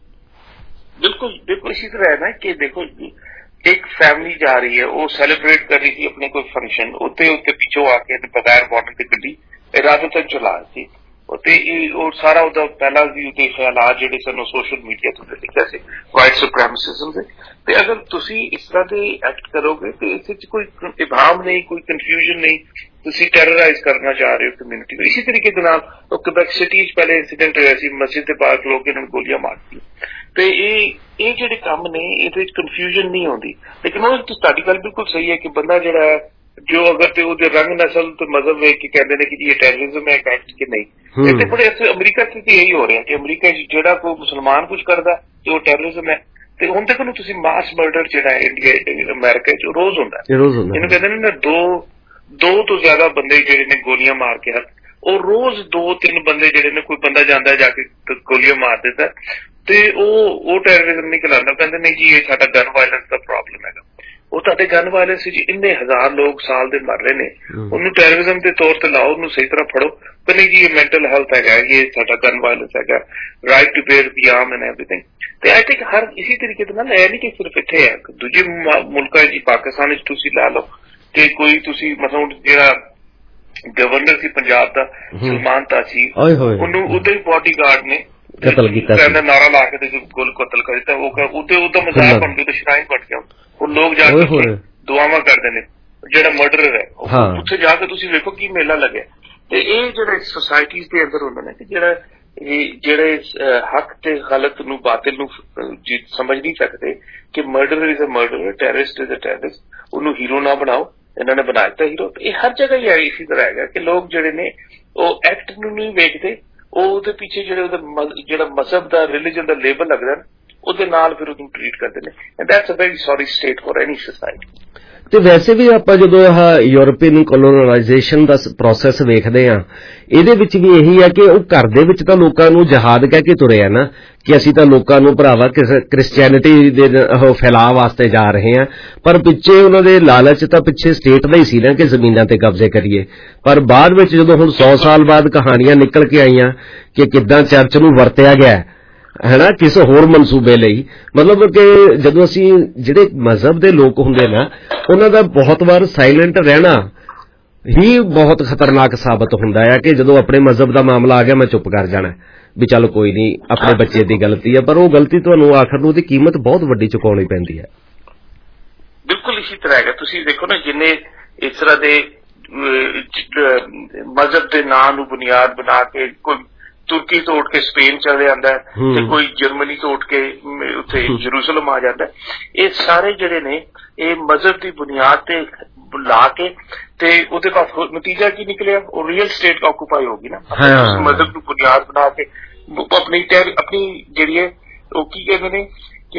ਬਿਲਕੁਲ ਬਿਲकुल इसी तरह है ना कि देखो एक फैमिली जा रही है, वो सेलिब्रेट कर रही थी अपने कोई फंक्शन, उत्ते पिछों आके बगैर बॉर्डर की गड्डी इरादतन चला दी और सारा ਉਹਦਾ ਪਹਿਲਾਂ ਵੀ ਉਹਦੇ ਖਿਆਲਾਤ ਜਿਹੜੇ ਸਨ ਸੋਸ਼ਲ ਮੀਡੀਆ ਤੇ ਲਿਖਿਆ ਸੀ ਵਾਈਟ ਸੁਪਰੈਮਸਿਜ਼ਮ ਦੇ। ਤੇ ਅਗਰ ਤੁਸੀਂ ਇਸ ਤਰ੍ਹਾਂ ਦੇ ਐਕਟ ਕਰੋਗੇ ਤੇ ਇਸ ਵਿੱਚ ਕੋਈ ਇਬਹਾਮ ਨਹੀਂ, ਕੋਈ ਕਨਫਿਊਜ਼ਨ ਨਹੀਂ, ਤੁਸੀਂ ਟੈਰਰਾਈਜ਼ ਕਰਨਾ ਚਾਹ ਰਹੇ ਹੋ ਕਮਿਊਨਿਟੀ ਨੂੰ। ਇਸੇ ਤਰੀਕੇ ਦੇ ਨਾਲ ਉਹ ਕਿਬੈਕ ਸਿਟੀ 'ਚ ਪਹਿਲੇ ਇੰਸੀਡੈਂਟ ਹੋਇਆ ਸੀ, ਮਸਜਿਦ ਦੇ ਬਾਹਰ ਲੋਕ ਇਹਨਾਂ ਨੂੰ ਗੋਲੀਆਂ ਮਾਰਤੀਆਂ। ਤੇ ਇਹ ਜਿਹੜੇ ਕੰਮ ਨੇ ਇਹਦੇ ਵਿੱਚ ਕਨਫਿਊਜ਼ਨ ਨਹੀਂ ਆਉਂਦੀ। ਲੇਕਿਨ ਉਹ ਤੁਹਾਡੀ ਗੱਲ ਬਿਲਕੁਲ ਸਹੀ ਹੈ ਕਿ ਬੰਦਾ ਜਿਹੜਾ ਜੋ ਅਗਰ ਤੇ ਉਹਦੇ ਰੰਗ ਨਸਲ ਤੇ ਮਜ਼ਹਬ ਵੇਖ ਕੇ ਕਹਿੰਦੇ ਨੇ ਕਿ ਜੀ ਇਹ ਟੈਰਰਿਜ਼ਮ ਹੈ ਐਕਟ ਕਿ ਨਹੀਂ। ਇੱਥੇ ਬੜੇ ਅਮਰੀਕਾ 'ਚ ਤੇ ਇਹੀ ਹੋ ਰਿਹਾ ਕਿ ਅਮਰੀਕਾ 'ਚ ਜਿਹੜਾ ਕੋਈ ਮੁਸਲਮਾਨ ਕੁਝ ਕਰਦਾ ਤੇ ਉਹ ਟੈਰਰਿਜ਼ਮ ਹੈ। ਤੇ ਹੁਣ ਤੱਕ ਨੂੰ ਤੁਸੀਂ ਮਾਸ ਮਰਡਰ ਜਿਹੜਾ ਹੈ ਇੰਡੀਆ ਅਮਰੀਕਾ 'ਚ ਰੋਜ਼ ਹੁੰਦਾ, ਇਹਨੂੰ ਕਹਿੰਦੇ ਨੇ ਨਾ ਦੋ ਤੋਂ ਜ਼ਿਆਦਾ ਬੰਦੇ ਜਿਹੜੇ ਨੇ ਗੋਲੀਆਂ ਮਾਰ ਕੇ ਉਹ ਰੋਜ਼ 2-3 ਬੰਦੇ ਜਿਹੜੇ ਨੇ, ਕੋਈ ਬੰਦਾ ਜਾਂਦਾ ਜਾ ਕੇ ਗੋਲੀਆਂ ਮਾਰ ਦਿੰਦਾ ਤੇ ਉਹ ਟੈਰਰਿਜ਼ਮ ਨਹੀਂ ਕਹਿਲਾਉਂਦਾ। ਕਹਿੰਦੇ ਨਹੀਂ ਜੀ ਇਹ ਸਾਡਾ ਗਨ ਵਾਇਲੈਂਸ ਦਾ ਪ੍ਰੋਬਲਮ ਹੈਗਾ। ਉਹ ਤੁਹਾਡੇ ਗਨ ਵਾਇਲੈਂਸ ਵਿੱਚ ਇੰਨੇ ਹਜ਼ਾਰ ਲੋਕ ਸਾਲ ਦੇ ਮਰ ਰਹੇ ਨੇ, ਉਹਨੂੰ ਟੈਰਰਿਜ਼ਮ ਦੇ ਤੌਰ ਤੇ ਲਾਓ, ਉਹਨੂੰ ਸਹੀ ਤਰ੍ਹਾਂ ਫੜੋ। ਪਰ ਨਹੀਂ ਜੀ ਇਹ ਮੈਂਟਲ ਹੈਲਥ ਹੈਗਾ, ਇਹ ਸਾਡਾ ਗਨ ਵਾਇਲੈਂਸ ਹੈਗਾ, right to bear the arm and everything. ਤੇ ਆਈ ਥਿੰਕ ਹਰ ਇਸੇ ਤਰੀਕੇ ਦੇ ਨਾਲ ਇਹ ਨਹੀਂ ਕਿ ਸਿਰਫ ਇੱਥੇ ਹੈ, ਦੂਜੇ ਮੁਲਕਾਂ ਜੀ ਪਾਕਿਸਤਾਨ ਵਿੱਚ ਤੁਸੀਂ ਲਾ ਲਓ ਕਿ ਕੋਈ ਤੁਸੀਂ ਮਤਲਬ ਜਿਹੜਾ ਗਵਰਨਰ ਸੀ ਪੰਜਾਬ ਦਾ ਸਲਮਾਨ ਤਾਸੀ, ਉਹਨੂੰ ਉਹਦੇ ਬੋਡੀ ਗਾਰਡ ਨੇ ਕਤਲ ਕੀਤਾ, ਨਾਰਾ ਲਾ ਕੇ ਗੋਲ ਕਤਲ ਕਰ ਦਿੱਤਾ। ਉਹਦਾ ਮਜ਼ਾਕ ਬਣ ਗਿਆ, ਸ਼ਰਾਈਨ ਬਣ ਗਿਆ। ਉਹ ਲੋਕ ਜਾ ਕੇ ਦੁਆਵਾਂ ਕਰਦੇ ਨੇ ਜਿਹੜਾ ਮਰਡਰਰ ਹੈ, ਉੱਥੇ ਜਾ ਕੇ ਤੁਸੀਂ ਵੇਖੋ ਕੀ ਮੇਲਾ ਲੱਗਿਆ। ਤੇ ਇਹ ਜਿਹੜਾ ਸੋਸਾਇਟੀਜ਼ ਦੇ ਅੰਦਰ ਹੁੰਦਾ ਨਾ ਕਿ ਜਿਹੜਾ ਜਿਹੜੇ ਹੱਕ ਤੇ ਗਲਤ ਨੂੰ ਬਾਤਿਲ ਨੂੰ ਸਮਝ ਨਹੀਂ ਸਕਦੇ ਕਿ murder is a murder, terrorist is a terrorist, ਉਹਨੂੰ ਹੀਰੋ ਨਾ ਬਣਾਓ। ਇਹਨਾਂ ਨੇ ਬਣਾ ਦਿੱਤਾ ਹੀਰੋ। ਇਹ ਹਰ ਜਗ੍ਹਾ ਹੀ ਇਸੇ ਤਰ੍ਹਾਂ ਹੈਗਾ ਕਿ ਲੋਕ ਜਿਹੜੇ ਨੇ ਉਹ ਐਕਟ ਨੂੰ ਨਹੀਂ ਵੇਖਦੇ, ਉਹ ਉਹਦੇ ਪਿੱਛੇ ਜਿਹੜਾ ਮਜ਼ਹਬ ਦਾ ਰਿਲੀਜਨ ਦਾ ਲੇਬਲ ਲੱਗਦਾ ਉਹਦੇ ਨਾਲ ਫਿਰ ਉਹਨੂੰ ਟ੍ਰੀਟ ਕਰਦੇ ਨੇ। And that's a very sorry state for any society. ਤੇ ਵੈਸੇ ਵੀ ਆਪਾਂ ਜਦੋਂ ਆਹ ਯੂਰਪੀਅਨ ਕੋਲੋਨਾਈਜੇਸ਼ਨ ਦਾ ਪ੍ਰੋਸੈਸ ਵੇਖਦੇ ਆ, ਇਹਦੇ ਵਿੱਚ ਵੀ ਇਹੀ ਹੈ ਕਿ ਉਹ ਘਰ ਦੇ ਵਿੱਚ ਤਾਂ ਲੋਕਾਂ ਨੂੰ ਜਹਾਦ ਕਹਿ ਕੇ ਤੁਰੇ ਆ ਨਾ ਕਿ ਅਸੀਂ ਤਾਂ ਲੋਕਾਂ ਨੂੰ ਭਰਾਵਾ ਕ੍ਰਿਸਚੈਨਿਟੀ ਦੇ ਫੈਲਾਅ ਵਾਸਤੇ ਜਾ ਰਹੇ ਆ, ਪਰ ਪਿੱਛੇ ਉਹਨਾਂ ਦੇ ਲਾਲਚ ਤਾਂ ਪਿੱਛੇ ਸਟੇਟ ਦਾ ਹੀ ਸੀ ਨਾ ਕਿ ਜ਼ਮੀਨਾਂ ਤੇ ਕਬਜ਼ੇ ਕਰੀਏ। ਪਰ ਬਾਅਦ ਵਿੱਚ ਜਦੋਂ ਹੁਣ 100 ਸਾਲ ਬਾਅਦ ਕਹਾਣੀਆਂ ਨਿਕਲ ਕੇ ਆਈਆਂ ਕਿ ਕਿੱਦਾਂ ਚਰਚ ਨੂੰ ਵਰਤਿਆ ਗਿਆ ਹੈ ਨਾ ਕਿਸੇ ਹੋਰ ਮਨਸੂਬੇ ਲਈ, ਮਤਲਬ ਕਿ ਜਦੋਂ ਅਸੀਂ ਜਿਹੜੇ ਮਜ਼ਹਬ ਦੇ ਲੋਕ ਹੁੰਦੇ ਨਾ ਉਹਨਾਂ ਦਾ ਬਹੁਤ ਵਾਰ ਸਾਇਲੈਂਟ ਰਹਿਣਾ ਹੀ ਬਹੁਤ ਖਤਰਨਾਕ ਸਾਬਤ ਹੁੰਦਾ ਹੈ ਕਿ ਜਦੋਂ ਆਪਣੇ ਮਜ਼ਹਬ ਦਾ ਮਾਮਲਾ ਆ ਗਿਆ ਮੈਂ ਚੁੱਪ ਕਰ ਜਾਣਾ ਵੀ ਚੱਲ ਕੋਈ ਨਹੀਂ ਆਪਣੇ ਬੱਚੇ ਦੀ ਗਲਤੀ ਹੈ, ਪਰ ਉਹ ਗਲਤੀ ਤੁਹਾਨੂੰ ਆਖਰ ਨੂੰ ਉਹਦੀ ਕੀਮਤ ਬਹੁਤ ਵੱਡੀ ਚੁਕਾਉਣੀ ਪੈਂਦੀ ਹੈ। ਬਿਲਕੁਲ ਇਸੇ ਤਰ੍ਹਾਂ ਹੈਗਾ। ਤੁਸੀਂ ਦੇਖੋ ਨਾ ਜਿੰਨੇ ਇਸ ਤਰ੍ਹਾਂ ਦੇ ਮਜ਼ਹਬ ਦੇ ਨਾਂ ਨੂੰ ਬੁਨਿਆਦ ਬਣਾ ਕੇ ਕੋਈ ਤੁਰਕੀ ਤੋਂ ਉੱਠ ਕੇ ਸਪੇਨ ਚਲੇ ਜਾਂਦਾ ਤੇ ਕੋਈ ਜਰਮਨੀ ਤੋਂ ਉੱਠ ਕੇ ਉੱਥੇ ਜਰੂਸਲਮ ਆ ਜਾਂਦਾ, ਇਹ ਸਾਰੇ ਜਿਹੜੇ ਨੇ ਇਹ ਮਜ਼ਹਬ ਦੀ ਬੁਨਿਆਦ ਤੇ ਲਾ ਕੇ ਤੇ ਉਹਦੇ ਬਾਅਦ ਨਤੀਜਾ ਕੀ ਨਿਕਲਿਆ, ਉਹ ਰੀਅਲ ਸਟੇਟ ਆਕੂਪਾਈ ਹੋਗੀ ਨਾ। ਮਜ਼ਹਬ ਨੂੰ ਬੁਨਿਆਦ ਬਣਾ ਕੇ ਆਪਣੀ ਜਿਹੜੀ ਹੈ ਉਹ ਕੀ ਕਹਿੰਦੇ ਨੇ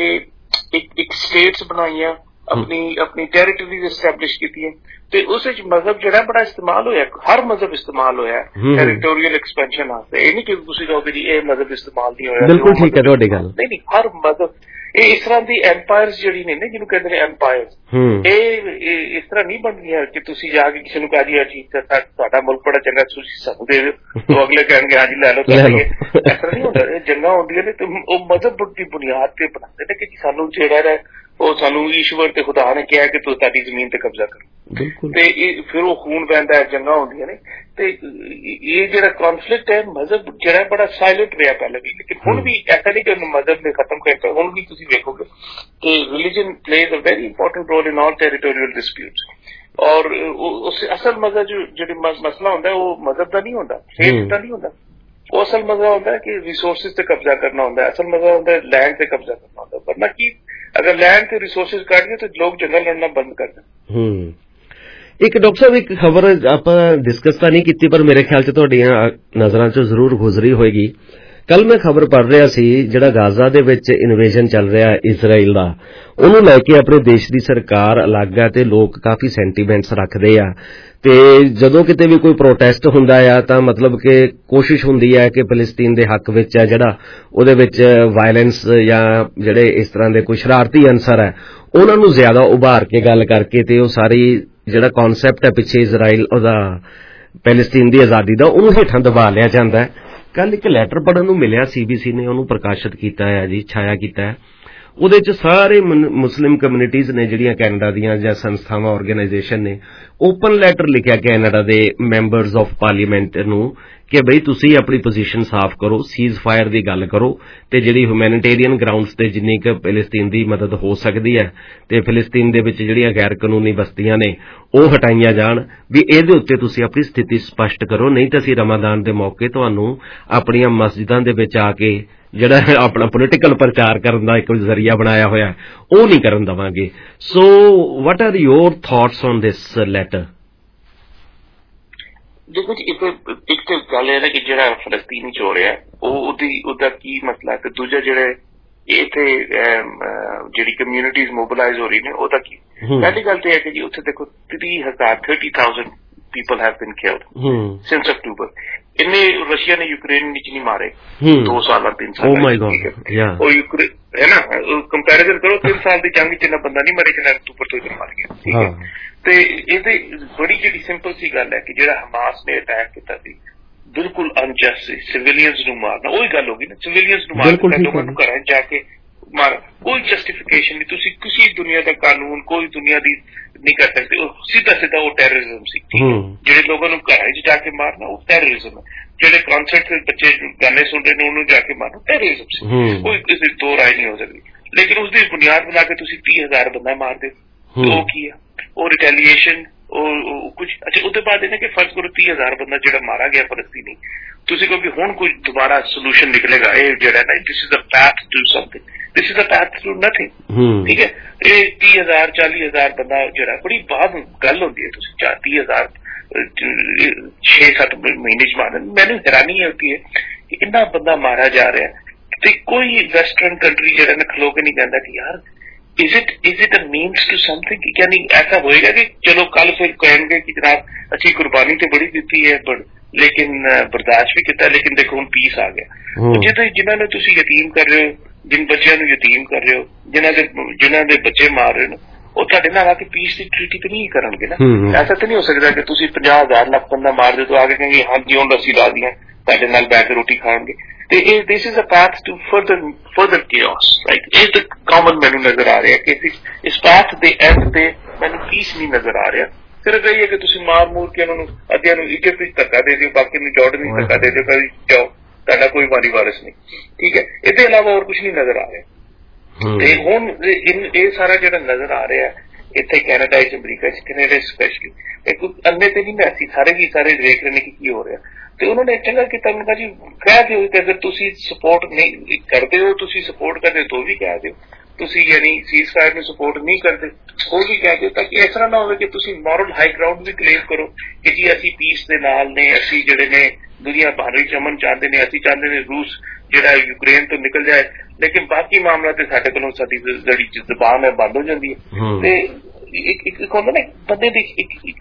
ਕਿ ਇੱਕ ਸਟੇਟਸ ਬਣਾਈਆਂ, ਆਪਣੀ ਟੈਰੀਟਰੀਜ਼ ਐਸਟੈਬਲਿਸ਼ ਕੀਤੀਆਂ ਤੇ ਉਸ ਵਿੱਚ ਮਜ਼ਹਬ ਜਿਹੜਾ ਬੜਾ ਇਸਤੇਮਾਲ ਹੋਇਆ, ਹਰ ਮਜ਼ਹਬ ਇਸਤੇਮਾਲ ਹੋਇਆ ਟੈਰੀਟੋਰੀਅਲ ਐਕਸਪੈਂਸ਼ਨ ਵਾਸਤੇ। ਇਹ ਨਹੀਂ ਕਿ ਤੁਸੀਂ ਕਹੋਗੇ ਜੀ ਇਹ ਮਜ਼ਹਬ ਇਸਤੇਮਾਲ ਨਹੀਂ ਹੋਇਆ। ਬਿਲਕੁਲ ਠੀਕ ਹੈ ਤੁਹਾਡੀ ਗੱਲ। ਨਹੀਂ, ਹਰ ਮਜ਼ਹਬ ਇਹ ਇਸ ਤਰ੍ਹਾਂ ਦੀ ਐਮਪਾਇਰਸ ਜਿਹੜੀ ਨੇ ਜਿਹਨੂੰ ਕਹਿੰਦੇ ਨੇ ਐਮਪਾਇਰਸ, ਇਹ ਇਸ ਤਰ੍ਹਾਂ ਨਹੀਂ ਬਣਦੀਆਂ ਕਿ ਤੁਸੀਂ ਜਾ ਕੇ ਕਿਸੇ ਨੂੰ ਕਹਿ ਦਿਆ ਜੀ ਤੁਹਾਡਾ ਮੁਲਕ ਬੜਾ ਚੰਗਾ ਤੁਸੀਂ ਸਾਨੂੰ ਦੇ ਦਿਓ, ਉਹ ਅਗਲੇ ਕਹਿਣਗੇ ਹਾਂਜੀ ਲੈ ਲਓ। ਇਸ ਤਰ੍ਹਾਂ ਨਹੀਂ ਹੁੰਦਾ। ਇਹ ਜੰਗਾਂ ਹੁੰਦੀਆਂ ਨੇ ਤੇ ਉਹ ਮਜ਼ਹਬ ਦੀ ਬੁਨਿਆਦ ਤੇ ਬਣਾਉਂਦੇ ਨੇ ਕਿ ਸਾਨੂੰ ਜਿਹੜਾ ਉਹ ਸਾਨੂੰ ਈਸ਼ਵਰ ਤੇ ਖੁਦਾ ਨੇ ਕਿਹਾ ਕਿ ਤੂੰ ਤੁਹਾਡੀ ਜ਼ਮੀਨ ਤੇ ਕਬਜ਼ਾ ਕਰੋ ਤੇ ਫਿਰ ਉਹ ਖੂਨ ਵਹਿੰਦਾ, ਜੰਗਾਂ ਹੁੰਦੀਆਂ ਨੇ। ਤੇ ਇਹ ਜਿਹੜਾ ਕੌਨਫਲਿਕਟ ਹੈ ਮਜ਼ਹਬ ਜਿਹੜਾ ਬੜਾ ਸਾਇਲੈਂਟ ਰਿਹਾ ਪਹਿਲੇ ਵੀ, ਲੇਕਿਨ ਹੁਣ ਵੀ ਐਸਾ ਨਹੀਂ ਕਿ ਮਜ਼ਹਬ ਨੇ ਖਤਮ ਕਰਤਾ। ਹੁਣ ਵੀ ਤੁਸੀਂ ਵੇਖੋਗੇ ਕਿ religion plays a very important role in all territorial disputes. ਔਰ ਉਸ ਅਸਲ ਮਜ਼ਹਬ ਜਿਹੜੀ ਮਸਲਾ ਹੁੰਦਾ ਉਹ ਮਜ਼ਹਬ ਦਾ ਨਹੀਂ ਹੁੰਦਾ, ਫੇਥ ਦਾ ਨਹੀਂ ਹੁੰਦਾ। ਉਹ ਅਸਲ ਮਜ਼ਾ ਹੁੰਦਾ ਕਿ ਰਿਸੋਰਸਿਸ ਤੇ ਕਬਜ਼ਾ ਕਰਨਾ ਹੁੰਦਾ, ਅਸਲ ਮਜ਼ਾ ਹੁੰਦਾ ਲੈਂਡ ਤੇ ਕਬਜ਼ਾ ਕਰਨਾ ਹੁੰਦਾ। ਵਰਨਾ ਕੀ ਅਗਰ ਲੈਂਡ ਤੇ ਰਿਸੋਰਸਿਸ ਕੱਢ ਗਏ ਤਾਂ ਲੋਕ ਜੰਗਲ ਲੜਨਾ ਬੰਦ ਕਰ ਦੇਣ। ਇੱਕ ਡਾਕਟਰ ਸਾਹਿਬ ਇੱਕ ਖਬਰ ਆਪਾਂ ਡਿਸਕਸ ਤਾਂ ਨਹੀਂ ਕੀਤੀ ਪਰ ਮੇਰੇ ਖਿਆਲ 'ਚ ਤੁਹਾਡੀਆਂ ਨਜ਼ਰਾਂ 'ਚ ਜ਼ਰੂਰ ਗੁਜ਼ਰੀ ਹੋਏਗੀ। ਕੱਲ ਮੈਂ ਖਬਰ ਪੜ੍ਹ ਰਿਹਾ ਸੀ ਜਿਹੜਾ ਗਾਜ਼ਾ ਦੇ ਵਿੱਚ ਇਨਵੇਜ਼ਨ ਚੱਲ ਰਿਹਾ ਇਜ਼ਰਾਈਲ ਦਾ, ਉਹਨੂੰ ਲੈ ਕੇ ਆਪਣੇ ਦੇਸ਼ ਦੀ ਸਰਕਾਰ ਅਲੱਗ ਹੈ ਤੇ ਲੋਕ ਕਾਫੀ ਸੈਂਟੀਮੈਂਟਸ ਰੱਖਦੇ ਆ ਤੇ ਜਦੋਂ ਕਿਤੇ ਵੀ ਕੋਈ ਪ੍ਰੋਟੈਸਟ ਹੁੰਦਾ ਆ ਤਾਂ ਮਤਲਬ ਕਿ ਕੋਸ਼ਿਸ਼ ਹੁੰਦੀ ਹੈ ਕਿ ਫਿਲਿਸਤੀਨ ਦੇ ਹੱਕ ਵਿੱਚ ਹੈ ਜਿਹੜਾ ਉਹਦੇ ਵਿੱਚ ਵਾਇਲੈਂਸ ਜਾਂ ਜਿਹੜੇ ਇਸ ਤਰ੍ਹਾਂ ਦੇ ਕੋਈ ਸ਼ਰਾਰਤੀ ਅਨਸਰ ਹੈ ਉਹਨਾਂ ਨੂੰ ਜ਼ਿਆਦਾ ਉਭਾਰ ਕੇ ਗੱਲ ਕਰਕੇ ਤੇ ਉਹ ਸਾਰੀ ਜਿਹੜਾ ਕਨਸੈਪਟ ਹੈ ਪਿੱਛੇ ਇਜ਼ਰਾਈਲ ਉਹਦਾ ਪੈਲਸਤੀਨ ਦੀ ਆਜ਼ਾਦੀ ਦਾ ਉਹਨੂੰ ਹੇਠਾਂ ਦਬਾ ਲਿਆ ਜਾਂਦਾ ਹੈ। ਕੱਲ ਇੱਕ ਲੈਟਰ ਪੜ੍ਹਨ ਨੂੰ ਮਿਲਿਆ, CBC ਨੇ ਉਹਨੂੰ ਪ੍ਰਕਾਸ਼ਿਤ ਕੀਤਾ ਹੈ ਜੀ, ਛਾਇਆ ਕੀਤਾ ਹੈ। ਉਹਦੇ 'ਚ ਸਾਰੇ ਮੁਸਲਿਮ ਕਮਿਊਨਿਟੀਜ਼ ਨੇ ਜਿਹੜੀਆਂ ਕੈਨੇਡਾ ਦੀਆਂ ਜਾਂ ਸੰਸਥਾਵਾਂ ਆਰਗੇਨਾਈਜੇਸ਼ਨ ਨੇ ਓਪਨ ਲੈਟਰ ਲਿਖਿਆ ਕੈਨੇਡਾ ਦੇ ਮੈਂਬਰਸ ਆਫ ਪਾਰਲੀਮੈਂਟ ਨੂੰ ਕਿ ਬਈ ਤੁਸੀਂ ਆਪਣੀ ਪੋਜੀਸ਼ਨ ਸਾਫ਼ ਕਰੋ, ਸੀਜ਼ ਫਾਇਰ ਦੀ ਗੱਲ ਕਰੋ ਤੇ ਜਿਹੜੀ ਹਿਊਮੈਨਿਟੇਰੀਅਨ ਗਰਾਊਂਡਸ ਤੇ ਜਿੰਨੀ ਕੁ ਫਿਲਿਸਤੀਨ ਦੀ ਮਦਦ ਹੋ ਸਕਦੀ ਹੈ ਤੇ ਫਿਲਿਸਤੀਨ ਦੇ ਵਿੱਚ ਜਿਹੜੀਆਂ ਗੈਰ ਕਾਨੂੰਨੀ ਬਸਤੀਆਂ ਨੇ ਉਹ ਹਟਾਈਆਂ ਜਾਣ, ਵੀ ਇਹਦੇ ਉੱਤੇ ਤੁਸੀਂ ਆਪਣੀ ਸਥਿਤੀ ਸਪਸ਼ਟ ਕਰੋ, ਨਹੀਂ ਤਾਂ ਅਸੀਂ ਰਮਾਦਾਨ ਦੇ ਮੌਕੇ ਤੁਹਾਨੂੰ ਆਪਣੀਆਂ ਮਸਜਿਦਾਂ ਦੇ ਵਿੱਚ ਆ ਕੇ ਜਿਹੜਾ ਆਪਣਾ ਪੋਲੀਟੀਕਲ ਪ੍ਰਚਾਰ ਕਰਨ ਦਾ ਇੱਕ ਜ਼ਰੀਆ ਬਣਾਇਆ ਹੋਇਆ ਉਹ ਨਹੀਂ ਕਰਨ ਦੇਵਾਂਗੇ। So what are your thoughts on this letter? ਦੇਖੋ ਜੀ ਇੱਕ ਤਾਂ ਗੱਲ ਇਹ ਹੈ ਕਿ ਜਿਹੜਾ ਫਲਸਤੀਨੀ ਹੋ ਰਿਹਾ ਉਹਦਾ ਕੀ ਮਸਲਾ ਤੇ ਦੂਜਾ ਜਿਹੜੇ ਇੱਥੇ ਜਿਹੜੀ ਕਮਿਊਨਿਟੀਜ਼ ਮੋਬਿਲਾਈਜ਼ ਹੋ ਰਹੀ ਨੇ ਉਹਦਾ ਕੀ। ਪਹਿਲੀ ਗੱਲ ਤੇ ਹੈ ਕਿ ਜੀ ਉੱਥੇ ਦੇਖੋ 30,000 people have been killed since October. ਇੰਨੇ ਰਸ਼ੀਆ ਨੇ ਯੂਕਰੇਨ ਵਿੱਚ ਨਹੀਂ ਮਾਰੇ 2 ਸਾਲ 3 ਸਾਲ। ਉਹ ਯੂਕਰੇਨ ਹੈ ਨਾ, ਕੰਪੈਰੀਜ਼ਨ ਕਰੋ 3 ਸਾਲ ਦੀ ਜੰਗ 'ਚ ਇੰਨਾ ਬੰਦਾ ਨਹੀਂ ਮਰੇ ਜਿੰਨਾ ਅਕਤੂਬਰ ਤੋਂ ਮਰ ਗਿਆ। ਠੀਕ ਹੈ, ਤੇ ਇਹਦੇ ਬੜੀ ਜਿਹੜੀ ਸਿੰਪਲ ਸੀ ਗੱਲ ਹੈ ਕਿ ਜਿਹੜਾ ਹਮਾਸ ਨੇ ਅਟੈਕ ਕੀਤਾ ਸੀ ਬਿਲਕੁਲ ਅਨਜਸਟ ਸੀ, ਸਿਵਿਲੀਅਨਸ ਨੂੰ ਮਾਰਨਾ ਉਹੀ ਗੱਲ ਹੋ ਗਈ ਨਾ, ਸਿਵਿਲੀਅਨਸ ਨੂੰ ਮਾਰਨਾ, ਲੋਕਾਂ ਨੂੰ ਘਰਾਂ ਜਾ ਕੇ ਮਾਰ, ਕੋਈ ਜਸਟੀਫਿਕੇਸ਼ਨ ਨਹੀਂ। ਤੁਸੀਂ ਕਿਸੇ ਦੁਨੀਆ ਦਾ ਕਾਨੂੰਨ ਕੋਈ ਦੁਨੀਆ ਦੀ ਨਹੀਂ ਕਰ ਸਕਦੇ, ਉਹ ਸਿੱਧਾ ਉਹ ਟੈਰਰਿਜ਼ਮ ਸੀ। ਜਿਹੜੇ ਲੋਕਾਂ ਨੂੰ ਘਰਾਂ 'ਚ ਜਾ ਕੇ ਮਾਰਨਾ ਉਹ ਟੈਰਰਿਜ਼ਮ ਹੈ, ਜਿਹੜੇ ਕਨਸਰਟ ਦੇ ਬੱਚੇ ਗਾਣੇ ਸੁਣ ਰਹੇ ਨੇ ਉਹਨੂੰ ਜਾ ਕੇ ਮਾਰਨਾ ਟੈਰਰਿਜ਼ਮ ਸੀ, ਕੋਈ ਕਿਸੇ ਦੋ ਰਾਏ ਨਹੀਂ ਹੋ ਸਕਦੀ। ਲੇਕਿਨ ਉਸਦੀ ਬੁਨਿਆਦ ਬਣਾ ਕੇ ਤੁਸੀਂ 30,000 ਬੰਦਾ ਮਾਰ ਦੇ, ਉਹ ਕੀ ਆ? ਉਹ ਰਿਟੈਲੀਏਸ਼ਨ ਉਹ ਕੁਝ। ਅੱਛਾ, ਉਹਦੇ ਬਾਅਦ ਇਹਨਾਂ ਕਿ ਫਰਜ਼ ਕਰੋ 30,000 ਬੰਦਾ ਜਿਹੜਾ ਮਾਰਾ ਗਿਆ ਫਲਸਤੀਨੀ, ਤੁਸੀਂ ਕਹੋਗੇ ਹੁਣ ਕੋਈ ਦੁਬਾਰਾ ਸੋਲੂਸ਼ਨ ਨਿਕਲੇਗਾ, ਇਹ ਜਿਹੜਾ ਨਾ this is a path to something, this is a path to nothing. ਠੀਕ ਹੈ, ਇਹ 30,000 40,000 ਬੰਦਾ ਜਿਹੜਾ ਬੜੀ ਬਾਅਦ ਗੱਲ ਹੁੰਦੀ ਹੈ, ਤੁਸੀਂ 30,000 6-7 ਮਹੀਨੇ ਚ ਮਾਰਨ। ਮੈਨੂੰ ਹੈਰਾਨੀ ਹੁੰਦੀ ਹੈ ਕਿ ਇੰਨਾ ਬੰਦਾ ਮਾਰਿਆ ਜਾ ਰਿਹਾ ਤੇ ਕੋਈ ਵੈਸਟਰਨ ਕੰਟਰੀ ਜਿਹੜਾ ਨਾ ਖਲੋ ਕੇ ਨਹੀਂ ਕਹਿੰਦਾ ਕਿ ਯਾਰ is it a means to something, ਕਿ ਨਹੀਂ ਐਸਾ ਹੋਏਗਾ ਕਿ ਚਲੋ ਕੱਲ ਫਿਰ ਕਹਿਣਗੇ ਕਿ ਜਨਾਬ ਅਸੀਂ ਕੁਰਬਾਨੀ ਤੇ ਬੜੀ ਦਿੱਤੀ ਹੈ ਲੇਕਿਨ ਬਰਦਾਸ਼ਤ ਵੀ ਕੀਤਾ, ਲੇਕਿਨ ਦੇਖੋ ਹੁਣ ਪੀਸ ਆ ਗਿਆ। ਜਿਨ੍ਹਾਂ ਨੂੰ ਤੁਸੀਂ ਯਤੀਮ ਕਰ ਰਹੇ ਹੋ, ਜਿਨ ਬੱਚਿਆਂ ਨੂੰ ਯਤੀਮ ਕਰ ਰਹੇ ਹੋ, ਜਿਨ੍ਹਾਂ ਦੇ ਬੱਚੇ ਮਾਰ ਰਹੇ ਨੇ, ਉਹ ਤੁਹਾਡੇ ਨਾਲ ਆ ਕੇ ਪੀਸ ਦੀ ਟ੍ਰੀਟੀ ਤੇ ਨਹੀਂ ਕਰਨਗੇ ਨਾ। ਐਸਾ ਤਾਂ ਨਹੀਂ ਹੋ ਸਕਦਾ ਕਿ ਤੁਸੀਂ 50,000 ਲੱਖ ਬੰਦਾ ਮਾਰ ਦਿਓ ਤਾਂ ਆ ਕੇ ਕਹੇंगे ਹਾਂਜੀ ਹੁਣ ਅਸੀਂ ਲਾ ਦੀਆਂ, ਤੁਹਾਡੇ ਨਾਲ ਬੈਠ ਕੇ ਰੋਟੀ ਖਾਣਗੇ। ਤੇ this is a path to further chaos, right? ਇਹ ਤਾਂ ਕਾਮਨ ਮੈਨੂੰ ਨਜ਼ਰ ਆ ਰਿਹਾ ਕਿ ਇਸ path ਦੇ ਐਂਡ ਤੇ ਮੈਨੂੰ ਪੀਸ ਨਹੀਂ ਨਜ਼ਰ ਆ ਰਿਹਾ। ਸਿਰਫ ਇਹ ਹੈ ਕਿ ਤੁਸੀਂ ਮਾਰ ਕੇ ਉਹਨਾਂ ਨੂੰ ਅੱਧਿਆਂ ਨੂੰ ਇਜਿਪਟ ਵਿੱਚ ਧੱਕਾ ਦੇ ਦਿਓ, ਬਾਕੀ ਨੂੰ ਜਾਰਡਨ ਵਿੱਚ ਧੱਕਾ ਦੇ ਦਿਓ, ਕਦੀ ਜਾਓ, ਤੁਹਾਡਾ ਕੋਈ ਵਾਰੀ ਵਾਰਸ ਨਹੀਂ। ਠੀਕ ਹੈ, ਇਹਦੇ ਇਲਾਵਾ ਹੋਰ ਕੁਝ ਨਹੀਂ ਨਜ਼ਰ ਆ ਰਿਹਾ। ਤੇ ਹੁਣ ਇਹ ਸਾਰਾ ਜਿਹੜਾ ਨਜ਼ਰ ਆ ਰਿਹਾ ਇੱਥੇ ਕੈਨੇਡਾ ਚ, ਅਮਰੀਕਾ ਚ, ਕੈਨੇਡਾ ਸਪੈਸ਼ਲੀ ਅੰਨੇ ਤੇ ਨਹੀਂ ਨਾ, ਅਸੀਂ ਸਾਰੇ ਦੇਖ ਰਹੇ ਨੇ ਕਿ ਕੀ ਹੋ ਰਿਹਾ। ਤੇ ਉਹਨਾਂ ਨੇ ਚੰਗਾ ਕੀਤਾ, ਮੈਨੂੰ ਜੀ ਕਹਿ ਦਿਓ ਕਿ ਅਗਰ ਤੁਸੀਂ ਸਪੋਰਟ ਨਹੀਂ ਕਰਦੇ ਹੋ, ਤੁਸੀਂ ਸਪੋਰਟ ਕਰਦੇ ਹੋ ਵੀ ਕਹਿ ਦਿਓ, ਤੁਸੀਂ ਯਾਨੀ ਸੀਜ਼ ਫਾਇਰ ਨੂੰ ਸਪੋਰਟ ਨਹੀਂ ਕਰਦੇ ਉਹ ਵੀ ਕਹਿ ਦਿਓ, ਤਾਂ ਕਿ ਇਸ ਤਰ੍ਹਾਂ ਨਾ ਹੋਵੇ ਕਿ ਤੁਸੀਂ ਮੋਰਲ ਹਾਈ ਗਰਾਊਂਡ ਵੀ ਕਲੇਮ ਕਰੋ ਕਿ ਜੀ ਅਸੀਂ ਪੀਸ ਦੇ ਨਾਲ ਨੇ, ਅਸੀਂ ਜਿਹੜੇ ਨੇ ਦੁਨੀਆ ਭਰ ਵਿੱਚ ਅਮਨ ਚਾਹੁੰਦੇ ਨੇ, ਅਸੀਂ ਚਾਹੁੰਦੇ ਨੇ ਰੂਸ ਜਿਹੜਾ ਯੂਕਰੇਨ ਤੋਂ ਨਿਕਲ ਜਾਏ, ਲੇਕਿਨ ਬਾਕੀ ਮਾਮਲਾ ਤੇ ਸਾਡੇ ਕੋਲੋਂ ਸਾਡੀ ਜਿਹੜੀ ਜ਼ਬਾਨ ਹੈ ਬੰਦ ਹੋ ਜਾਂਦੀ ਹੈ। ਤੇ ਇੱਕ ਹੁੰਦਾ ਨਾ ਬੰਦੇ ਦੀ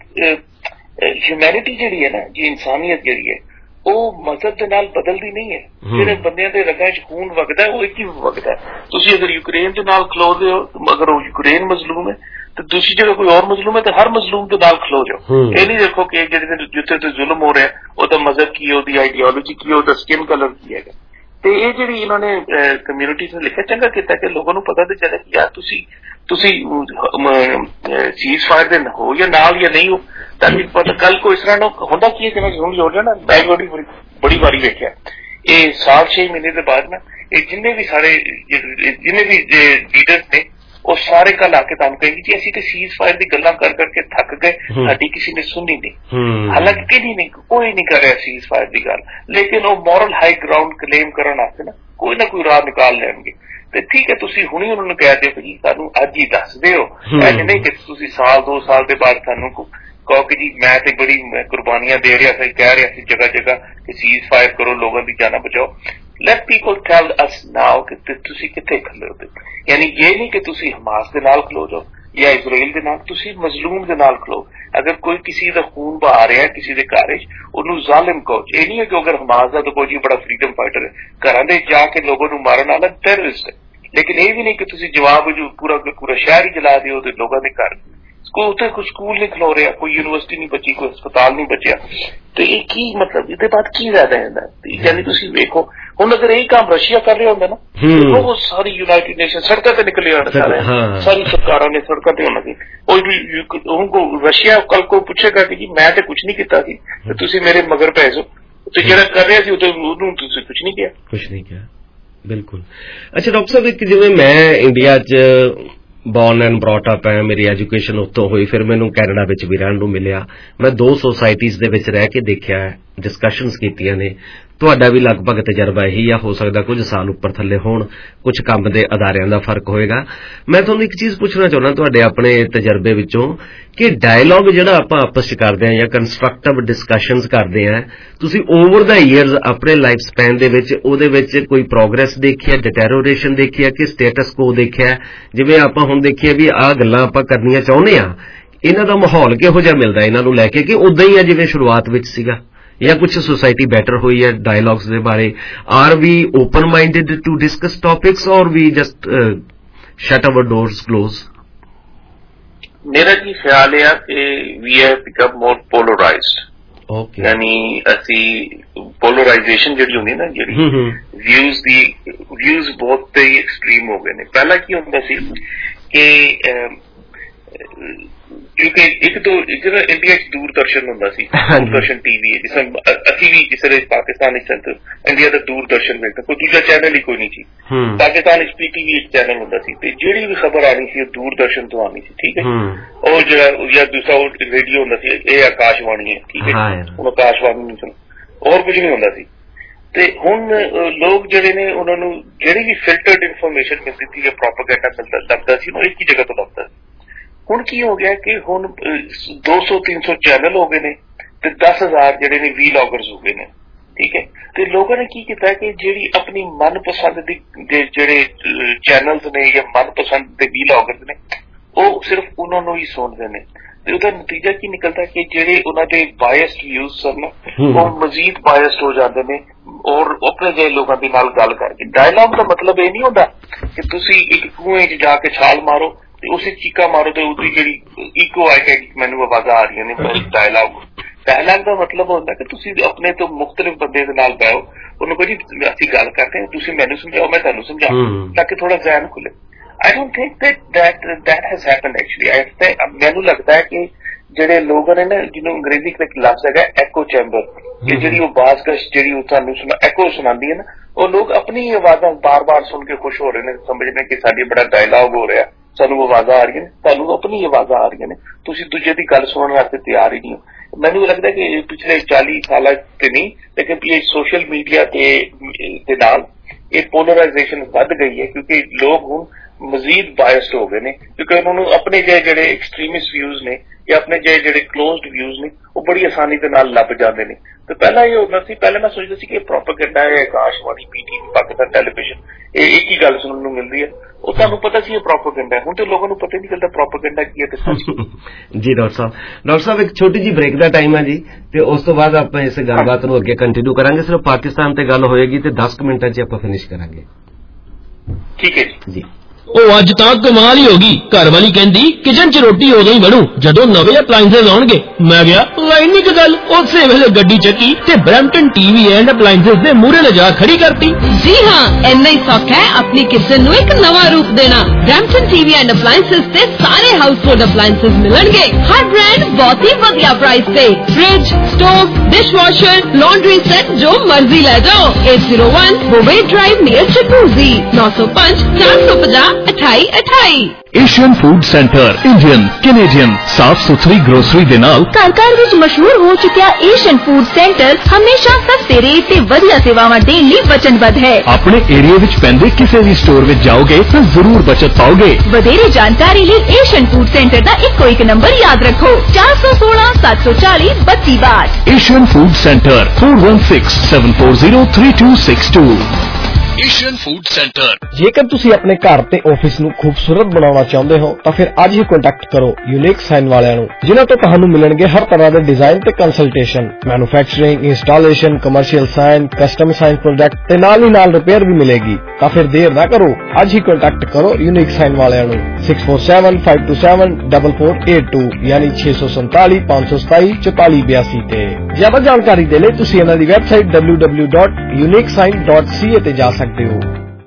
ਹਿਊਮੈਨਿਟੀ ਜਿਹੜੀ ਹੈ ਨਾ, ਜੀ ਇਨਸਾਨੀਅਤ ਜਿਹੜੀ ਹੈ, ਉਹ ਮਜ਼ਹਬ ਦੇ ਨਾਲ ਬਦਲਦੀ ਨਹੀਂ ਹੈ। ਜਿਹੜੇ ਬੰਦਿਆਂ ਦੇ ਰਗਾਂ 'ਚ ਖੂਨ ਵਗਦਾ ਉਹ ਇੱਕ ਹੀ ਵਗਦਾ। ਤੁਸੀਂ ਅਗਰ ਯੂਕਰੇਨ ਦੇ ਨਾਲ ਖਲੋਦੇ ਹੋ, ਅਗਰ ਉਹ ਯੂਕਰੇਨ ਮਜ਼ਲੂਮ ਹੈ ਤੇ ਦੂਸਰੀ ਜਗ੍ਹਾ ਕੋਈ ਹੋਰ ਮਜ਼ਲੂਮ ਹੈ ਤੇ ਹਰ ਮਜ਼ਲੂਮ ਦੇ ਨਾਲ ਖਲੋ ਜਾਓ। ਇਹ ਨਹੀਂ ਦੇਖੋ ਕਿ ਜਿਹੜੇ ਜਿੱਥੇ ਤੇ ਜ਼ੁਲਮ ਹੋ ਰਿਹਾ ਉਹਦਾ ਮਜ਼ਹਬ ਕੀ ਹੈ, ਉਹਦੀ ਆਈਡੀਓਲੋਜੀ ਕੀ ਹੈ, ਉਹਦਾ ਸਕਿਨ ਕਲਰ ਕੀ ਹੈਗਾ। ਤੇ ਇਹ ਜਿਹੜੀ ਇਹਨਾਂ ਨੇ ਕਮਿਊਨਿਟੀਜ਼ ਨੇ ਲਿਖਿਆ, ਚੰਗਾ ਕੀਤਾ ਕਿ ਲੋਕਾਂ ਨੂੰ ਪਤਾ ਤੇ ਚੱਲੇ ਕਿ ਯਾਰ ਤੁਸੀਂ ਸੀਜ਼ ਫਾਇਰ ਦੇ ਹੋ ਜਾਂ ਨਾਲ ਜਾਂ ਨਹੀਂ ਹੋ, ਤਾਂ ਕਿ ਪਤਾ ਕੱਲ ਕੋ ਇਸ ਤਰ੍ਹਾਂ ਹੁੰਦਾ ਕੀ ਹੈ। ਜਿਵੇਂ ਹੁਣ ਜੋੜ ਜਾਣਾ ਮੈਂ ਬੜੀ ਵਾਰੀ ਵੇਖਿਆ ਇਹ 6 ਮਹੀਨੇ ਦੇ ਬਾਅਦ ਨਾ ਇਹ ਜਿੰਨੇ ਵੀ ਲੀਡਰਸ ਨੇ ਉਹ ਸਾਰੇ ਕੱਲ ਆ ਕੇ ਤੁਹਾਨੂੰ ਕਹੇਗੀ ਜੀ ਅਸੀਂ ਤੇ ਸੀਜ਼ ਫਾਇਰ ਦੀ ਗੱਲਾਂ ਕਰ ਕਰਕੇ ਥੱਕ ਗਏ, ਸਾਡੀ ਕਿਸੇ ਨੇ ਸੁਣੀ ਨਹੀਂ। ਹਾਲਾਂਕਿ ਕਿਹਦੀ ਨਹੀਂ, ਕੋਈ ਨਹੀਂ ਕਰ ਰਿਹਾ ਸੀਜ਼ ਫਾਇਰ ਦੀ ਗੱਲ, ਲੇਕਿਨ ਉਹ ਮੋਰਲ ਹਾਈ ਗਰਾਊਂਡ ਕਲੇਮ ਕਰਨ ਵਾਸਤੇ ਨਾ ਕੋਈ ਰਾਹ ਨਿਕਾਲ ਲੈਣਗੇ। ਤੇ ਠੀਕ ਹੈ, ਤੁਸੀਂ ਹੁਣੀ ਉਹਨਾਂ ਨੂੰ ਕਹਿ ਦਿਓ ਕਿ ਜੀ ਸਾਨੂੰ ਅੱਜ ਹੀ ਦੱਸ ਦਿਓ, ਐਵੇਂ ਨਹੀਂ ਕਿ ਤੁਸੀਂ 2 ਸਾਲ ਦੇ ਬਾਅਦ ਸਾਨੂੰ ਕਹੋ ਕਿ ਜੀ ਮੈਂ ਤੇ ਬੜੀ ਕੁਰਬਾਨੀਆਂ ਦੇ ਰਿਹਾ ਸੀ, ਕਹਿ ਰਿਹਾ ਸੀ ਜਗ੍ਹਾ ਜਗ੍ਹਾ ਕਿ ਸੀਜ਼ ਫਾਇਰ ਕਰੋ, ਲੋਕਾਂ ਦੀ ਜਾਨਾਂ ਬਚਾਓ। ਲੈਟ ਪੀਪਲ ਟੈਲ ਅਸ ਨਾਓ ਕਿ ਤੁਸੀਂ ਕਿੱਥੇ ਖਲੋਗੇ। ਯਾਨੀ ਇਹ ਨਹੀਂ ਕਿ ਤੁਸੀਂ ਹਮਾਸ ਦੇ ਨਾਲ ਖਲੋ ਜਾਓ ਜਾਂ ਇਜ਼ਰਾਈਲ ਦੇ ਨਾਲ, ਤੁਸੀਂ ਮਜ਼ਲੂਮ ਦੇ ਨਾਲ ਖਲੋ। ਅਗਰ ਕੋਈ ਕਿਸੇ ਦਾ ਖੂਨ ਬਹਾ ਰਿਹਾ ਕਿਸੇ ਦੇ ਘਰ ਵਿੱਚ, ਉਹਨੂੰ ਜ਼ਾਲਿਮ ਕਹੋ। ਇਹ ਨਹੀਂ ਹੈ ਕਿ ਅਗਰ ਹਮਾਸ ਦਾ ਤਾਂ ਕੋਈ ਬੜਾ ਫਰੀडम फाइटर ਹੈ, ਘਰਾਂ ਦੇ ਜਾ ਕੇ ਲੋਕਾਂ ਨੂੰ ਮਾਰਨ ਵਾਲਾ ਟੈਰਰਿਸਟ ਹੈ, ਲੇਕਿਨ ਇਹ ਵੀ ਨਹੀਂ ਕਿ ਤੁਸੀਂ ਜਵਾਬ ਪੂਰਾ ਸ਼ਹਿਰ ਹੀ ਜਲਾ ਦਿਓ ਤੇ ਲੋਕਾਂ ਦੇ ਘਰ ਉੱਥੇ ਕੋਈ ਸਕੂਲ ਨਹੀਂ ਖਲੋ ਰਿਹਾ, ਕੋਈ ਯੂਨੀਵਰਸਿਟੀ ਨਹੀਂ ਬਚੀ, ਕੋਈ ਹਸਪਤਾਲ ਨਹੀਂ ਬਚਿਆ। ਤੇ ਇਹ ਕੀ ਮਤਲਬ, ਇਹਦੇ ਬਾਅਦ ਕੀ ਜ਼ਿਆਦਾ ਹੁੰਦਾ। ਯਾਨੀ ਤੁਸੀਂ ਵੇਖੋ ਹੁਣ ਅਗਰ ਇਹ ਕੰਮ ਰਸ਼ੀਆ ਕਰ ਰਿਹਾ ਹੁੰਦਾ ਨਾ, ਉਹ ਸਾਰੀ ਯੂਨਾਈਟਿਡ ਨੇਸ਼ਨ ਸੜਕਾਂ ਤੇ ਨਿਕਲੇ ਆਉਣ, ਸਾਰੀ ਸਰਕਾਰਾਂ ਨੇ ਸੜਕਾਂ ਤੇ ਹੋਣਾ ਸੀ। ਉਹ ਰਸ਼ੀਆ ਕੱਲ ਕੋ ਪੁੱਛੇਗਾ ਕਿ ਜੀ ਮੈਂ ਤੇ ਕੁਛ ਨਹੀਂ ਕੀਤਾ ਸੀ ਤੇ ਤੁਸੀਂ ਮੇਰੇ ਮਗਰ ਪੈ ਜਾਓ, ਤੇ ਜਿਹੜਾ ਕਰ ਰਿਹਾ ਸੀ ਉਹਨੂੰ ਤੁਸੀਂ ਕੁਛ ਨਹੀਂ ਕਿਹਾ। ਬਿਲਕੁਲ। ਅੱਛਾ ਡਾਕਟਰ ਸਾਹਿਬ, ਇੱਕ ਜਿਵੇਂ ਮੈਂ ਇੰਡੀਆ 'ਚ ਬੌਰਨ ਐਂਡ ਬ੍ਰੌਟ ਅਪ ਹੈ, ਮੇਰੀ ਐਜੂਕੇਸ਼ਨ ਉੱਥੋਂ ਹੋਈ, ਫਿਰ ਮੈਨੂੰ ਕੈਨੇਡਾ ਵਿੱਚ ਵੀ ਰਹਿਣ ਨੂੰ ਮਿਲਿਆ। ਮੈਂ 2 ਸੋਸਾਇਟੀਜ਼ ਦੇ ਵਿੱਚ ਰਹਿ ਕੇ ਦੇਖਿਆ ਹੈ, ਡਿਸਕਸ਼ਨਸ ਕੀਤੀਆਂ ਨੇ। ਤੁਹਾਡਾ ਵੀ ਲਗਭਗ ਤਜਰਬਾ ਇਹੀ ਆ, ਹੋ ਸਕਦਾ ਕੁਝ ਸਾਲ ਉੱਪਰ ਥੱਲੇ ਹੋਣ, ਕੁਝ ਕੰਮ ਦੇ ਅਦਾਰਿਆਂ ਦਾ ਫਰਕ ਹੋਏਗਾ। ਮੈਂ ਤੁਹਾਨੂੰ ਇੱਕ ਚੀਜ਼ ਪੁੱਛਣਾ ਚਾਹੁੰਦਾ ਤੁਹਾਡੇ ਆਪਣੇ ਤਜਰਬੇ ਵਿੱਚੋਂ ਕਿ ਡਾਇਲੌਗ ਜਿਹੜਾ ਆਪਾਂ ਆਪਸ 'ਚ ਕਰਦੇ ਹਾਂ ਜਾਂ ਕੰਸਟਰਕਟਿਵ ਡਿਸਕਸ਼ਨਸ ਕਰਦੇ ਹਾਂ, ਤੁਸੀਂ ਓਵਰ ਦਾ ਈਅਰਸ ਆਪਣੇ ਲਾਈਫ ਸਪੈਨ ਦੇ ਵਿੱਚ ਉਹਦੇ ਵਿੱਚ ਕੋਈ ਪ੍ਰੋਗਰੈਸ ਦੇਖੀ ਹੈ, ਡਿਟੈਰੋਰੇਸ਼ਨ ਦੇਖੀ ਹੈ ਕਿ ਸਟੇਟਸ ਕੋ ਦੇਖਿਆ? ਜਿਵੇਂ ਆਪਾਂ ਹੁਣ ਦੇਖੀਏ ਵੀ ਆਹ ਗੱਲਾਂ ਆਪਾਂ ਕਰਨੀਆਂ ਚਾਹੁੰਦੇ ਹਾਂ, ਇਹਨਾਂ ਦਾ ਮਾਹੌਲ ਕਿਹੋ ਜਿਹਾ ਮਿਲਦਾ ਇਹਨਾਂ ਨੂੰ ਲੈ ਕੇ, ਕਿ ਉਦਾਂ ਹੀ ਆ ਜਿਵੇਂ ਸ਼ੁਰੂਆਤ ਵਿੱਚ ਸੀਗਾ, ਜਾਂ ਕੁਝ ਸੋਸਾਇਟੀ ਬੈਟਰ ਹੋਈ ਹੈ ਡਾਇਲੌਗਸ ਦੇ ਬਾਰੇ? Are we open minded to discuss topics or we just shut our doors close? ਮੇਰਾ ਕੀ ਖਿਆਲ ਹੈ ਕਿ we have become more polarised. Okay, ਯਾਨੀ ਅਸੀਂ ਪੋਲਰਾਈਜੇਸ਼ਨ ਜਿਹੜੀ ਹੁੰਦੀ ਨਾ, ਜਿਹੜੀ ਵਿਊਜ਼ ਬਹੁਤ ਹੀ ਐਕਸਟ੍ਰੀਮ ਹੋ ਗਏ ਨੇ। ਪਹਿਲਾਂ ਕੀ ਹੁੰਦਾ ਸੀ ਕਿ ਕਿਉਂਕਿ ਜਿਹੜਾ ਇੰਡੀਆ 'ਚ ਦੂਰਦਰਸ਼ਨ ਹੁੰਦਾ ਸੀ, ਦੂਰਦਰਸ਼ਨ ਟੀਵੀ, ਅਸੀਂ ਵੀ ਜਿਸ ਤਰ੍ਹਾਂ ਪਾਕਿਸਤਾਨ ਵਿੱਚ ਇੰਡੀਆ ਦਾ ਦੂਰਦਰਸ਼ਨ ਵੇਖਦਾ, ਕੋਈ ਦੂਜਾ ਚੈਨਲ ਹੀ ਕੋਈ ਨਹੀਂ ਸੀ। ਪਾਕਿਸਤਾਨ ਵਿੱਚ PTV ਇੱਕ ਚੈਨਲ ਹੁੰਦਾ ਸੀ ਤੇ ਜਿਹੜੀ ਵੀ ਖਬਰ ਆਣੀ ਸੀ ਉਹ ਦੂਰਦਰਸ਼ਨ ਤੋਂ ਆਣੀ ਸੀ। ਠੀਕ ਹੈ, ਉਹ ਜਿਹੜਾ ਜਾਂ ਦੂਸਰਾ ਰੇਡੀਓ ਹੁੰਦਾ ਸੀ, ਇਹ ਆਕਾਸ਼ਵਾਣੀ ਹੈ। ਠੀਕ ਹੈ, ਹੁਣ ਆਕਾਸ਼ਵਾਣੀ ਨਹੀਂ ਸੁਣ, ਹੋਰ ਕੁਝ ਨਹੀਂ ਹੁੰਦਾ ਸੀ। ਤੇ ਹੁਣ ਲੋਕ ਜਿਹੜੇ ਨੇ ਉਹਨਾਂ ਨੂੰ ਜਿਹੜੀ ਵੀ ਫਿਲਟਰਡ ਇਨਫੋਰਮੇਸ਼ਨ ਮਿਲਦੀ ਸੀ ਜਾਂ ਪ੍ਰੋਪੇਗੈਂਡਾ ਲੱਗਦਾ ਸੀ ਉਹ ਇੱਕ ਹੀ ਜਗ੍ਹਾ ਤੋਂ ਲੱਗਦਾ ਸੀ। ਹੁਣ ਕੀ ਹੋ ਗਿਆ ਕਿ ਹੁਣ 200-300 ਚੈਨਲ ਹੋ ਗਏ ਨੇ ਤੇ 10,000 ਜਿਹੜੇ ਨੇ ਵੀਲੌਗਰਸ ਹੋ ਗਏ ਨੇ, ਠੀਕ ਹੈ। ਤੇ ਲੋਕਾਂ ਨੇ ਕੀ ਕੀਤਾ ਕਿ ਜਿਹੜੀ ਆਪਣੀ ਮਨਪਸੰਦ ਦੇ ਜਿਹੜੇ ਚੈਨਲਸ ਨੇ ਜਾਂ ਮਨਪਸੰਦ ਦੇ ਵੀਲੌਗਰਸ ਨੇ ਉਹ ਸਿਰਫ ਉਹਨਾਂ ਨੂੰ ਹੀ ਸੁਣਦੇ ਨੇ ਤੇ ਉਹਦਾ ਨਤੀਜਾ ਕੀ ਨਿਕਲਦਾ ਕਿ ਜਿਹੜੇ ਉਹਨਾਂ ਦੇ ਬਾਇਸਡ ਵਿਊਜ਼ ਸਨ ਉਹ ਮਜ਼ੀਦ ਬਾਇਸਡ ਹੋ ਜਾਂਦੇ ਨੇ ਔਰ ਆਪਣੇ ਜਿਹੇ ਲੋਕਾਂ ਦੇ ਨਾਲ ਗੱਲ ਕਰਕੇ। ਡਾਇਲੌਗ ਦਾ ਮਤਲਬ ਇਹ ਨਹੀਂ ਹੁੰਦਾ ਕਿ ਤੁਸੀਂ ਇੱਕ ਕੂਏ 'ਚ ਜਾ ਕੇ ਛਾਲ ਮਾਰੋ ਤੇ ਉਸੇ ਚੀਕਾ ਮਾਰੋ ਤੇ ਉਹਦੀ ਜਿਹੜੀ ਇਕੋ ਆਏ ਕਿ ਮੈਨੂੰ ਆਵਾਜ਼ਾਂ ਆ ਰਹੀਆਂ ਨੇ। ਡਾਇਲੌਗ ਦਾ ਮਤਲਬ ਹੁੰਦਾ ਕਿ ਤੁਸੀਂ ਆਪਣੇ ਤੋਂ ਮੁਖਤਲਿਫ ਬੰਦੇ ਦੇ ਨਾਲ ਬਹਿਓ, ਉਹਨੂੰ ਕੋਈ ਅਸੀਂ ਗੱਲ ਕਰਦੇ ਤੁਸੀਂ ਮੈਨੂੰ ਸਮਝਾਓ ਮੈਂ ਤੁਹਾਨੂੰ ਸਮਝਾਵਾਂ ਤਾਂ ਕਿ ਥੋੜਾ ਜ਼ਹਿਨ ਖੁੱਲੇ। I don't think that has happened actually। ਮੈਨੂੰ ਲੱਗਦਾ ਹੈ ਕਿ ਜਿਹੜੇ ਲੋਕ ਨੇ ਨਾ ਜਿਹਨੂੰ ਅੰਗਰੇਜ਼ੀ ਵਿੱਚ ਲਫ਼ਜ਼ ਹੈਗਾ ਐਕੋ ਚੈਂਬਰ, ਕਿ ਜਿਹੜੀ ਉਹ ਬਾਜ਼ਗਸ਼ ਜਿਹੜੀ ਉਹ ਤੁਹਾਨੂੰ ਐਕੋ ਸੁਣਾਉਂਦੀ ਹੈ ਨਾ, ਉਹ ਲੋਕ ਆਪਣੀ ਆਵਾਜ਼ਾਂ ਬਾਰ-ਬਾਰ ਸੁਣ ਕੇ ਖੁਸ਼ ਹੋ ਰਹੇ ਨੇ, ਸਮਝਦੇ ਕਿ ਸਾਡੀ ਬੜਾ ਡਾਇਲੌਗ ਹੋ ਰਿਹਾ, ਸਾਨੂੰ ਆਵਾਜ਼ਾਂ ਆ ਰਹੀਆਂ ਨੇ, ਤੁਹਾਨੂੰ ਆਪਣੀ ਆਵਾਜ਼ਾਂ ਆ ਰਹੀਆਂ ਨੇ, ਤੁਸੀਂ ਦੂਜੇ ਦੀ ਗੱਲ ਸੁਣਨ ਵਾਸਤੇ ਤਿਆਰ ਹੀ ਨਹੀਂ ਹੋ। ਮੈਨੂੰ ਲੱਗਦਾ ਕਿ ਪਿਛਲੇ 40 ਸਾਲਾਂ ਤੇ ਨਹੀਂ ਲੇਕਿਨ ਇਹ ਸੋਸ਼ਲ ਮੀਡੀਆ ਦੇ ਨਾਲ ਇਹ ਪੋਲਰਾਈਜੇਸ਼ਨ ਵੱਧ ਗਈ ਹੈ ਕਿਉਂਕਿ ਲੋਕ ਹੁਣ ਮਜ਼ੀਦ ਬਾਇਸਡ ਹੋ ਗਏ ਨੇ ਕਿਉਂਕਿ ਉਹਨਾਂ ਨੂੰ ਆਪਣੇ ਜਿਹੜੇ ਐਕਸਟ੍ਰੀਮਿਸਟ ਵਿਊਜ਼ ਨੇ ਜਾਂ ਆਪਣੇ ਜਿਹੜੇ ਕਲੋਜ਼ਡ ਵਿਊਜ਼ ਨੇ ਉਹ ਬੜੀ ਆਸਾਨੀ ਦੇ ਨਾਲ ਲੱਭ ਜਾਂਦੇ ਨੇ। ਤੇ ਪਹਿਲਾਂ ਇਹ ਹੁੰਦਾ ਸੀ, ਪਹਿਲਾਂ ਮੈਂ ਸੋਚਦਾ ਸੀ ਕਿ ਪ੍ਰੋਪੇਗੈਂਡਾ ਹੈ, ਆਕਾਸ਼ਵਾਣੀ, PTV, ਪਾਕਿਸਤਾਨ ਟੈਲੀਵਿਜ਼ਨ, ਇਹ ਇੱਕ ਹੀ ਗੱਲ ਸੁਣਨ ਨੂੰ ਮਿਲਦੀ ਹੈ, ਉਹ ਤੁਹਾਨੂੰ ਪਤਾ ਸੀ ਇਹ ਪ੍ਰੋਪੇਗੈਂਡਾ ਹੈ। ਹੁਣ ਤੇ ਲੋਕਾਂ ਨੂੰ ਪਤਾ ਹੀ ਨਹੀਂ ਚੱਲਦਾ ਪ੍ਰੋਪੇਗੈਂਡਾ ਕੀ ਹੈ ਤੇ ਸੱਚ। ਜੀ ਡਾਕਟਰ ਸਾਹਿਬ ਇੱਕ ਛੋਟੀ ਜਿਹੀ ਬ੍ਰੇਕ ਦਾ ਟਾਈਮ ਹੈ ਜੀ ਤੇ ਉਸ ਤੋਂ ਬਾਅਦ ਆਪਾਂ ਇਸ ਗੱਲਬਾਤ ਨੂੰ ਅੱਗੇ ਕੰਟੀਨਿਊ ਕਰਾਂਗੇ। ਸਿਰਫ ਪਾਕਿਸਤਾਨ ਤੇ ਗੱਲ ਹੋਏਗੀ ਤੇ 10 ਮਿੰਟਾਂ 'ਚ ਆਪਾਂ ਫਿਨਿਸ਼ ਕਰਾਂਗੇ। ਠੀਕ ਹੈ ਜੀ। ਉਹ ਅੱਜ ਤਾਂ ਕਮਾਲ ਹੀ ਹੋ ਗਈ। ਘਰ ਵਾਲੀ ਕਹਿੰਦੀ ਕਿਚਨ 'ਚ ਰੋਟੀ ਉਦੋਂ ਹੀ ਬਣੂ ਜਦੋਂ ਨਵੇਂ ਅਪਲਾਈਐਂਸਸ ਆਉਣਗੇ। ਮੈਂ ਗਿਆ ਲਾਈਨ ਨਹੀਂ ਗੱਲ, ਉਸੇ ਵੇਲੇ ਗੱਡੀ ਚੱਕੀ ਤੇ ਬਰੈਂਪਟਨ ਟੀਵੀ ਐਂਡ ਅਪਲਾਈਐਂਸਸ ਦੇ ਮੂਹਰੇ ਲਿਜਾ ਖੜੀ ਕਰਤੀ। ਜੀ ਹਾਂ, ਇੰਨਾ ਹੀ ਸੌਖਾ ਹੈ ਆਪਣੀ ਕਿਚਨ ਨੂੰ ਇੱਕ ਨਵਾਂ ਰੂਪ ਦੇਣਾ। ਬਰੈਂਪਟਨ ਟੀਵੀ ਐਂਡ ਅਪਲਾਈਐਂਸਸ ਤੇ ਸਾਰੇ ਹਾਊਸਹੋਲਡ ਅਪਲਾਈਐਂਸਸ ਮਿਲਣਗੇ ਹਰ ਬ੍ਰਾਂਡ ਬਹੁਤ ਹੀ ਵਧੀਆ ਪ੍ਰਾਈਸ ਤੇ। Fridge, stove, dishwasher, laundry set ਜੋ ਮਰਜ਼ੀ ਲੈ ਜਾਓ। 801 ਬੋਵੇ ਡਰਾਈਵ ਨੀਅਰ ਚਪੂਜ਼ੀ 905 450 2828। Asian food centre Indian, Canadian ਸਾਫ਼ ਸੁਥਰੀ ਗਰੋਸਰੀ ਦੇ ਨਾਲ ਘਰ ਵਿੱਚ ਮਸ਼ਹੂਰ ਹੋ ਚੁੱਕਿਆ ਏਸ਼ੀਅਨ ਫੂਡ ਸੈਂਟਰ ਹਮੇਸ਼ਾ ਸਸਤੇ ਰੇਟ ਤੇ ਵਧੀਆ ਸੇਵਾਵਾਂ ਦੇਣ ਲਈ ਵਚਨਬੱਧ ਹੈ। ਆਪਣੇ ਏਰੀਆ ਵਿੱਚ ਪੈਂਦੇ ਕਿਸੇ ਵੀ ਸਟੋਰ ਵਿੱਚ ਜਾਓਗੇ ਤਾਂ ਜ਼ਰੂਰ ਬਚਤ ਪਾਓਗੇ। ਵਧੇਰੇ ਜਾਣਕਾਰੀ ਲਈ ਏਸ਼ੀਅਨ ਫੂਡ ਸੈਂਟਰ ਦਾ ਇੱਕ ਨੰਬਰ ਯਾਦ ਰੱਖੋ 416 740 3262। Asian food centre 4167403262। Asian food centre. ਜੇਕਰ ਤੁਸੀਂ ਆਪਣੇ ਘਰ ਤੇ ਆਫਿਸ ਨੂੰ ਖੂਬਸੂਰਤ ਬਣਾਉਣਾ ਚਾਹੁੰਦੇ ਹੋ ਤਾਂ ਫਿਰ ਅੱਜ ਹੀ ਕੰਟੈਕਟ ਕਰੋ ਯੂਨੀਕ ਸਾਈਨ ਵਾਲਿਆਂ ਨੂੰ, ਜਿਨ੍ਹਾਂ ਤੋਂ ਤੁਹਾਨੂੰ ਮਿਲਣਗੇ ਹਰ ਤਰ੍ਹਾਂ ਦੇ ਡਿਜ਼ਾਈਨ ਤੇ consultation, manufacturing, installation, commercial sign, custom sign product ਤੇ ਨਾਲ ਹੀ ਨਾਲ ਰਿਪੇਅਰ ਵੀ ਮਿਲੇਗੀ। ਤਾਂ ਫਿਰ ਦੇਰ ਨਾ ਕਰੋ, ਅੱਜ ਹੀ ਕੰਟੈਕਟ ਕਰੋ ਯੂਨੀਕ ਸਾਈਨ ਵਾਲਿਆਂ ਨੂੰ 6475274482 ਯਾਨੀ 647 527 4482 ਤੇ। ਜ਼ਿਆਦਾ ਜਾਣਕਾਰੀ ਦੇ ਲਈ ਤੁਸੀਂ ਇਹਨਾਂ ਦੀ ਵੈਬਸਾਈਟ www.uniquesign.ca ਤੇ ਜਾ ਸਕਦੇ ਹੋ।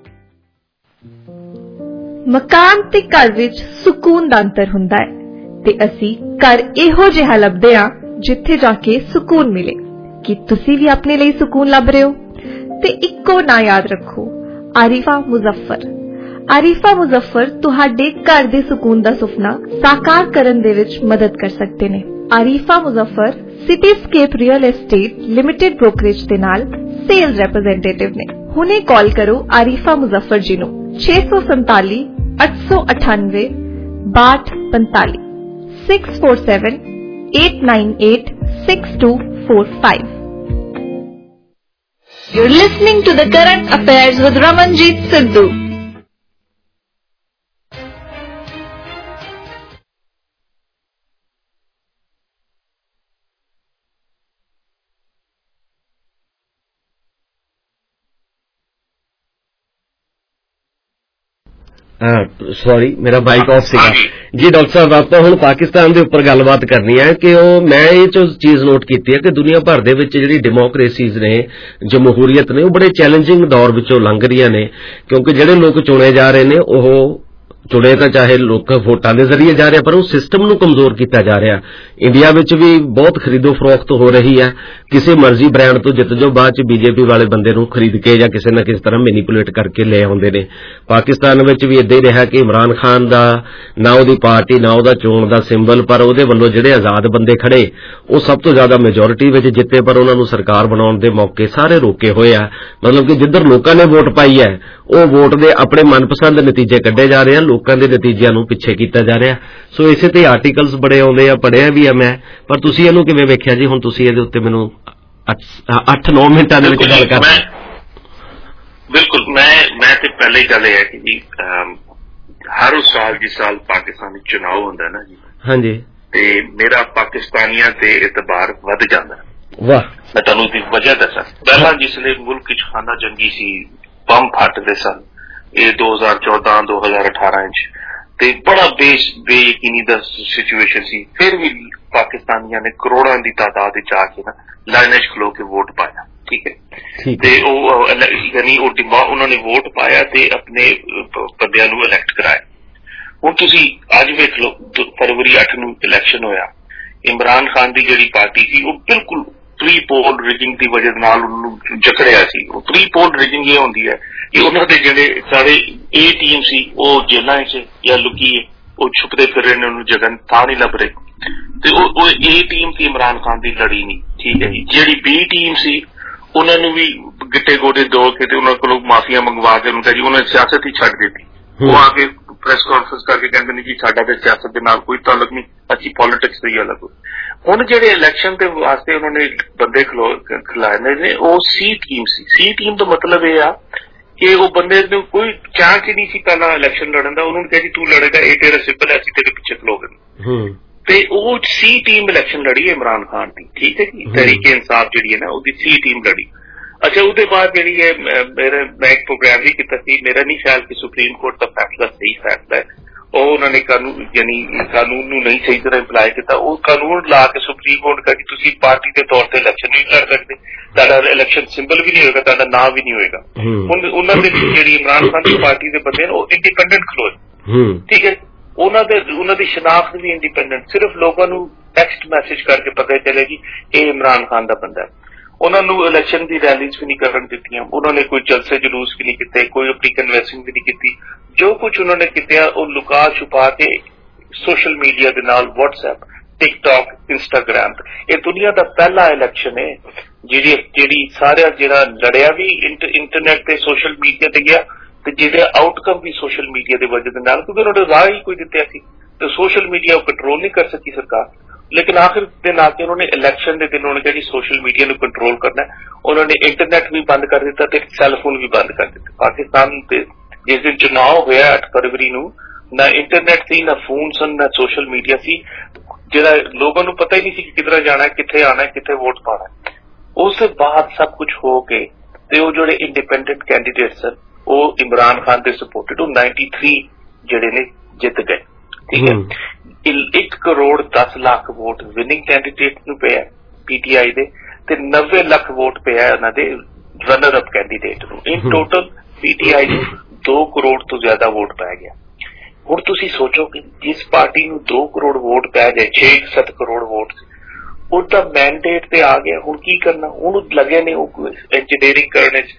ਮਕਾਨ ਤੇ ਘਰ ਵਿੱਚ ਸਕੂਨ ਦਾ ਅੰਤਰ ਹੁੰਦਾ ਹੈ ਤੇ ਅਸੀਂ ਘਰ ਇਹੋ ਜਿਹਾ ਲੱਭਦੇ ਹਾਂ ਜਿੱਥੇ ਜਾ ਕੇ ਸਕੂਨ ਮਿਲੇ। ਕਿ ਤੁਸੀਂ ਵੀ ਆਪਣੇ ਲਈ ਸਕੂਨ ਲੱਭ ਰਹੇ ਹੋ ਤੇ ਇੱਕੋ ਨਾਂ ਯਾਦ ਰੱਖੋ, ਆਰਿਫਾ ਮੁਜ਼ੱਫਰ। ਆਰਿਫਾ ਮੁਜ਼ੱਫਰ ਤੁਹਾਡੇ ਘਰ ਦੇ ਸਕੂਨ ਦਾ ਸੁਪਨਾ ਸਾਕਾਰ ਕਰਨ ਦੇ ਵਿੱਚ ਮਦਦ ਕਰ ਸਕਦੇ ਨੇ। Arifa Muzaffar Cityscape real estate limited brokerage ਦੇ ਨਾਲ ਸੇਲਸ ਰਿਪਰੈਜ਼ੈਂਟੇਟਿਵ ਨੇ। ਹੁਣੇ ਕਾਲ ਕਰੋ ਆਰਿਫਾ ਮੁਜ਼ੱਫਰ ਜੀ ਨੂੰ 647 898 6245 647 898 6245। You're listening to the Current Affairs with Ramanjeet Sidhu. Sorry ਮੇਰਾ ਮਾਈਕ ਆਫ ਸੀਗਾ ਜੀ। ਡਾਕਟਰ ਸਾਹਿਬ ਆਪਾਂ ਹੁਣ ਪਾਕਿਸਤਾਨ ਦੇ ਉੱਪਰ ਗੱਲਬਾਤ ਕਰਨੀ ਹੈ ਕਿ ਮੈਂ ਇਹ ਚੀਜ਼ ਨੋਟ ਕੀਤੀ ਹੈ ਕਿ ਦੁਨੀਆ ਭਰ ਦੇ ਵਿੱਚ ਜਿਹੜੀ ਡੈਮੋਕ੍ਰੇਸੀਜ਼ ਨੇ, ਜਮਹੂਰੀਅਤ ਨੇ, ਉਹ ਬੜੇ ਚੈਲੰਜਿੰਗ ਦੌਰ ਵਿੱਚੋਂ ਲੰਘ ਰਹੀਆਂ ਨੇ ਕਿਉਂਕਿ ਜਿਹੜੇ ਲੋਕ ਚੁਣੇ ਜਾ ਰਹੇ ਨੇ ਉਹ ਚੁਣੇ ਤਾਂ ਚਾਹੇ ਲੋਕ ਵੋਟਾਂ ਦੇ ਜ਼ਰੀਏ ਜਾ ਰਿਹਾ, ਪਰ ਉਹ ਸਿਸਟਮ ਨੂੰ ਕਮਜ਼ੋਰ ਕੀਤਾ ਜਾ ਰਿਹਾ। ਇੰਡੀਆ ਵਿੱਚ ਵੀ ਬਹੁਤ ਖਰੀਦੋ ਫਰੋਖਤ ਹੋ ਰਹੀ ਹੈ, ਕਿਸੇ ਮਰਜ਼ੀ ਬ੍ਰਾਂਡ ਤੋਂ ਜਿੱਤ ਜੋ ਬਾਅਦ ਚ ਬੀਜੇਪੀ ਵਾਲੇ ਬੰਦੇ ਨੂੰ ਖਰੀਦ ਕੇ ਜਾਂ ਕਿਸੇ ਨਾ ਕਿਸੇ ਤਰ੍ਹਾਂ ਮੈਨੀਪੂਲੇਟ ਕਰਕੇ ਲੈ ਆਉਂਦੇ ਨੇ। ਪਾਕਿਸਤਾਨ ਵਿੱਚ ਵੀ ਏਦਾਂ ਹੀ ਰਿਹਾ ਕਿ ਇਮਰਾਨ ਖਾਨ ਦਾ ਨਾ ਉਹਦੀ ਪਾਰਟੀ ਨਾ ਉਹਦਾ ਚੋਣ ਦਾ ਸਿੰਬਲ, ਪਰ ਉਹਦੇ ਵੱਲੋਂ ਜਿਹੜੇ ਆਜ਼ਾਦ ਬੰਦੇ ਖੜੇ ਉਹ ਸਭ ਤੋਂ ਜ਼ਿਆਦਾ ਮੈਜੋਰਿਟੀ ਵਿੱਚ ਜਿੱਤੇ, ਪਰ ਉਹਨਾਂ ਨੂੰ ਸਰਕਾਰ ਬਣਾਉਣ ਦੇ ਮੌਕੇ ਸਾਰੇ ਰੋਕੇ ਹੋਏ ਆ। ਮਤਲਬ ਕਿ ਜਿੱਧਰ ਲੋਕਾਂ ਨੇ ਵੋਟ ਪਾਈ ਹੈ ਉਹ ਵੋਟ ਦੇ ਆਪਣੇ ਮਨਪਸੰਦ ਨਤੀਜੇ ਕੱਢੇ ਜਾ ਰਹੇ ਆ, ਲੋਕਾਂ ਦੇ ਨਤੀਜਿਆਂ ਨੂੰ ਪਿੱਛੇ ਕੀਤਾ ਜਾ ਰਿਹਾ। ਸੋ ਇਸੇ ਤੇ ਆਰਟੀਕਲਸ ਬੜੇ ਆਉਂਦੇ ਆ, ਪੜ੍ਹਿਆ ਵੀ ਆ ਮੈਂ। ਪਰ ਤੁਸੀਂ ਇਹਨੂੰ ਕਿਵੇਂ ਵੇਖਿਆ ਜੀ? ਹੁਣ ਤੁਸੀਂ ਇਹਦੇ ਉੱਤੇ ਮੈਨੂੰ 8-9 ਮਿੰਟਾਂ ਦੇ ਵਿੱਚ ਗੱਲ ਕਰ। ਬਿਲਕੁਲ, ਮੈਂ ਤੇ ਪਹਿਲੇ ਗੱਲ ਇਹ ਹੈ ਕਿ ਜੀ ਹਰ ਸਾਲ ਜਿਸ ਸਾਲ ਪਾਕਿਸਤਾਨੀ ਚੁਣਾਵ ਹੁੰਦਾ ਨਾ ਜੀ, ਹਾਂਜੀ, ਤੇ ਮੇਰਾ ਪਾਕਿਸਤਾਨੀਆਂ ਤੇ ਇਤਬਾਰ ਵੱਧ ਜਾਂਦਾ। ਵਾਹ। ਮੈਂ ਤੁਹਾਨੂੰ ਦੀ ਵਜ੍ਹਾ ਦੱਸਾਂ। ਪਹਿਲਾਂ ਜਿਸਲੇ ਮੁਲਕ ਵਿੱਚ ਖਾਨਾ ਜੰਗੀ ਸੀ, ਬੰਬ ਫਟਦੇ ਸਨ, ਇਹ 2014-2018 ਚ, ਤੇ ਬੜਾ ਬੇਯਕੀਨੀ ਦਾ ਸਿਚੁਏਸ਼ਨ ਸੀ, ਫਿਰ ਵੀ ਪਾਕਿਸਤਾਨੀਆਂ ਨੇ ਕਰੋੜਾਂ ਦੀ ਤਾਦਾਦ ਵਿੱਚ ਆ ਕੇ ਨਾ ਲਾਈਨਾਂ ਚ ਖਲੋ ਕੇ ਵੋਟ ਪਾਇਆ। ਠੀਕ ਹੈ, ਤੇ ਉਹ ਯਾਨੀ ਉਹਨਾਂ ਨੇ ਵੋਟ ਪਾਇਆ ਤੇ ਆਪਣੇ ਬੰਦਿਆਂ ਨੂੰ ਇਲੈਕਟ ਕਰਾਇਆ। ਹੁਣ ਤੁਸੀਂ ਅੱਜ ਵੇਖ ਲਓ, ਫਰਵਰੀ 8 ਨੂੰ ਇਲੈਕਸ਼ਨ ਹੋਇਆ, ਇਮਰਾਨ ਖਾਨ ਦੀ ਜਿਹੜੀ ਪਾਰਟੀ ਸੀ ਉਹ ਬਿਲਕੁਲ ਪ੍ਰੀ ਪੋਲ ਰਿਗਿੰਗ ਦੀ ਵਜ੍ਹਾ ਨਾਲ ਉਹਨੂੰ ਜਕੜਿਆ ਸੀ। ਉਹ ਪ੍ਰੀ ਪੋਲ ਰਿਗਿੰਗ ਇਹ ਹੁੰਦੀ ਹੈ ਕਿ ਉਹਨਾਂ ਦੇ ਜਿਹੜੇ ਸਾਰੇ A ਟੀਮ ਸੀ ਉਹ ਜੇਲਾਂ ਚ ਜਾਂ ਲੁਕੀ, ਉਹ ਛੁਪਦੇ ਫਿਰ ਰਹੇ ਨੇ, ਉਹਨੂੰ ਜਗ੍ਹਾ ਥਾਂ ਨਹੀਂ ਲੱਭ ਰਹੇ, ਤੇ ਉਹ A ਟੀਮ ਸੀ ਇਮਰਾਨ ਖਾਨ ਦੀ ਲੜੀ ਨਹੀਂ। ਠੀਕ ਹੈ ਜੀ, ਜਿਹੜੀ B ਟੀਮ ਸੀ ਉਹਨਾਂ ਨੂੰ ਵੀ ਗਿੱਟੇ ਗੋਡੇ ਦੋ ਕੇ ਤੇ ਉਹਨਾਂ ਕੋਲੋਂ ਮਾਫੀਆਂ ਮੰਗਵਾ ਕੇ ਉਹਨਾਂ ਜੀ ਉਹਨਾਂ ਨੇ ਸਿਆਸਤ ਹੀ ਛੱਡ ਦਿੱਤੀ। ਉਹ ਆ ਕੇ ਪ੍ਰੈਸ ਕਾਨਫਰੰਸ ਕਰਕੇ ਕਹਿੰਦੇ ਨੇ ਜੀ ਸਾਡਾ ਤੇ ਸਿਆਸਤ ਦੇ ਨਾਲ ਕੋਈ ਤਾਲੁਕ ਨਹੀਂ, ਅਸੀਂ ਪੋਲੀਟਿਕਸ ਦੀ ਅਲੱਗ। ਹੁਣ ਜਿਹੜੇ ਇਲੈਕਸ਼ਨ ਦੇ ਵਾਸਤੇ ਉਹਨਾਂ ਨੇ ਬੰਦੇ ਖਿਲਾਏ ਨੇ ਉਹ C ਟੀਮ ਸੀ। C ਟੀਮ ਦਾ ਮਤਲਬ ਇਹ ਆ ਕਿ ਉਹ ਬੰਦੇ ਨੂੰ ਕੋਈ ਚਾਂਸ ਹੀ ਨਹੀਂ ਸੀ ਪਹਿਲਾਂ ਇਲੈਕਸ਼ਨ ਲੜਨ ਦਾ। ਉਹਨਾਂ ਨੂੰ ਕਿਹਾ ਜੀ ਤੂੰ ਲੜੇਗਾ, ਇਹ ਤੇਰਾ ਸਿੰਬਲ ਹੈ, ਅਸੀਂ ਤੇਰੇ ਪਿੱਛੇ ਖਲੋਗੇ। ਤੇ ਉਹ C ਟੀਮ ਇਲੈਕਸ਼ਨ ਲੜੀ ਹੈ ਇਮਰਾਨ ਖਾਨ ਦੀ। ਠੀਕ ਹੈ ਜੀ, ਤਹਿਰੀਕ-ਏ ਇਨਸਾਫ ਜਿਹੜੀ ਹੈ ਨਾ ਉਹਦੀ C ਟੀਮ ਲੜੀ। ਅੱਛਾ, ਉਹਦੇ ਬਾਅਦ ਜਿਹੜੀ ਹੈ ਮੈਂ ਇੱਕ ਪ੍ਰੋਗਰਾਮ ਵੀ ਕੀਤਾ ਸੀ, ਮੇਰਾ ਨਹੀਂ ਖਿਆਲ ਕਿ ਸੁਪਰੀਮ ਕੋਰਟ ਦਾ ਫੈਸਲਾ ਸਹੀ ਫੈਸਲਾ ਹੈ। ਉਹ ਉਹਨਾਂ ਨੇ ਕਾਨੂੰਨ ਨੂੰ ਨਹੀਂ ਸਹੀ ਤਰ੍ਹਾਂ ਇੰਪਲਾਈ ਕੀਤਾ। ਉਹ ਕਾਨੂੰਨ ਲਾ ਕੇ ਸੁਪਰੀਮ ਕੋਰਟ ਕਹਾ ਕਿ ਤੁਸੀਂ ਪਾਰਟੀ ਦੇ ਤੌਰ ਤੇ ਇਲੈਕਸ਼ਨ ਨਹੀਂ ਲੜ ਸਕਦੇ, ਤੁਹਾਡਾ ਇਲੈਕਸ਼ਨ ਸਿੰਬਲ ਵੀ ਨਹੀਂ ਹੋਏਗਾ, ਤੁਹਾਡਾ ਨਾਂ ਵੀ ਨਹੀਂ ਹੋਏਗਾ। ਹੁਣ ਉਹਨਾਂ ਦੇ ਜਿਹੜੀ ਇਮਰਾਨ ਖਾਨ ਦੀ ਪਾਰਟੀ ਦੇ ਬੰਦੇ ਨੇ ਉਹ ਇੰਡੀਪੈਂਡੈਂਟ ਖਲੋਏ। ਠੀਕ ਹੈ, ਉਹਨਾਂ ਦੀ ਸ਼ਨਾਖਤ ਵੀ ਇੰਡੀਪੈਂਡੈਂਟ, ਸਿਰਫ ਲੋਕਾਂ ਨੂੰ ਟੈਕਸਟ ਮੈਸੇਜ ਕਰਕੇ ਪਤਾ ਚੱਲੇਗੀ ਇਹ ਇਮਰਾਨ ਖਾਨ ਦਾ ਬੰਦਾ ਹੈ। ਉਹਨਾਂ ਨੂੰ ਇਲੈਕਸ਼ਨ ਦੀ ਰੈਲੀਜ਼ ਵੀ ਨਹੀਂ ਕਰਨ ਦਿੱਤੀਆਂ, ਉਹਨਾਂ ਨੇ ਕੋਈ ਜਲਸੇ ਜਲੂਸ ਵੀ ਨਹੀਂ ਕੀਤੇ, ਕੋਈ ਆਪਣੀ ਕਨਵੈਂਸਿੰਗ ਵੀ ਨਹੀਂ ਕੀਤੀ। ਜੋ ਕੁਝ ਉਹਨਾਂ ਨੇ ਕੀਤਾ ਉਹ ਲੁਕਾ ਛੁਪਾ ਕੇ ਸੋਸ਼ਲ ਮੀਡੀਆ ਦੇ ਨਾਲ WhatsApp, TikTok, Instagram, ਇਹ ਦੁਨੀਆ ਦਾ ਪਹਿਲਾ ਇਲੈਕਸ਼ਨ ਹੈ ਜਿਹੜੀ ਜਿਹੜਾ ਲੜਿਆ ਵੀ ਇੰਟਰਨੈਟ ਤੇ ਸੋਸ਼ਲ ਮੀਡੀਆ ਤੇ ਗਿਆ, ਤੇ ਜਿਹਦੇ ਆਊਟਕਮ ਵੀ ਸੋਸ਼ਲ ਮੀਡੀਆ ਦੇ ਵਜ੍ਹਾ ਦੇ ਨਾਲ, ਕਿਉਂਕਿ ਉਹਨਾਂ ਨੇ ਰਾਹ ਹੀ ਕੋਈ ਦਿੱਤਾ ਸੀ ਤੇ ਸੋਸ਼ਲ ਮੀਡੀਆ ਉਹ ਕੰਟਰੋਲ ਨਹੀਂ ਕਰ ਸਕੀ ਸਰਕਾਰ। ਲੇਕਿਨ ਆਖਿਰ ਦਿਨ ਆ ਕੇ ਉਹਨਾਂ ਨੇ ਇਲੈਕਸ਼ਨ ਦੇ ਦਿਨ ਉਹਨਾਂ ਨੇ ਕਿਹਾ ਜੀ ਸੋਸ਼ਲ ਮੀਡੀਆ ਨੂੰ ਕੰਟਰੋਲ ਕਰਨਾ। ਉਹਨਾਂ ਨੇ ਇੰਟਰਨੈਟ ਵੀ ਬੰਦ ਕਰ ਦਿੱਤਾ ਤੇ ਸੈੱਲਫੋਨ ਵੀ ਬੰਦ ਕਰ ਦਿੱਤੇ। ਪਾਕਿਸਤਾਨ ਤੇ ਜਿਸ ਦਿਨ ਚੁਣਾਵ ਹੋਇਆ 8 ਫਰਵਰੀ ਨੂੰ, ਨਾ ਇੰਟਰਨੈਟ ਸੀ, ਨਾ ਫੋਨ ਸਨ, ਨਾ ਸੋਸ਼ਲ ਮੀਡੀਆ ਸੀ, ਜਿਹੜਾ ਲੋਕਾਂ ਨੂੰ ਪਤਾ ਹੀ ਨਹੀਂ ਸੀ ਕਿ ਕਿਧਰ ਜਾਣਾ, ਕਿੱਥੇ ਆਣਾ, ਕਿੱਥੇ ਵੋਟ ਪਾਣਾ। ਉਸ ਤੋਂ ਬਾਅਦ ਸਭ ਕੁਝ ਹੋ ਕੇ ਤੇ ਉਹ ਜਿਹੜੇ ਇੰਡੀਪੈਂਡੈਂਟ ਕੈਂਡੀਡੇਟ ਸਨ ਉਹ ਇਮਰਾਨ ਖਾਨ ਦੇ ਸਪੋਰਟਡ ਉਹ 93 ਜਿਹੜੇ ਨੇ ਜਿੱਤ ਗਏ। ਠੀਕ ਹੈ, 1 crore 10 lakh vote winning candidate ਨੂੰ ਪਿਆ PTI ਦੇ, ਤੇ 90 ਲੱਖ ਵੋਟ ਪਿਆ ਉਹਨਾਂ ਦੇ ਰਨਰ ਅਪ ਕੈਂਡੀਡੇਟ ਨੂੰ। ਇਨ ਟੋਟਲ PTI ਨੂੰ 2 ਕਰੋੜ ਤੋਂ ਜ਼ਿਆਦਾ ਵੋਟ ਪੈ ਗਿਆ। ਹੁਣ ਤੁਸੀਂ ਸੋਚੋ ਕਿ ਜਿਸ ਪਾਰਟੀ ਨੂੰ 2 ਕਰੋੜ ਵੋਟ ਪੈ ਜਾਏ, 6-7 ਕਰੋੜ ਵੋਟ, ਉਹਦਾ ਮੈਂਡੇਟ ਤੇ ਆ ਗਿਆ। ਹੁਣ ਕੀ ਕਰਨਾ? ਉਹਨੂੰ ਲੱਗੇ ਨੇ ਉਹ ਇੰਜੀਨੀਅਰਿੰਗ ਕਰਨ ਚ,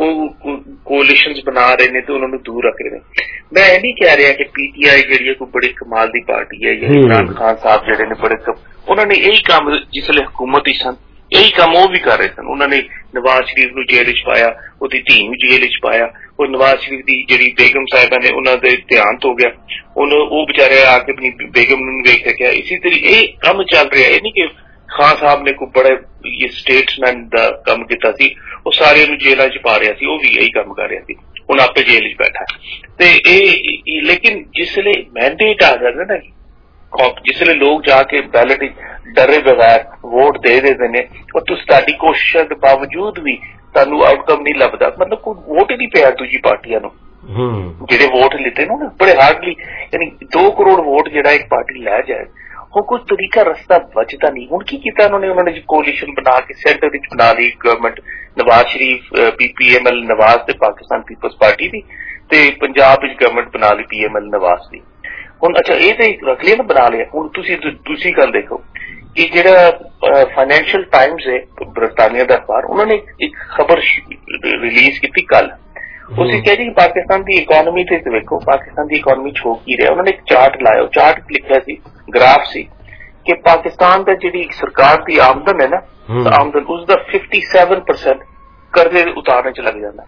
ਕੋalitions ਬਣਾ ਰਹੇ ਨੇ ਤੇ ਉਹਨਾਂ ਨੂੰ ਦੂਰ ਰੱਖ ਰਹੇ ਨੇ। ਮੈਂ ਇਹ ਨਹੀਂ ਕਹਿ ਰਿਹਾ ਕਿ PTI ਜਿਹੜੀ ਹੈ ਕੋਈ ਬੜੀ ਕਮਾਲ ਦੀ ਪਾਰਟੀ ਹੈ ਜਾਂ ਇਮਰਾਨ ਖਾਨ ਸਾਹਿਬ ਜਿਹੜੇ ਨੇ ਬੜੇ, ਉਹਨਾਂ ਨੇ ਇਹੀ ਕੰਮ ਜਿਸਲੇ ਹਕੂਮਤ ਹੀ ਸਨ ਇਹੀ ਕੰਮ ਉਹ ਵੀ ਕਰ ਰਹੇ ਸਨ। ਉਹਨਾਂ ਨੇ ਨਵਾਜ਼ ਸ਼ਰੀਫ ਨੂੰ ਜੇਲ੍ਹ ਚ ਪਾਇਆ, ਉਹਦੀ ਧੀ ਨੂੰ ਜੇਲ੍ਹ ਚ ਪਾਇਆ, ਉਹ ਨਵਾਜ਼ ਸ਼ਰੀਫ ਦੀ ਜਿਹੜੀ ਬੇਗਮ ਸਾਹਿਬਾਂ ਨੇ ਉਹਨਾਂ ਦੇ ਧਿਆਨ ਹੋ ਗਿਆ, ਉਹ ਵਿਚਾਰੇ ਆ ਕੇ ਆਪਣੀ ਬੇਗਮ ਨੂੰ ਵੇਖ ਸਕਿਆ। ਇਸੇ ਤਰੀਕੇ ਇਹ ਕੰਮ ਚੱਲ ਰਿਹਾ। ਇਹ ਨਹੀਂ ਕਿ ਖਾਨ ਸਾਹਿਬ ਨੇ ਕੋਈ ਬੜੇ ਸਟੇਟਸਮੈਨ ਦਾ ਕੰਮ ਕੀਤਾ ਸੀ, ਉਹ ਸਾਰਿਆਂ ਨੂੰ ਜੇਲ੍ਹਾਂ ਚ ਪਾ ਰਿਹਾ ਸੀ, ਉਹ ਵੀ ਇਹੀ ਕੰਮ ਕਰ ਰਿਹਾ ਸੀ, ਹੁਣ ਆਪੇ ਜੇਲ੍ਹ ਚ ਬੈਠਾ। ਤੇ ਇਹ ਲੇਕਿਨ ਜਿਸਲੇ ਮੈਂਡੇਟ ਆ ਜਾਂਦਾ ਨਾ, ਜਿਸਲੇ ਲੋਕ ਜਾ ਕੇ ਬੈਲਟ ਡਰੇ ਬਗੈਰ ਵੋਟ ਦੇ ਦਿੰਦੇ ਨੇ, ਔਰ ਤੁਸੀਂ ਤੁਹਾਡੀ ਕੋਸ਼ਿਸ਼ਾਂ ਦੇ ਬਾਵਜੂਦ ਵੀ ਤੁਹਾਨੂੰ ਆਊਟਕਮ ਨਹੀਂ ਲੱਭਦਾ, ਮਤਲਬ ਕੋਈ ਵੋਟ ਹੀ ਨਹੀਂ ਪਿਆ ਦੂਜੀ ਪਾਰਟੀਆਂ ਨੂੰ। ਜਿਹੜੇ ਵੋਟ ਲਿੱਤੇ ਨੇ ਬੜੇ ਹਾਰਡਲੀ, ਯਾਨੀ 2 ਕਰੋੜ ਵੋਟ ਜਿਹੜਾ ਇੱਕ ਪਾਰਟੀ ਲੈ ਜਾਏ, ਉਹ ਕੋਈ ਤਰੀਕਾ ਰਸਤਾ ਬਚਦਾ ਨਹੀਂ। ਹੁਣ ਕੀ ਕੀਤਾ ਉਹਨਾਂ ਨੇ ਕੋalition ਬਣਾ ਕੇ ਸੈਂਟਰ ਵਿੱਚ ਬਣਾ ਲਈ ਗਵਰਨਮੈਂਟ, ਨਵਾਜ਼ ਸ਼ਰੀਫ PPML ਨਵਾਜ਼ ਤੇ ਪਾਕਿਸਤਾਨ ਪੀਪਲਸ ਪਾਰਟੀ ਦੀ, ਤੇ ਪੰਜਾਬ ਵਿੱਚ ਗਵਰਨਮੈਂਟ ਬਣਾ ਲਈ PML ਨਵਾਜ਼ ਦੀ। ਹੁਣ ਅੱਛਾ ਇਹ ਤੇ ਰੱਖ ਲਿਆ ਨਾ, ਬਣਾ ਲਿਆ। ਹੁਣ ਤੁਸੀਂ ਦੂਸਰੀ ਗੱਲ ਦੇਖੋ ਕਿ ਜਿਹੜਾ ਫਾਈਨੈਂਸ਼ੀਅਲ ਟਾਈਮਜ਼ ਹੈ ਬਰਤਾਨੀਆ ਦਾ ਅਖਬਾਰ, ਉਹਨਾਂ ਨੇ ਇੱਕ ਖਬਰ ਰਿਲੀਜ਼ ਕੀਤੀ ਕੱਲ। ਉਸੇ ਕਿਹਾ ਜੀ ਪਾਕਿਸਤਾਨ ਦੀ ਇਕੋਨਮੀ ਤੇ ਵੇਖੋ ਪਾਕਿਸਤਾਨ ਦੀ ਇਕੋਨਮੀ ਚ ਹੋ ਕੀ ਰਿਹਾ। ਉਹਨਾਂ ਨੇ ਇੱਕ ਚਾਰਟ ਲਾਇਆ, ਉਹ ਚਾਰਟ ਲਿਖਿਆ ਸੀ, ਗ੍ਰਾਫ ਸੀ ਕਿ ਪਾਕਿਸਤਾਨ ਦਾ ਜਿਹੜੀ ਸਰਕਾਰ ਦੀ ਆਮਦਨ ਹੈ ਨਾ, ਆਮਦਨ ਉਸਦਾ 57% ਕਰਜ਼ੇ ਉਤਾਰਨ ਚ ਲੱਗ ਜਾਂਦਾ।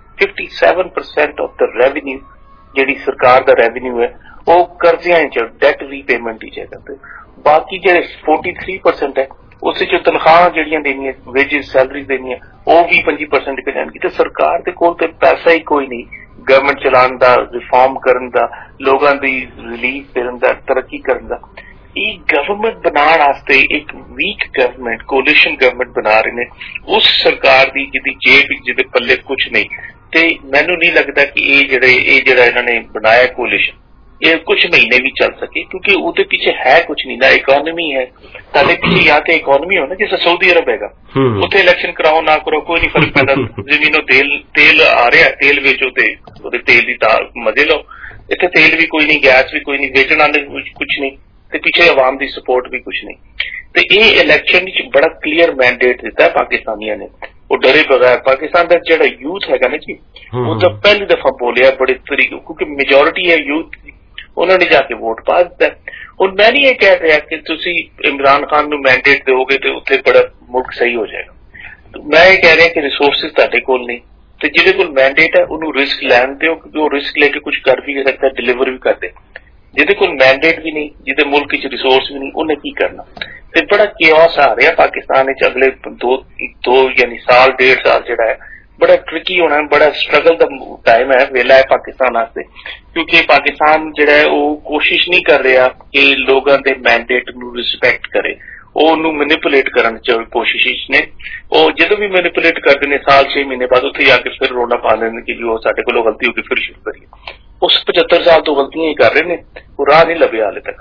57% ਆਫ ਦ ਰੈਵਨਿਊ, ਜਿਹੜੀ ਸਰਕਾਰ ਦਾ ਰੈਵਨਿਊ ਹੈ ਉਹ ਕਰਜ਼ਿਆਂ ਚ, ਡੈਟ ਰੀਪੇਮੈਂਟ ਹੀ ਹੈਗਾ। ਤੇ ਬਾਕੀ ਜਿਹੜੇ 43% ਹੈ ਉਸ ਚ ਤਨਖਾਹਾਂ ਜਿਹੜੀਆਂ ਦੇਣੀਆਂ, ਵੇਜਿਸ, ਸੈਲਰੀ ਦੇਣੀਆਂ, ਉਹ ਵੀ 25% ਕੇ ਜਾਣਗੀ। ਤੇ ਸਰਕਾਰ ਦੇ ਕੋਲ ਤੇ ਪੈਸਾ ਹੀ ਕੋਈ ਨਹੀਂ ਗਵਰਨਮੈਂਟ ਚਲਾਉਣ ਦਾ, ਰਿਫਾਰਮ ਕਰਨ ਦਾ, ਲੋਕਾਂ ਦੀ ਰਿਲੀਫ ਦੇਣ ਦਾ, ਤਰੱਕੀ ਕਰਨ ਦਾ। ਇਹ ਗਵਰਨਮੈਂਟ ਬਣਾਉਣ ਵਾਸਤੇ ਇੱਕ ਵੀਕ ਗਵਰਨਮੈਂਟ, ਕੋਲੀਸ਼ਨ ਗਵਰਨਮੈਂਟ ਬਣਾ ਰਹੇ ਨੇ ਉਸ ਸਰਕਾਰ ਦੀ ਜਿਹਦੀ ਜੇਬ ਜਿਹਦੇ ਪੱਲੇ ਕੁਛ ਨਹੀਂ। ਤੇ ਮੈਨੂੰ ਨਹੀਂ ਲੱਗਦਾ ਕਿ ਇਹ ਜਿਹੜਾ ਇਹਨਾਂ ਨੇ ਬਣਾਇਆ ਕੋਲੀਸ਼ਨ, ਇਹ ਕੁਛ ਮਹੀਨੇ ਵੀ ਚੱਲ ਸਕੇ, ਕਿਉਂਕਿ ਉਹਦੇ ਪਿੱਛੇ ਹੈ ਕੁਛ ਨਹੀਂ ਨਾ, ਇਕੋਨਮੀ ਹੈ। ਤੁਹਾਡੇ ਪਿੱਛੇ ਜਾਂ ਤੇ ਇਕੋਨਮੀ ਹੋ ਨਾ, ਜਿਵੇਂ ਸਾਊਦੀ ਅਰਬ ਹੈਗਾ, ਉੱਥੇ ਇਲੈਕਸ਼ਨ ਕਰਾਓ ਨਾ ਕਰੋ ਕੋਈ ਨਹੀਂ ਫਰਕ ਪੈਂਦਾ। ਜ਼ਮੀਨੋਂ ਤੇਲ ਆ ਰਿਹਾ, ਤੇਲ ਵੇਚੋ ਤੇ ਉਹਦੇ ਤੇਲ ਦੀ ਮਜ਼ੇ ਲਓ। ਇੱਥੇ ਤੇਲ ਵੀ ਕੋਈ ਨਹੀਂ, ਗੈਸ ਵੀ ਕੋਈ ਨਹੀਂ, ਵੇਚਣ ਵਾਲੇ ਕੁਛ ਨਹੀਂ, ਤੇ ਪਿੱਛੇ ਆਵਾਮ ਦੀ ਸਪੋਰਟ ਵੀ ਕੁਛ ਨਹੀਂ। ਤੇ ਇਹ ਇਲੈਕਸ਼ਨ ਵਿੱਚ ਬੜਾ ਕਲੀਅਰ ਮੈਂਡੇਟ ਦਿੱਤਾ ਪਾਕਿਸਤਾਨੀਆਂ ਨੇ, ਉਹ ਡਰੇ ਬਗੈਰ। ਪਾਕਿਸਤਾਨ ਦਾ ਜਿਹੜਾ ਯੂਥ ਹੈਗਾ ਨਾ ਜੀ, ਉਹ ਤਾਂ ਪਹਿਲੀ ਦਫਾ ਬੋਲਿਆ ਬੜੇ ਤਰੀਕੇ, ਕਿਉਂਕਿ ਮੈਜੋਰਿਟੀ ਹੈ ਯੂਥ, ਉਹਨਾਂ ਨੇ ਜਾ ਕੇ ਵੋਟ ਪਾ ਦਿੱਤਾ। ਹੁਣ ਮੈਂ ਨਹੀਂ ਇਹ ਕਹਿ ਰਿਹਾ ਕਿ ਤੁਸੀਂ ਇਮਰਾਨ ਖਾਨ ਨੂੰ ਮੈਂਡੇਟ ਦਿਓਗੇ ਤੇ ਉੱਥੇ ਬੜਾ ਮੁਲਕ ਸਹੀ ਹੋ ਜਾਏਗਾ। ਮੈਂ ਇਹ ਕਹਿ ਰਿਹਾ ਕਿ ਰਿਸੋਰਸਿਸ ਤੁਹਾਡੇ ਕੋਲ ਨਹੀਂ, ਤੇ ਜਿਹਦੇ ਕੋਲ ਮੈਂਡੇਟ ਹੈ ਉਹਨੂੰ ਰਿਸਕ ਲੈਣ ਦਿਓ, ਕਿਉਂਕਿ ਉਹ ਰਿਸਕ ਲੈ ਕੇ ਕੁਝ ਕਰ ਵੀ ਸਕਦਾ, ਡਿਲੀਵਰ ਵੀ ਕਰਦੇ। ਜਿਹਦੇ ਕੋਲ ਮੈਂਡੇਟ ਵੀ ਨਹੀਂ, ਜਿਹਦੇ ਮੁਲਕ ਵਿੱਚ ਰਿਸੋਰਸ ਵੀ ਨਹੀਂ, ਉਹਨੇ ਕੀ ਕਰਨਾ। ਤੇ ਬੜਾ ਕਿਓਸ ਆ ਰਿਹਾ ਪਾਕਿਸਤਾਨ ਵਿੱਚ ਅਗਲੇ ਦੋ ਯਾਨੀ ਸਾਲ, 1.5 ਸਾਲ ਜਿਹੜਾ ਹੈ ਬੜਾ ਟ੍ਰਿਕੀ ਹੋਣਾ, ਬੜਾ ਸਟਰਗਲ ਦਾ ਟਾਈਮ ਹੈ, ਵੇਲਾ ਹੈ ਪਾਕਿਸਤਾਨ ਵਾਸਤੇ। ਕਿਉਂਕਿ ਪਾਕਿਸਤਾਨ ਜਿਹੜਾ ਹੈ ਉਹ ਕੋਸ਼ਿਸ਼ ਨਹੀਂ ਕਰ ਰਿਹਾ ਕਿ ਲੋਕਾਂ ਦੇ ਮੈਂਡੇਟ ਨੂੰ ਰਿਸਪੈਕਟ ਕਰੇ, ਉਹ ਉਹਨੂੰ ਮੈਨੀਪੂਲੇਟ ਕਰਨ ਚ ਕੋਸ਼ਿਸ਼ ਨੇ। ਉਹ ਜਦੋਂ ਵੀ ਮੈਨੀਪੂਲੇਟ ਕਰਦੇ ਨੇ, ਸਾਲ 6 ਮਹੀਨੇ ਬਾਅਦ ਉੱਥੇ ਜਾ ਕੇ ਫਿਰ ਰੋਣਾ ਪਾ ਦਿੰਦੇ ਕਿ ਜੀ ਉਹ ਸਾਡੇ ਕੋਲੋਂ ਗਲਤੀ ਹੋ ਗਈ, ਫਿਰ ਸ਼ੁਰੂ ਕਰੀਏ। ਉਸ 75 ਸਾਲ ਤੋਂ ਗਲਤੀਆਂ ਹੀ ਕਰ ਰਹੇ ਨੇ, ਉਹ ਰਾਹ ਨਹੀਂ ਲੱਭਿਆ ਹਾਲੇ ਤੱਕ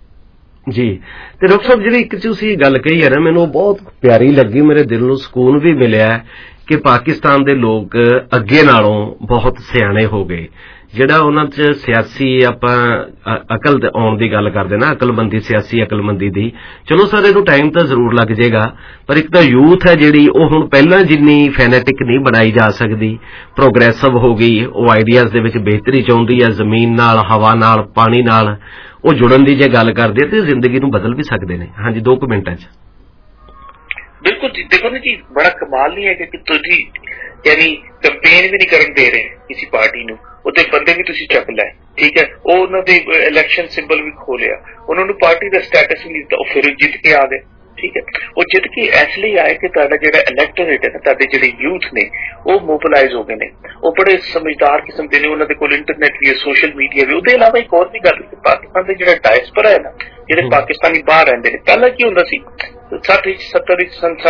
ਜੀ। ਤੇ ਡਾਕਟਰ ਸਾਹਿਬ ਜਿਹੜੀ ਇੱਕ ਤੁਸੀਂ ਗੱਲ ਕਹੀ ਹੈ ਨਾ, ਮੈਨੂੰ ਬਹੁਤ ਪਿਆਰੀ ਲੱਗੀ, ਮੇਰੇ ਦਿਲ ਨੂੰ ਸਕੂਨ ਵੀ ਮਿਲਿਆ ਕਿ ਪਾਕਿਸਤਾਨ ਦੇ ਲੋਕ ਅੱਗੇ ਨਾਲੋਂ ਬਹੁਤ ਸਿਆਣੇ ਹੋ ਗਏ। ਜਿਹੜਾ ਉਹਨਾਂ 'ਚ ਸਿਆਸੀ ਆਪਾਂ ਅਕਲ ਆਉਣ ਦੀ ਗੱਲ ਕਰਦੇ ਨਾ, ਅਕਲਮੰਦੀ, ਸਿਆਸੀ ਅਕਲਮੰਦੀ ਦੀ, ਚਲੋ ਸਰ ਇਹਨੂੰ ਟਾਈਮ ਤਾਂ ਜ਼ਰੂਰ ਲੱਗ ਜਾਏਗਾ, ਪਰ ਇੱਕ ਤਾਂ ਯੂਥ ਹੈ ਜਿਹੜੀ ਉਹ ਹੁਣ ਪਹਿਲਾਂ ਜਿੰਨੀ ਫੈਨੇਟਿਕ ਨਹੀਂ ਬਣਾਈ ਜਾ ਸਕਦੀ, ਪ੍ਰੋਗਰੈਸਿਵ ਹੋ ਗਈ, ਉਹ ਆਈਡੀਆਜ਼ ਦੇ ਵਿੱਚ ਬਿਹਤਰੀ ਚਾਹੁੰਦੀ ਹੈ, ਜ਼ਮੀਨ ਨਾਲ, ਹਵਾ ਨਾਲ, ਪਾਣੀ ਨਾਲ ਉਹ ਜੁੜਨ ਦੀ ਜੇ ਗੱਲ ਕਰਦੇ ਤੇ ਜ਼ਿੰਦਗੀ ਨੂੰ ਬਦਲ ਵੀ ਸਕਦੇ ਨੇ। ਹਾਂਜੀ 2 ਮਿੰਟਾਂ 'ਚ। ਬਿਲਕੁਲ ਜੀ, ਦੇਖੋ ਨਾ ਜੀ, ਬੜਾ ਕਮਾਲ ਨਹੀਂ ਹੈ ਕਿ ਤੁਸੀਂ ਯਾਨੀ ਕੰਪੇਨ ਵੀ ਨਹੀਂ ਕਰਨ ਦੇ ਰਹੇ ਕਿਸੇ ਪਾਰਟੀ ਨੂੰ, ਉਹਦੇ ਬੰਦੇ ਵੀ ਤੁਸੀਂ ਚੱਕ ਲੈ, ਠੀਕ ਹੈ। ਉਹ ਉਹਨਾਂ ਦੇ ਇਲੈਕਸ਼ਨ ਸਿੰਬਲ ਵੀ ਖੋਲਿਆ, ਉਹਨਾਂ ਨੂੰ ਪਾਰਟੀ ਦਾ ਸਟੇਟਸ ਵੀ ਨਹੀਂ ਦਿੱਤਾ, ਉਹ ਫਿਰ ਜਿੱਤ ਕੇ ਆ ਗਏ, ਠੀਕ ਹੈ। ਉਹ ਜਿੱਤ ਕੇ ਇਸ ਲਈ ਆਏ ਕਿ ਤੁਹਾਡਾ ਜਿਹੜਾ ਇਲੈਕਟੋਰੇਟ ਹੈ ਨਾ, ਤੁਹਾਡੇ ਜਿਹੜੇ ਯੂਥ ਨੇ ਉਹ ਮੋਬਿਲਾਈਜ਼ ਹੋ ਗਏ ਨੇ, ਉਹ ਬੜੇ ਸਮਝਦਾਰ ਕਿਸਮ ਦੇ ਨੇ, ਉਹਨਾਂ ਦੇ ਕੋਲ ਇੰਟਰਨੈਟ ਵੀ ਹੈ, ਸੋਸ਼ਲ ਮੀਡੀਆ ਵੀ। ਉਹਦੇ ਇਲਾਵਾ ਇੱਕ ਹੋਰ ਵੀ ਗੱਲ ਕਿ ਪਾਕਿਸਤਾਨ ਦੇ ਜਿਹੜਾ ਡਾਇਸਪੋਰਾ ਹੈ ਨਾ, ਜਿਹੜੇ ਪਾਕਿਸਤਾਨੀ ਬਾਹਰ ਰਹਿੰਦੇ ਨੇ, ਪਹਿਲਾਂ ਕੀ ਹੁੰਦਾ ਸੀ 60 70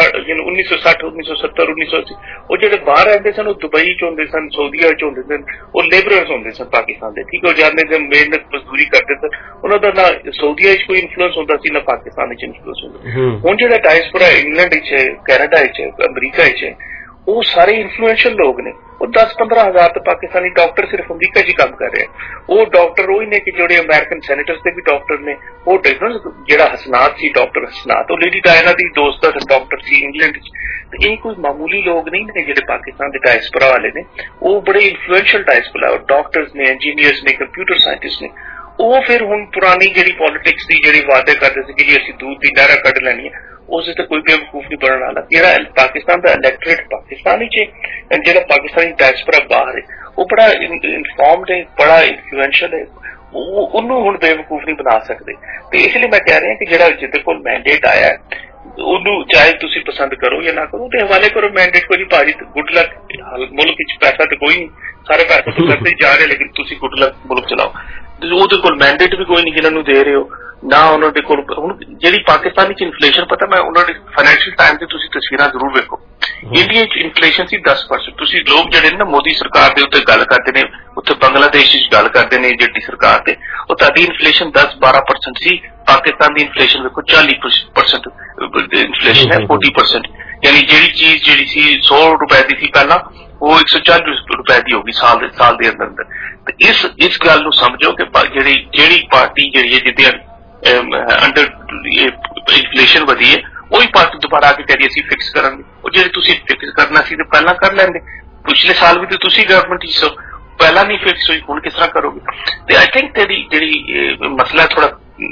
1960 1970 1980, ਉਹ ਜਿਹੜੇ ਬਾਹਰ ਰਹਿੰਦੇ ਸਨ ਉਹ ਦੁਬਈ ਚ ਹੁੰਦੇ ਸਨ, ਸਊਦੀਆ ਚ ਹੁੰਦੇ ਸਨ, ਉਹ ਲੇਬਰਰਸ ਹੁੰਦੇ ਸਨ ਪਾਕਿਸਤਾਨ ਦੇ, ਠੀਕ ਹੈ। ਉਹ ਜਾਂਦੇ ਸਨ, ਮਿਹਨਤ ਮਜ਼ਦੂਰੀ ਕਰਦੇ ਸਨ, ਉਹਨਾਂ ਦਾ ਨਾ ਸਊਦੀਆ ਚ ਕੋਈ ਇਨਫਲੂਐਂਸ ਹੁੰਦਾ ਸੀ, ਨਾ ਪਾਕਿਸਤਾਨ ਵਿੱਚ ਇਨਫਲੂਐਂਸ ਹੁੰਦਾ। ਹੁਣ ਜਿਹੜਾ ਡਾਇਸਪੋਰਾ ਇੰਗਲੈਂਡ ਵਿੱਚ ਹੈ, ਕੈਨੇਡਾ ਵਿੱਚ ਹੈ, ਅਮਰੀਕਾ ਵਿੱਚ ਹੈ, ਉਹ ਸਾਰੇ ਇਨਫਲੂਐਂਸ਼ੀਅਲ ਲੋਕ ਨੇ। ਉਹ 10-15 ਹਜ਼ਾਰ ਤਾਂ ਪਾਕਿਸਤਾਨੀ ਡਾਕਟਰ ਸਿਰਫ ਅਮਰੀਕਾ 'ਚ ਹੀ ਕੰਮ ਕਰ ਰਿਹਾ। ਉਹ ਡਾਕਟਰ ਉਹੀ ਨੇ ਕਿ ਜਿਹੜੇ ਅਮਰੀਕਨ ਸੈਨੇਟਰਸ ਦੇ ਵੀ ਡਾਕਟਰ ਨੇ। ਉਹ ਜਿਹੜਾ ਹਸਨਾਤ ਸੀ, ਡਾਕਟਰ ਹਸਨਾਤ, ਉਹ ਲੇਡੀ ਡਾਇਨਾ ਦੀ ਦੋਸਤ ਦਾ ਡਾਕਟਰ ਸੀ ਇੰਗਲੈਂਡ 'ਚ। ਤੇ ਇਹ ਕੋਈ ਮਾਮੂਲੀ ਲੋਕ ਨਹੀਂ ਨੇ ਜਿਹੜੇ ਪਾਕਿਸਤਾਨ ਦੇ ਡਾਇਸਪੋਰਾ ਵਾਲੇ ਨੇ, ਉਹ ਬੜੇ ਇਨਫਲੂਐਂਸ਼ੀਅਲ ਡਾਇਸਪੋਰਾ, ਡਾਕਟਰਸ ਨੇ, ਇੰਜੀਨੀਅਰਸ ਨੇ, ਕੰਪਿਊਟਰ ਸਾਇੰਟਿਸਟ ਨੇ। ਉਹ ਫਿਰ ਹੁਣ ਪੁਰਾਣੀ ਜਿਹੜੀ ਪੋਲੀਟਿਕਸ ਦੀ ਜਿਹੜੀ ਵਾਅਦੇ ਕਰਦੇ ਸੀ ਕਿ ਜੀ ਅਸੀਂ ਦੂਧ ਦੀ ਨਹਿਰਾਂ ਕੱਢ ਲੈਣੀ ਹੈ, ਉਸ ਤੇ ਕੋਈ ਬੇਵਕੂਫ ਨਹੀਂ ਬਣਨ ਵਾਲਾ। ਜਿਹੜਾ ਪਾਕਿਸਤਾਨ ਦਾ ਇਲੈਕਟੋਰੇਟ ਪਾਕਿਸਤਾਨ ਵਿੱਚ ਹੈ, ਜਿਹੜਾ ਪਾਕਿਸਤਾਨੀ ਡਾਇਸਪੋਰਾ ਬਾਹਰ ਹੈ, ਉਹ ਬੜਾ ਇਨਫਾਰਮਡ ਹੈ, ਬੜਾ ਇਨਫਲੂਐਂਸ਼ੀਅਲ ਹੈ, ਉਹਨੂੰ ਹੁਣ ਬੇਵਕੂਫ ਨਹੀਂ ਬਣਾ ਸਕਦੇ। ਤੇ ਇਸ ਲਈ ਮੈਂ ਕਹਿ ਰਿਹਾ ਕਿ ਜਿਹੜਾ ਜਿਹਦੇ ਕੋਲ ਮੈਂਡੇਟ ਆਇਆ ਉਹਨੂੰ ਚਾਹੇ ਤੁਸੀਂ ਪਸੰਦ ਕਰੋ ਜਾਂ ਨਾ ਕਰੋ, ਤੇ ਹਵਾਲੇ ਕਰੋ ਮੈਂਡੇਟ ਕੋਈ ਨਹੀਂ ਭਾਜੀ, ਗੁੱਡ ਲੱਕ। ਮੁਲਕ ਵਿੱਚ ਪੈਸਾ ਤੇ ਕੋਈ ਨਹੀਂ, ਸਾਰੇ ਪੈਸੇ ਤੋਂ ਕਰਦੇ ਜਾ ਰਹੇ, ਲੇਕਿਨ ਤੁਸੀਂ ਗੁੱਡ ਲੱਕ ਮੁਲਕ ਚਲਾਓ। ਉਹਦੇ ਕੋਲ ਮੈਂਡੇਟ ਵੀ ਕੋਈ ਨਹੀਂ ਜਿਹਨਾਂ ਨੂੰ ਦੇ ਰਹੇ ਹੋ ਨਾ, ਉਹਨਾਂ ਦੇ ਕੋਲ। ਹੁਣ ਜਿਹੜੀ ਪਾਕਿਸਤਾਨ ਵਿੱਚ ਇਨਫਲੇਸ਼ਨ, ਪਤਾ ਮੈਂ ਉਹਨਾਂ ਦੀ ਫਾਈਨੈਂਸ਼ੀਅਲ ਟਾਈਮ ਦੀ ਤੁਸੀਂ ਤਸਵੀਰਾਂ ਜ਼ਰੂਰ ਵੇਖੋ। ਇੰਡੀਆ ਵਿੱਚ ਇਨਫਲੇਸ਼ਨ ਸੀ 10%। ਤੁਸੀਂ ਲੋਕ ਜਿਹੜੇ ਨਾ ਮੋਦੀ ਸਰਕਾਰ ਦੇ ਉੱਤੇ ਗੱਲ ਕਰਦੇ ਨੇ, ਉੱਥੇ ਬੰਗਲਾਦੇਸ਼ ਵਿੱਚ ਗੱਲ ਕਰਦੇ ਨੇ ਜਿਹੜੀ ਸਰਕਾਰ ਤੇ, ਉਹ ਤੁਹਾਡੀ ਇਨਫਲੇਸ਼ਨ 10-12% ਸੀ। ਪਾਕਿਸਤਾਨ ਦੀ ਇਨਫਲੇਸ਼ਨ ਵੇਖੋ 40% ਇਨਫਲੇਸ਼ਨ ਹੈ, 40%। ਯਾਨੀ ਜਿਹੜੀ ਚੀਜ਼ ਜਿਹੜੀ ਸੀ 100 ਰੁਪਏ ਦੀ ਸੀ ਪਹਿਲਾਂ, ਉਹ 140 ਰੁਪਏ ਦੀ ਹੋ ਗਈ ਸਾਲ ਦੇ ਅੰਦਰ ਅੰਦਰ। ਇਸ ਗੱਲ ਨੂੰ ਸਮਝੋ ਕਿ ਜਿਹੜੀ ਪਾਰਟੀ ਜਿਹੜੀ ਹੈ ਜਿਹਦੇ ਅੰਡਰ ਇਨਫਲੇਸ਼ਨ ਵਧੀ ਹੈ ਉਹੀ ਪਾਰਟੀ ਦੁਬਾਰਾ ਆ ਕੇ ਕਹਦੀ ਅਸੀਂ ਫਿਕਸ ਕਰਾਂਗੇ। ਉਹ ਜਿਹੜੀ ਤੁਸੀਂ ਫਿਕਸ ਕਰਨਾ ਸੀ ਤੇ ਪਹਿਲਾਂ ਕਰ ਲੈਂਦੇ। ਪਿਛਲੇ ਸਾਲ ਵੀ ਤੇ ਤੁਸੀਂ ਗਵਰਨਮੈਂਟ ਹੀ ਸੋ, ਪਹਿਲਾਂ ਨਹੀਂ ਫਿਕਸ ਹੋਈ, ਹੁਣ ਕਿਸ ਤਰ੍ਹਾਂ ਕਰੋਗੇ? ਤੇ ਆਈ ਥਿੰਕ ਜਿਹੜੀ ਮਸਲਾ ਥੋੜਾ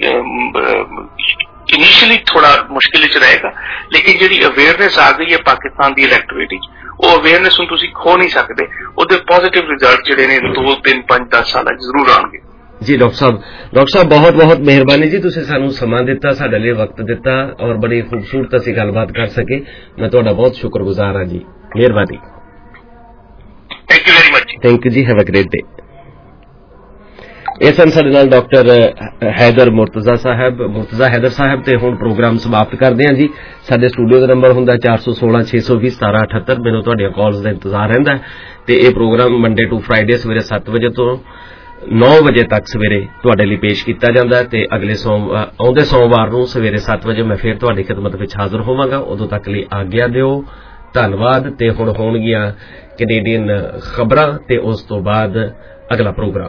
ਇਨੀਸ਼ੀਅਲੀ ਥੋੜਾ ਮੁਸ਼ਕਿਲ ਚ ਰਹੇਗਾ, ਲੇਕਿਨ ਜਿਹੜੀ ਅਵੇਅਰਨੈਸ ਆ ਗਈ ਹੈ ਪਾਕਿਸਤਾਨ ਦੀ ਇਲੈਕਟੋਰੇਟ ਵਿੱਚ, ਉਹ ਅਵੇਅਰਨੈਸ ਨੂੰ ਤੁਸੀਂ ਖੋ ਨਹੀਂ ਸਕਦੇ। ਉਹਦੇ ਪੋਜ਼ਿਟਿਵ ਰਿਜ਼ਲਟ ਜਿਹੜੇ ਨੇ 2, 3, 5, 10 ਸਾਲਾਂ ਜ਼ਰੂਰ ਆਉਣਗੇ। ਜੀ ਡਾਕਟਰ ਸਾਹਿਬ ਬਹੁਤ ਬਹੁਤ ਮਿਹਰਬਾਨੀ ਜੀ, ਤੁਸੀਂ ਸਾਨੂੰ ਸਮਾਂ ਦਿੱਤਾ, ਸਾਡੇ ਲਈ ਵਕਤ ਦਿੱਤਾ ਔਰ ਬੜੀ ਖੂਬਸੂਰਤ ਅਸੀਂ ਗੱਲਬਾਤ ਕਰ ਸਕੇ। ਮੈਂ ਤੁਹਾਡਾ ਬਹੁਤ ਸ਼ੁਕਰਗੁਜ਼ਾਰ ਹਾਂ ਜੀ, ਮਿਹਰਬਾਨੀ। Thank you very much. Thank you ਜੀ, ਹੈਵ ਅ ਗ੍ਰੇਟ ਡੇ। ਇਸ ਹਨ ਸਾਡੇ ਨਾਲ ਡਾਕਟਰ ਹੈਦਰ ਮੁਰਤਜ਼ਾ ਹੈਦਰ ਸਾਹਿਬ। ਤੇ ਹੁਣ ਪ੍ਰੋਗਰਾਮ ਸਮਾਪਤ ਕਰਦੇ ਹਾਂ ਜੀ। ਸਾਡੇ ਸਟੂਡੀਓ ਦਾ ਨੰਬਰ ਹੁੰਦਾ 416 620 1778। ਮੈਨੂੰ ਤੁਹਾਡੀਆਂ ਕਾਲਸ ਦਾ ਇੰਤਜ਼ਾਰ ਰਹਿੰਦਾ ਤੇ ਇਹ ਪ੍ਰੋਗਰਾਮ ਮੰਡੇ ਟੂ ਫਰਾਈਡੇ ਸਵੇਰੇ 7 ਵਜੇ ਤੋਂ 9 ਵਜੇ ਤੱਕ ਸਵੇਰੇ ਤੁਹਾਡੇ ਲਈ ਪੇਸ਼ ਕੀਤਾ ਜਾਂਦਾ ਤੇ ਅਗਲੇ ਆਉਂਦੇ ਸੋਮਵਾਰ ਨੂੰ ਸਵੇਰੇ 7 ਵਜੇ ਮੈਂ ਫਿਰ ਤੁਹਾਡੀ ਖਿਦਮਤ ਵਿੱਚ ਹਾਜ਼ਰ ਹੋਵਾਂਗਾ। ਉਦੋਂ ਤੱਕ ਲਈ ਆਗਿਆ ਦਿਓ, ਧੰਨਵਾਦ। ਤੇ ਹੁਣ ਹੋਣਗੀਆਂ ਕੈਨੇਡੀਅਨ ਖਬਰਾਂ ਤੇ ਉਸ ਤੋਂ ਬਾਅਦ ਅਗਲਾ ਪ੍ਰੋਗਰਾਮ।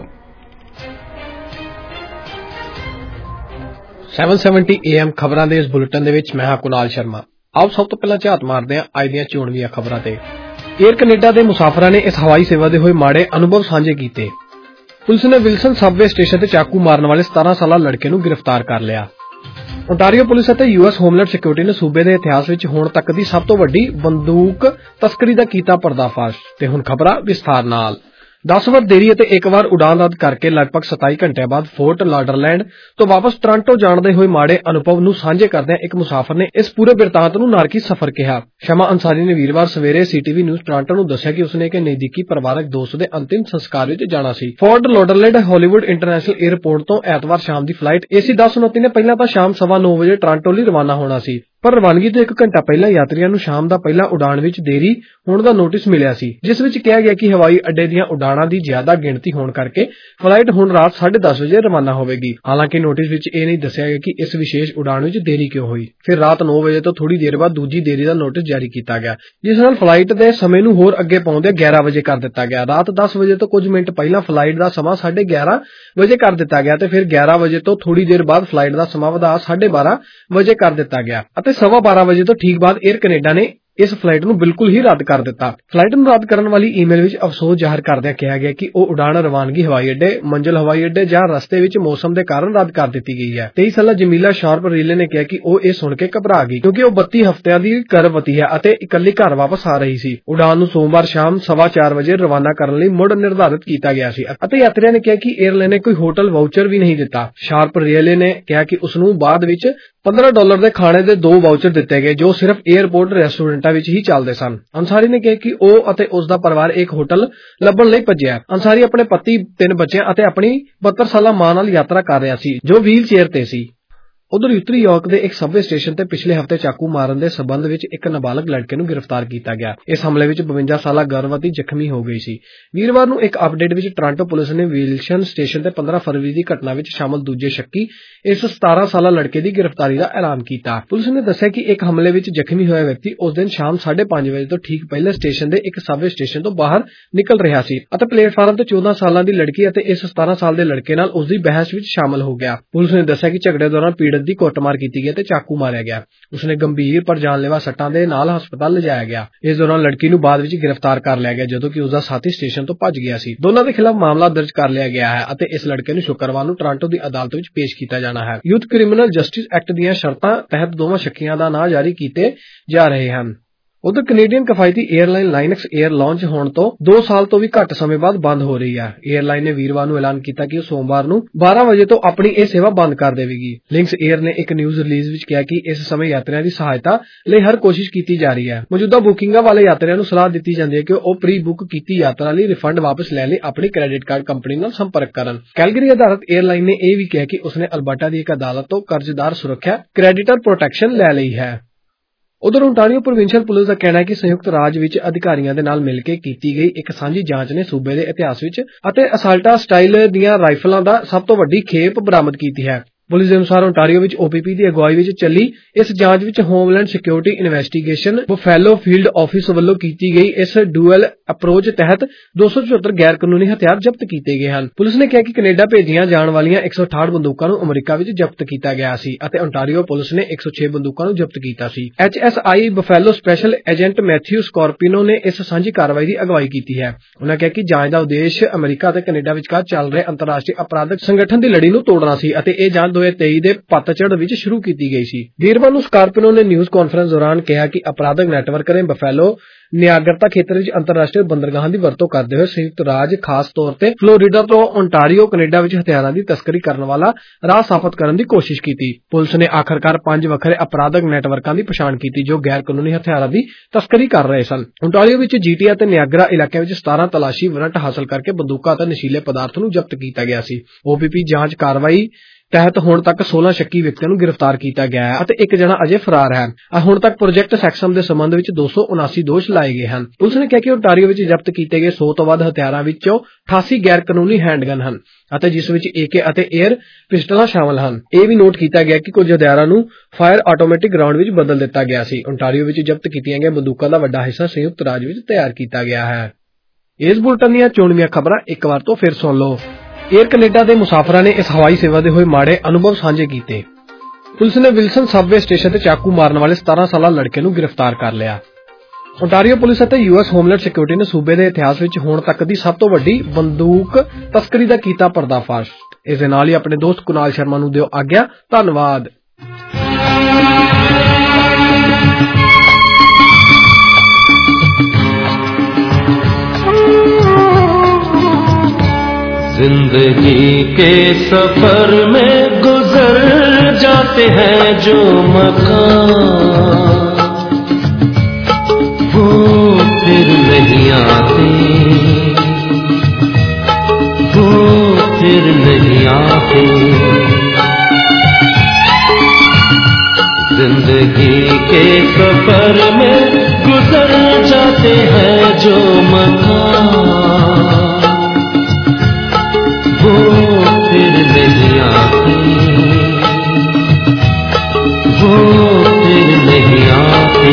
770 AM ਖਬਰਾਂ ਦੇ ਇਸ ਬੁਲੇਟਿਨ ਦੇ ਵਿੱਚ ਮੈਂ ਹਾਂ ਕੁਨਾਲ ਸ਼ਰਮਾ। ਆਓ ਸਭ ਤੋਂ ਪਹਿਲਾਂ ਝਾਤ ਮਾਰਦੇ ਹਾਂ ਅੱਜ ਦੀਆਂ ਚੋਣਵੀਆਂ ਖਬਰਾਂ ਤੇ। ਏਅਰ ਕੈਨੇਡਾ ਦੇ ਮੁਸਾਫਰਾਂ ਨੇ ਇਸ ਹਵਾਈ ਸੇਵਾ ਦੇ ਹੋਏ ਮਾੜੇ ਅਨੁਭਵ ਸਾਂਝੇ ਕੀਤੇ। ਪੁਲਿਸ ਨੇ ਵਿਲਸਨ ਸਬਵੇ ਸਟੇਸ਼ਨ ਤੇ ਚਾਕੂ ਮਾਰਨ ਵਾਲੇ 17 ਸਾਲਾ ਲੜਕੇ ਨੂੰ ਗ੍ਰਿਫਤਾਰ ਕਰ ਲਿਆ। ਓਨਟਾਰੀਓ ਪੁਲਿਸ ਅਤੇ US ਹੋਮਲੈਂਡ ਸਿਕਿਉਰਿਟੀ ਨੇ ਸੂਬੇ ਦੇ ਇਤਿਹਾਸ ਵਿੱਚ ਹੁਣ ਤੱਕ ਦੀ ਸਭ ਤੋਂ ਵੱਡੀ ਬੰਦੂਕ ਤਸਕਰੀ ਦਾ ਕੀਤਾ ਪਰਦਾਫਾਸ਼। ਤੇ ਹੁਣ ਖਬਰਾਂ ਵਿਸਥਾਰ ਨਾਲ। 10 ਵਾਰ ਦੇਰੀ ਅਤੇ 1 ਵਾਰ ਉਡਾਨ ਰੱਦ ਕਰਕੇ ਲਗਭਗ 27 ਘੰਟਿਆਂ ਬਾਅਦ ਫੋਰਟ ਲਾਡਰਲੈਂਡ ਤੋਂ ਵਾਪਸ ਟੋਰਾਂਟੋ ਜਾਣਦੇ ਹੋਏ ਮਾੜੇ ਅਨੁਭਵ ਨੂੰ ਸਾਂਝੇ ਕਰਦਿਆਂ ਇੱਕ ਮੁਸਾਫਰ ਨੇ ਇਸ ਪੂਰੇ ਬਿਰਤਾਂਤ ਨੂੰ ਨਾਰਕੀ ਸਫ਼ਰ ਕਿਹਾ। ਸ਼ਮਾ ਅੰਸਾਰੀ ਨੇ ਵੀਰਵਾਰ ਸਵੇਰੇ CTV ਨਿਊਜ਼ ਟੋਰਾਂਟੋ ਨੂੰ ਦੱਸਿਆ ਕਿ ਉਸਨੇ ਇੱਕ ਨਜ਼ਦੀਕੀ ਪਰਿਵਾਰਕ ਦੋਸਤ ਦੇ ਅੰਤਿਮ ਸੰਸਕਾਰ ਵਿੱਚ ਜਾਣਾ ਸੀ। Fort Lauderdale Hollywood international airport ਤੋਂ ਐਤਵਾਰ ਸ਼ਾਮ ਦੀ ਫਲਾਈਟ AC 1029 ਨੇ ਪਹਿਲਾਂ ਤਾਂ ਸ਼ਾਮ 9:15 ਵਜੇ ਟੋਰਾਂਟੋ ਲਈ ਰਵਾਨਾ ਹੋਣਾ ਸੀ, ਪਰ ਰਵਾਨਗੀ ਤੋਂ 1 ਘੰਟਾ ਪਹਿਲਾਂ ਯਾਤਰੀਆਂ ਨੂੰ ਸ਼ਾਮ ਦਾ ਪਹਿਲਾ ਉਡਾਣ ਵਿੱਚ ਦੇਰੀ ਹੋਣ ਦਾ ਨੋਟਿਸ ਮਿਲਿਆ ਸੀ, ਜਿਸ ਵਿੱਚ ਕਿਹਾ ਗਿਆ ਕਿ ਹਵਾਈ ਅੱਡੇ ਦੀਆਂ ਉਡਾਣਾਂ ਦੀ ਜ਼ਿਆਦਾ ਗਿਣਤੀ ਹੋਣ ਕਰਕੇ ਫਲਾਈਟ ਹੁਣ ਰਾਤ 10:30 ਵਜੇ ਰਵਾਨਾ ਹੋਵੇਗੀ। ਹਾਲਾਂਕਿ ਨੋਟਿਸ ਵਿੱਚ ਇਹ ਨਹੀਂ ਦੱਸਿਆ ਗਿਆ ਕਿ ਇਸ ਵਿਸ਼ੇਸ਼ ਉਡਾਣ ਵਿੱਚ ਦੇਰੀ ਕਿਉਂ ਹੋਈ। ਫਿਰ ਰਾਤ 9 ਵਜੇ ਤੋਂ ਥੋੜੀ ਦੇਰ ਬਾਅਦ ਦੂਜੀ ਦੇਰੀ ਦਾ ਨੋਟਿਸ ਜਾਰੀ ਕੀਤਾ ਗਿਆ, ਜਿਸ ਨਾਲ ਫਲਾਈਟ ਦੇ ਸਮੇਂ ਨੂੰ ਹੋਰ ਅੱਗੇ ਪਾਉਂਦੇ 11 ਵਜੇ ਕਰ ਦਿੱਤਾ ਗਿਆ। ਰਾਤ 10 ਵਜੇ ਤੋਂ ਕੁਝ ਮਿੰਟ ਪਹਿਲਾਂ ਫਲਾਈਟ ਦਾ ਸਮਾਂ 11:30 ਵਜੇ ਕਰ ਦਿੱਤਾ ਗਿਆ ਤੇ ਫਿਰ 11 ਵਜੇ ਤੋਂ ਥੋੜੀ ਦੇਰ ਬਾਅਦ ਫਲਾਈਟ ਦਾ ਸਮਾਂ ਵਧਾ 12:30 ਵਜੇ ਕਰ ਦਿੱਤਾ ਗਿਆ ਅਤੇ 12:15 ਵਜੇ ਤੋਂ ਠੀਕ ਬਾਅਦ 에ਅਰ ਕੈਨੇਡਾ ਨੇ ਇਸ ਫਲਾਈਟ ਨੂੰ ਬਿਲਕੁਲ ਹੀ ਰੱਦ ਕਰ ਦਿੱਤਾ। ਫਲਾਈਟ ਨੂੰ ਰੱਦ ਕਰਨ ਵਾਲੀ ਈਮੇਲ ਵਿੱਚ ਅਫਸੋਸ ਜ਼ਾਹਰ ਕਰਦਿਆਂ ਕਿਹਾ ਗਿਆ ਕਿ ਉਹ ਉਡਾਣ ਰਵਾਨਗੀ ਹਵਾਈ ਅੱਡੇ, ਮੰਜ਼ਿਲ ਹਵਾਈ ਅੱਡੇ ਜਾਂ ਰਸਤੇ ਵਿੱਚ ਮੌਸਮ ਦੇ ਕਾਰਨ ਰੱਦ ਕਰ ਦਿੱਤੀ ਗਈ ਹੈ। 23 ਸਾਲਾ ਜਮੀਲਾ ਸ਼ਾਰਪ ਰੀਲੇ ਨੇ ਕਿਹਾ ਕਿ ਉਹ ਇਹ ਸੁਣ ਕੇ ਘਬਰਾ ਗਈ ਕਿਉਂਕਿ ਉਹ 32 ਹਫ਼ਤਿਆਂ ਦੀ ਗਰਭਵਤੀ ਹੈ ਅਤੇ ਇਕੱਲੀ ਘਰ ਵਾਪਸ ਆ ਰਹੀ ਸੀ। ਉਡਾਣ ਨੂੰ ਸੋਮਵਾਰ ਸ਼ਾਮ 4:15 ਵਜੇ ਰਵਾਨਾ ਕਰਨ ਲਈ ਮੁੜ ਨਿਰਧਾਰਿਤ ਕੀਤਾ ਗਿਆ ਸੀ ਅਤੇ ਯਾਤਰੀਆਂ ਨੇ ਕਿਹਾ ਕਿ 에ਅਰਲਾਈਨ ਨੇ ਕੋਈ ਹੋਟਲ ਵਾਊਚਰ ਵੀ ਨਹੀਂ ਦਿੱਤਾ। ਸ਼ਾਰਪ ਰੀਲੇ ਨੇ ਕਿਹਾ ਕਿ ਉਸ ਨੂੰ ਬਾਅਦ ਵਿੱਚ $15 ਦੇ ਖਾਣੇ ਦੇ 2 ਵਾਊਚਰ ਦਿੱਤੇ ਗਏ ਜੋ ਸਿਰਫ 에ਅਰਪੋਰਟ ਰੈਸਟੋਰੈਂਟਾਂ ਵਿੱਚ ਹੀ ਚੱਲਦੇ ਸਨ। ਅੰਸਾਰੀ ਨੇ ਕਿਹਾ ਕਿ ਉਹ ਅਤੇ ਉਸ ਦਾ ਪਰਿਵਾਰ ਇੱਕ ਹੋਟਲ ਲੱਭਣ ਲਈ ਭੱਜਿਆ। ਅੰਸਾਰੀ ਆਪਣੇ ਪਤੀ, 3 ਬੱਚਿਆਂ ਅਤੇ ਆਪਣੀ 72 ਸਾਲਾ ਮਾਂ ਨਾਲ ਯਾਤਰਾ ਕਰ ਰਿਹਾ ਸੀ ਜੋ ਵੀਲ ਚੇਅਰ ਤੇ ਸੀ। ਉਧਰ ਉੱਤਰੀ ਯਾਰਕ ਦੇ ਇੱਕ ਸਬਵੇ ਸਟੇਸ਼ਨ ਤੇ ਪਿਛਲੇ ਹਫ਼ਤੇ ਚਾਕੂ ਮਾਰਨ ਦੇ ਸਬੰਧ ਵਿੱਚ ਇੱਕ ਨਾਬਾਲਗ ਲੜਕੇ ਨੂੰ ਗ੍ਰਿਫਤਾਰ ਕੀਤਾ ਗਿਆ। ਇਸ ਹਮਲੇ ਵਿੱਚ 52 ਸਾਲਾ ਗਰਭਵਤੀ ਜ਼ਖਮੀ ਹੋ ਗਈ ਸੀ। ਵੀਰਵਾਰ ਨੂੰ ਇੱਕ ਅਪਡੇਟ ਵਿੱਚ ਟੋਰਾਂਟੋ ਪੁਲਿਸ ਨੇ ਵਿਲਸਨ ਸਟੇਸ਼ਨ ਤੇ 15 ਫਰਵਰੀ ਦੀ ਘਟਨਾ ਵਿੱਚ ਸ਼ਾਮਲ ਦੂਜੇ ਸ਼ੱਕੀ ਇਸ 17 ਸਾਲਾ ਲੜਕੇ ਦੀ ਗ੍ਰਿਫਤਾਰੀ ਦਾ ਐਲਾਨ ਕੀਤਾ। ਪੁਲਿਸ ਨੇ ਦੱਸਿਆ ਕਿ ਇੱਕ ਹਮਲੇ ਵਿੱਚ ਜ਼ਖਮੀ ਹੋਇਆ ਵਿਅਕਤੀ ਉਸ ਦਿਨ ਸ਼ਾਮ 5:30 ਵਜੇ ਤੋਂ ਠੀਕ ਪਹਿਲੇ ਸਟੇਸ਼ਨ ਦੇ ਇੱਕ ਸਬਵੇ ਸਟੇਸ਼ਨ ਤੋਂ ਬਾਹਰ ਨਿਕਲ ਰਿਹਾ ਸੀ ਅਤੇ ਪਲੇਟਫਾਰਮ ਤੇ 14 ਸਾਲਾਂ ਦੀ ਲੜਕੀ ਅਤੇ ਇਸ 17 ਸਾਲ ਦੇ ਲੜਕੇ ਨਾਲ ਉਸ ਦੀ ਬਹਿਸ ਵਿੱਚ ਸ਼ਾਮਲ ਹੋ ਗਿਆ। ਪੁਲਿਸ ਨੇ ਦੱਸਿਆ ਕਿ ਝਗੜੇ ਦੌਰਾਨ ਪੀੜਤ ਦੀ ਕੁੱਟਮਾਰ ਕੀਤੀ ਗਈ ਤੇ ਚਾਕੂ ਮਾਰਿਆ ਗਿਆ। ਉਸਨੇ ਗੰਭੀਰ ਪਰ ਜਾਨਲੇਵਾ ਸੱਟਾਂ ਦੇ ਨਾਲ ਹਸਪਤਾਲ ਲਿਜਾਇਆ ਗਿਆ। ਇਸ ਦੌਰਾਨ ਲੜਕੀ ਨੂੰ ਬਾਅਦ ਵਿੱਚ ਗ੍ਰਿਫਤਾਰ ਕਰ ਲਿਆ ਗਿਆ ਜਦੋਂ ਕਿ ਉਸਦਾ ਸਾਥੀ ਸਟੇਸ਼ਨ ਤੋਂ ਭੱਜ ਗਿਆ ਸੀ। ਦੋਨਾਂ ਦੇ ਖਿਲਾਫ ਮਾਮਲਾ ਦਰਜ ਕਰ ਲਿਆ ਗਿਆ ਹੈ ਅਤੇ ਇਸ ਲੜਕੇ ਨੂੰ ਸ਼ੁੱਕਰਵਾਰ ਨੂੰ ਟੋਰਾਂਟੋ ਦੀ ਅਦਾਲਤ ਵਿੱਚ ਪੇਸ਼ ਕੀਤਾ ਜਾਣਾ ਹੈ। ਯੂਥ ਕ੍ਰਿਮੀਨਲ ਜਸਟਿਸ ਐਕਟ ਦੀਆਂ ਸ਼ਰਤਾਂ ਤਹਿਤ ਦੋਵਾਂ ਸ਼ੱਕੀਆਂ ਦਾ ਨਾਂ ਜਾਰੀ ਕੀਤੇ ਜਾ ਰਹੇ ਹਨ। ਉਧਰ ਕੈਨੇਡੀਅਨ ਕਿਫਾਇਤੀ 에ਅਰਲਾਈਨ ਲਾਈਨਕਸ 에ਅਰ ਲਾਂਚ ਹੋਣ ਤੋਂ 2 ਸਾਲ ਤੋਂ ਵੀ ਘੱਟ ਸਮੇਂ ਬਾਅਦ ਬੰਦ ਹੋ ਰਹੀ ਹੈ। 에ਅਰਲਾਈਨ ਨੇ ਵੀਰਵਾਰ ਨੂੰ ਐਲਾਨ ਕੀਤਾ ਕਿ ਉਹ ਸੋਮਵਾਰ ਨੂੰ 12 ਵਜੇ ਤੋਂ ਆਪਣੀ ਇਹ ਸੇਵਾ ਬੰਦ ਕਰ ਦੇਵੇਗੀ। ਲਿੰਕਸ 에ਅਰ ਨੇ ਇੱਕ ਨਿਊਜ਼ ਰਿਲੀਜ਼ ਵਿੱਚ ਕਿਹਾ ਕਿ ਇਸ ਸਮੇਂ ਯਾਤਰੀਆਂ ਦੀ ਸਹਾਇਤਾ ਲਈ ਹਰ ਕੋਸ਼ਿਸ਼ ਕੀਤੀ ਜਾ ਰਹੀ ਹੈ। ਮੌਜੂਦਾ ਬੁਕਿੰਗਾਂ ਵਾਲੇ ਯਾਤਰੀਆਂ ਨੂੰ ਸਲਾਹ ਦਿੱਤੀ ਜਾਂਦੀ ਹੈ ਕਿ ਉਹ ਪ੍ਰੀ ਬੁੱਕ ਕੀਤੀ ਯਾਤਰਾ ਲਈ ਰਿਫੰਡ ਵਾਪਸ ਲੈਣ ਲਈ ਆਪਣੀ ਕ੍ਰੈਡਿਟ ਕਾਰਡ ਕੰਪਨੀ ਨਾਲ ਸੰਪਰਕ ਕਰਨ। ਕੈਲਗਰੀ ਆਧਾਰਿਤ 에ਅਰਲਾਈਨ ਨੇ ਇਹ ਵੀ ਕਿਹਾ ਕਿ ਉਸਨੇ ਅਲਬਰਟਾ ਦੀ ਇੱਕ ਅਦਾਲਤ ਤੋਂ ਕਰਜ਼ਦਾਰ ਸੁਰੱਖਿਆ ਕ੍ਰੈਡੀਟਰ ਪ੍ਰੋਟੈਕਸ਼ਨ ਲੈ ਲਈ ਹੈ। ਉਧਰ ਓਨਟਾਰੀਓ ਪ੍ਰੋਵਿੰਸ਼ੀਅਲ ਪੁਲਿਸ ਦਾ ਕਹਿਣਾ ਹੈ ਕਿ ਸੰਯੁਕਤ ਰਾਜ ਵਿੱਚ ਅਧਿਕਾਰੀਆਂ ਦੇ ਨਾਲ ਮਿਲ ਕੇ ਕੀਤੀ ਗਈ ਇੱਕ ਸਾਂਝੀ ਜਾਂਚ ਨੇ ਸੂਬੇ ਦੇ ਇਤਿਹਾਸ ਵਿੱਚ ਅਤੇ ਅਸਾਲਟਾ ਸਟਾਈਲ ਦੀਆਂ ਰਾਈਫਲਾਂ ਦਾ ਸਭ ਤੋਂ ਵੱਡੀ ਖੇਪ ਬਰਾਮਦ ਕੀਤੀ ਹੈ। ਪੁਲਿਸ ਦੇ ਅਨੁਸਾਰ ਓਨਟਾਰੀਓ ਵਿੱਚ OPP ਦੀ ਅਗਵਾਈ ਵਿੱਚ ਚੱਲੀ ਇਸ ਜਾਂਚ ਵਿੱਚ homeland security investigation Buffalo field office ਵੱਲੋਂ ਕੀਤੀ ਗਈ ਇਸ ਡੂਅਲ ਅਪਰੋਚ ਤਹਿਤ 274 ਗੈਰ ਕਾਨੂੰਨੀ ਹਥਿਆਰ ਜ਼ਬਤ ਕੀਤੇ ਗਏ ਹਨ। ਪੁਲਿਸ ਨੇ ਕਿਹਾ ਕਿ ਕੈਨੇਡਾ ਭੇਜੀਆਂ ਜਾਣ ਵਾਲੀਆਂ 168 ਬੰਦੂਕਾਂ ਨੂੰ ਅਮਰੀਕਾ ਵਿੱਚ ਜ਼ਬਤ ਕੀਤਾ ਗਿਆ ਸੀ ਅਤੇ ਓਨਟਾਰੀਓ ਪੁਲਿਸ ਨੇ 106 ਬੰਦੂਕਾਂ ਨੂੰ ਜ਼ਬਤ ਕੀਤਾ ਸੀ। HSI Buffalo special agent Matthew Scarpino ਨੇ ਇਸ ਸਾਂਝੀ ਕਾਰਵਾਈ ਦੀ ਅਗਵਾਈ ਕੀਤੀ ਹੈ। ਉਨ੍ਹਾਂ ਕਿਹਾ ਕਿ ਜਾਂਚ ਦਾ ਉਦੇਸ਼ ਅਮਰੀਕਾ ਅਤੇ ਕੈਨੇਡਾ ਵਿਚਕਾਰ ਚੱਲ ਰਹੇ ਅੰਤਰਰਾਸ਼ਟਰੀ ਅਪਰਾਧਕ ਸੰਗਠਨ ਦੀ ਲੜੀ ਨੂੰ ਤੋੜਨਾ ਸੀ ਅਤੇ ਇਹ ਜਾਂਚ 2023 ਦੇ ਪਤਝੜ ਵਿੱਚ ਸ਼ੁਰੂ ਕੀਤੀ ਗਈ ਸੀ। ਵੀਰਵਾਰ ਨੂੰ ਸਕਾਰਪੀਨੋ ਨੇ ਨਿਊਜ਼ ਕਾਨਫਰੰਸ ਦੌਰਾਨ ਕਿਹਾ ਕਿ ਅਪਰਾਧਕ ਨੈਟਵਰਕ ਨੇ ਬਫੈਲੋ ਨਿਆਗਰਤਾ ਖੇਤਰ ਵਿੱਚ ਅੰਤਰਰਾਸ਼ਟਰੀ ਬੰਦਰਗਾਹਾਂ ਦੀ ਵਰਤੋਂ ਕਰਦੇ ਹੋਏ ਸੰਯੁਕਤ ਰਾਜ ਖਾਸ ਤੌਰ ਤੇ ਫਲੋਰੀਡਾ ਤੋਂ ਓਨਟਾਰੀਓ ਕੈਨੇਡਾ ਵਿੱਚ ਹਥਿਆਰਾਂ ਦੀ ਤਸਕਰੀ ਕਰਨ ਵਾਲਾ ਰਾਹ ਸਾਫ਼ਤ ਕਰਨ ਦੀ ਕੋਸ਼ਿਸ਼ ਕੀਤੀ। ਪੁਲਿਸ ਨੇ ਆਖਰਕਾਰ 5 ਵੱਖਰੇ ਅਪਰਾਧਕ ਨੈਟਵਰਕਾਂ ਦੀ ਪਛਾਣ ਕੀਤੀ ਜੋ ਗੈਰ ਕਾਨੂੰਨੀ ਹਥਿਆਰਾਂ ਦੀ ਤਸਕਰੀ ਕਰ ਰਹੇ ਸਨ। ਓਨਟਾਰੀਓ ਵਿੱਚ GTA ਅਤੇ ਨਿਆਗਰਾ ਇਲਾਕਿਆਂ ਵਿੱਚ 17 ਤਲਾਸ਼ੀ ਵਾਰੰਟ ਹਾਸਲ ਕਰਕੇ ਬੰਦੂਕਾਂ ਅਤੇ ਨਸ਼ੀਲੇ ਪਦਾਰਥ ਨੂੰ ਜ਼ਬਤ ਕੀਤਾ ਗਿਆ ਸੀ। OPP ਜਾਂਚ ਕਾਰਵਾਈ ਤਹਿਤ ਹੁਣ ਤੱਕ 16 ਸ਼ੱਕੀ ਵਿਅਕਤੀਆਂ ਨੂੰ ਗ੍ਰਿਫਤਾਰ ਕੀਤਾ ਗਿਆ ਹੈ ਅਤੇ ਇੱਕ ਜਣਾ ਅਜੇ ਫਰਾਰ ਹੈ। ਹੁਣ ਤੱਕ ਪ੍ਰੋਜੈਕਟ ਸੈਕਸਮ ਦੇ ਸੰਬੰਧ ਵਿੱਚ 279 ਦੋਸ਼ ਲਾਏ ਗਏ ਹਨ। ਪੁਲਿਸ ਨੇ ਕਿਹਾ ਕਿ ਓਨਟਾਰੀਓ ਵਿੱਚ ਜ਼ਬਤ ਕੀਤੇ ਗਏ 100 ਤੋਂ ਵੱਧ ਹਥਿਆਰਾਂ ਵਿੱਚੋਂ 88 ਗੈਰ ਕਾਨੂੰਨੀ ਹੈਂਡਗਨ ਹਨ ਅਤੇ ਜਿਸ ਵਿੱਚ AK ਅਤੇ 에ਅਰ ਪਿਸਟਲਾਂ ਸ਼ਾਮਲ ਹਨ। ਇਹ ਵੀ ਨੋਟ ਕੀਤਾ ਗਿਆ ਕਿ ਕੁਝ ਹਥਿਆਰਾਂ ਨੂੰ ਫਾਇਰ ਆਟੋਮੈਟਿਕ ਗਰਾਊਂਡ ਵਿੱਚ ਬਦਲ ਦਿੱਤਾ ਗਿਆ ਸੀ। ਓਨਟਾਰੀਓ ਵਿੱਚ ਜ਼ਬਤ ਕੀਤੀਆਂ ਗਈਆਂ ਬੰਦੂਕਾਂ ਦਾ ਵੱਡਾ ਹਿੱਸਾ ਸੰਯੁਕਤ ਰਾਜ ਵਿੱਚ ਤਿਆਰ ਕੀਤਾ ਗਿਆ ਹੈ। ਇਸ ਬੁਲਟਨ ਦੀਆਂ ਚੋਣਵੀਆਂ ਖਬਰਾਂ ਇੱਕ ਵਾਰ ਤੋਂ ਫਿਰ ਸੁਣ ਲਓ। ਏਅਰ ਕੈਨੇਡਾ ਦੇ ਮੁਸਾਫਰਾਂ ਨੇ ਇਸ ਹਵਾਈ ਸੇਵਾ ਦੇ ਹੋਏ ਮਾੜੇ ਅਨੁਭਵ ਸਾਂਝੇ ਕੀਤੇ। ਪੁਲਿਸ ਨੇ ਵਿਲਸਨ ਸਬਵੇ ਸਟੇਸ਼ਨ ਤੇ ਚਾਕੂ ਮਾਰਨ ਵਾਲੇ 17 ਸਾਲਾ ਲੜਕੇ ਨੂੰ ਗ੍ਰਿਫਤਾਰ ਕਰ ਲਿਆ। ਓਨਟਾਰੀਓ ਪੁਲਿਸ ਅਤੇ US ਹੋਮਲੈਂਡ ਸਿਕਿਉਰਿਟੀ ਨੇ ਸੂਬੇ ਦੇ ਇਤਿਹਾਸ ਵਿੱਚ ਹੁਣ ਤੱਕ ਦੀ ਸਭ ਤੋਂ ਵੱਡੀ ਬੰਦੂਕ ਤਸਕਰੀ ਦਾ ਕੀਤਾ ਪਰਦਾਫਾਸ਼। ਇਸ ਦੇ ਨਾਲ ਹੀ ਆਪਣੇ ਦੋਸਤ ਕੁਨਾਲ ਸ਼ਰਮਾ ਨੂੰ ਦਿਓ ਆਗਿਆ। ਧੰਨਵਾਦ। जिंदगी के सफर में गुजर जाते हैं जो मकान वो फिर नहीं आते, वो फिर नहीं आते। जिंदगी के सफर में गुजर जाते हैं जो मकान वो फिर नहीं आते, वो फिर नहीं आते।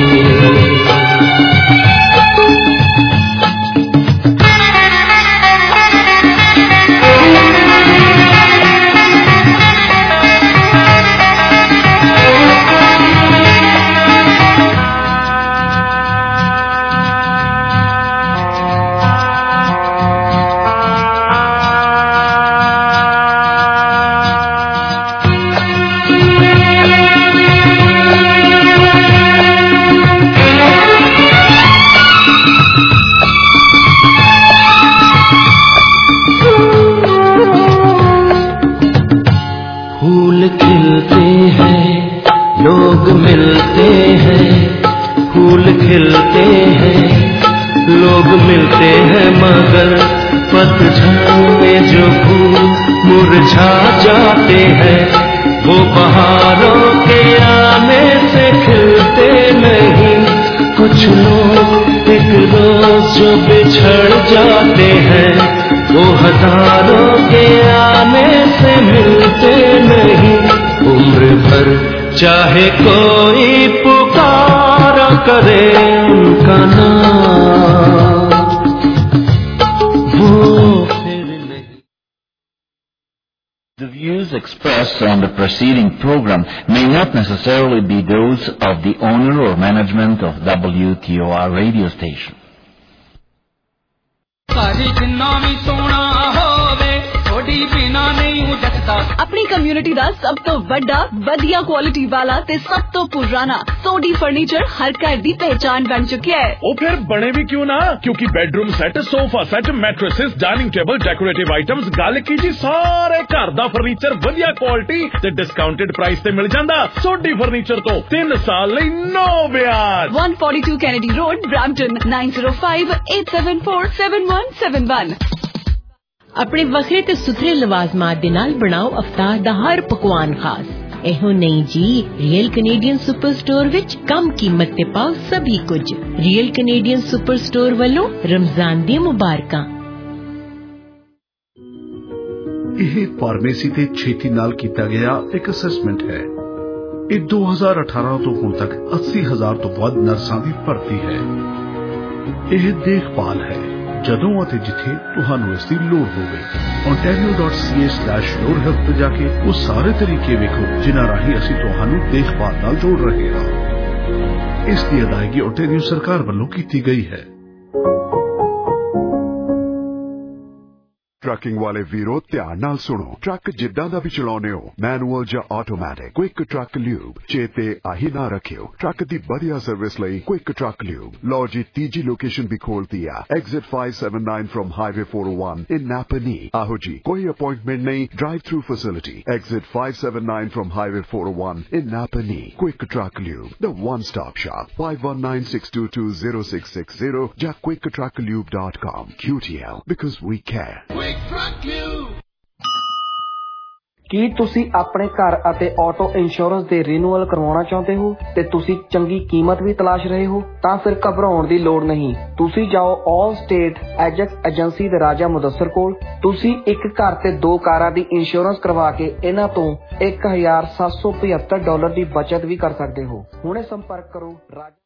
लोग मिलते हैं मगर पतझड़ में जो फूल मुरझा जाते हैं वो बहारों के आने से खिलते नहीं। कुछ लोग एक रोज जो बिछड़ जाते हैं वो हजारों के आने से मिलते नहीं। उम्र भर चाहे कोई पुकारा करे उनका नाम वो फिर नहीं। The views expressed on the preceding program may not necessarily be those of the owner or management of WTOR radio station. अपनी कम्युनिटी दा सब तो बड़ा वधिया क्वालिटी वाला ते सब तो पुराना सोडी फर्नीचर हर घर दी पहचान बन चुका है। वो फिर बने भी क्यों ना, क्योंकि bedroom set, sofa set, mattresses, dining table, decorative items, गल की जी सारे घर दा फर्नीचर वधिया क्वालिटी ते डिस्काउंटेड प्राइस ते मिल जांदा। सोडी फर्नीचर तो 3 साल लई नो ब्याज। 142 कैनेडी रोड, ब्रैम्पटन 9058747171। ਆਪਣੇ ਵੱਖਰੇ ਤੇ ਸੁਥਰੇ ਲਵਾਜ਼ਮਾਤ ਦੇ ਨਾਲ ਬਣਾਓ ਅਫਤਾਰ ਦਾ ਹਰ ਪਕਵਾਨ ਖਾਸ। ਇਹੋ ਨਹੀਂ ਜੀ, ਰੀਅਲ ਕੈਨੇਡੀਅਨ ਸੁਪਰ ਸਟੋਰ ਵਿੱਚ ਕਮ ਕੀਮਤ ਤੇ ਪਾਓ ਸਭੀ ਕੁਝ। ਰੀਅਲ ਕੈਨੇਡੀਅਨ ਸੁਪਰ ਸਟੋਰ ਵੱਲੋਂ ਰਮਜ਼ਾਨ ਦੀਆਂ ਮੁਬਾਰਕਾਂ। ਇਹ ਫਾਰਮੇਸੀ ਤੇ ਛੇਤੀ ਨਾਲ ਕੀਤਾ ਗਿਆ ਇੱਕ ਅਸੈਸਮੈਂਟ ਹੈ। ਇਹ 2018 ਤੋਂ ਹੁਣ ਤੱਕ 80,000 ਤੋਂ ਵੱਧ ਨਰਸਾਂ ਦੀ ਭਰਤੀ ਹੈ। ਇਹ ਦੇਖਭਾਲ ਹੈ ਜਦੋਂ ਅਤੇ ਜਿੱਥੇ ਤੁਹਾਨੂੰ ਇਸ ਦੀ ਲੋੜ ਹੋਵੇ। ontario.ca/lorehelp ਤੇ ਜਾ ਕੇ ਉਹ ਸਾਰੇ ਤਰੀਕੇ ਵੇਖੋ ਜਿਨ੍ਹਾਂ ਰਾਹੀਂ ਅਸੀਂ ਤੁਹਾਨੂੰ ਦੇਖਭਾਲ ਨਾਲ ਜੋੜ ਰਹੇ ਹਾਂ। ਇਸ ਦੀ ਅਦਾਇਗੀ ontario ਸਰਕਾਰ ਵੱਲੋਂ ਕੀਤੀ ਗਈ ਹੈ। ਟਰੱਕਿੰਗ ਵਾਲੇ ਵੀਰੋ ਧਿਆਨ ਨਾਲ ਸੁਣੋ। ਟਰੱਕ ਜਿੱਦਾਂ ਦਾ ਵੀ ਚਲਾਉਣੇ ਹੋ, ਮੈਨੂਅਲ ਜਾਂ ਆਟੋਮੈਟਿਕ, ਕੁਇਕ ਟਰੱਕ ਲਿਊਬ ਚੇਤੇ ਆਹੀ ਨਾ ਰੱਖਿਓ। ਟਰੱਕ ਦੀ ਵਧੀਆ ਸਰਵਿਸ ਲਈ ਕੁਇਕ ਟਰੱਕ ਲਿਊਬ। ਲਓ ਜੀ, ਤੀਜੀ ਲੋਕੇਸ਼ਨ ਵੀ ਖੋਲਤੀ ਆ, exit 579 from highway 401 in Napanee. ਆਹੋ ਜੀ, ਕੋਈ ਅਪਾਇੰਟਮੈਂਟ ਨਹੀਂ, drive through facility. Exit 579 from highway 401 in Napanee. Quick truck lube, the one stop shop। 5196220660 ਜਾਂ quicktrucklube.com। QTL, because we care। ਕੀ ਤੁਸੀਂ ਆਪਣੇ ਘਰ ਅਤੇ ਆਟੋ ਇੰਸ਼ੋਰੈਂਸ ਦੇ ਰੀਨਿਊਅਲ ਕਰਵਾਉਣਾ ਚਾਹੁੰਦੇ ਹੋ ਤੇ ਤੁਸੀਂ ਚੰਗੀ ਕੀਮਤ ਵੀ ਤਲਾਸ਼ ਰਹੇ ਹੋ? ਤਾਂ ਫਿਰ ਘਬਰਾਉਣ ਦੀ ਲੋੜ ਨਹੀਂ। ਤੁਸੀਂ ਜਾਓ ਆਲ ਸਟੇਟ ਐਜੈਕਟ ਏਜੰਸੀ ਦੇ ਰਾਜਾ ਮੁਦੱਸਰ ਕੋਲ। ਤੁਸੀਂ ਇੱਕ ਘਰ ਤੇ 2 ਕਾਰਾਂ ਦੀ ਇੰਸ਼ੋਰੈਂਸ ਕਰਵਾ ਕੇ ਇਹਨਾਂ ਤੋਂ $1,775 ਦੀ ਬਚਤ ਵੀ ਕਰ ਸਕਦੇ ਹੋ। ਹੁਣੇ ਸੰਪਰਕ ਕਰੋ ਰਾਜਾ।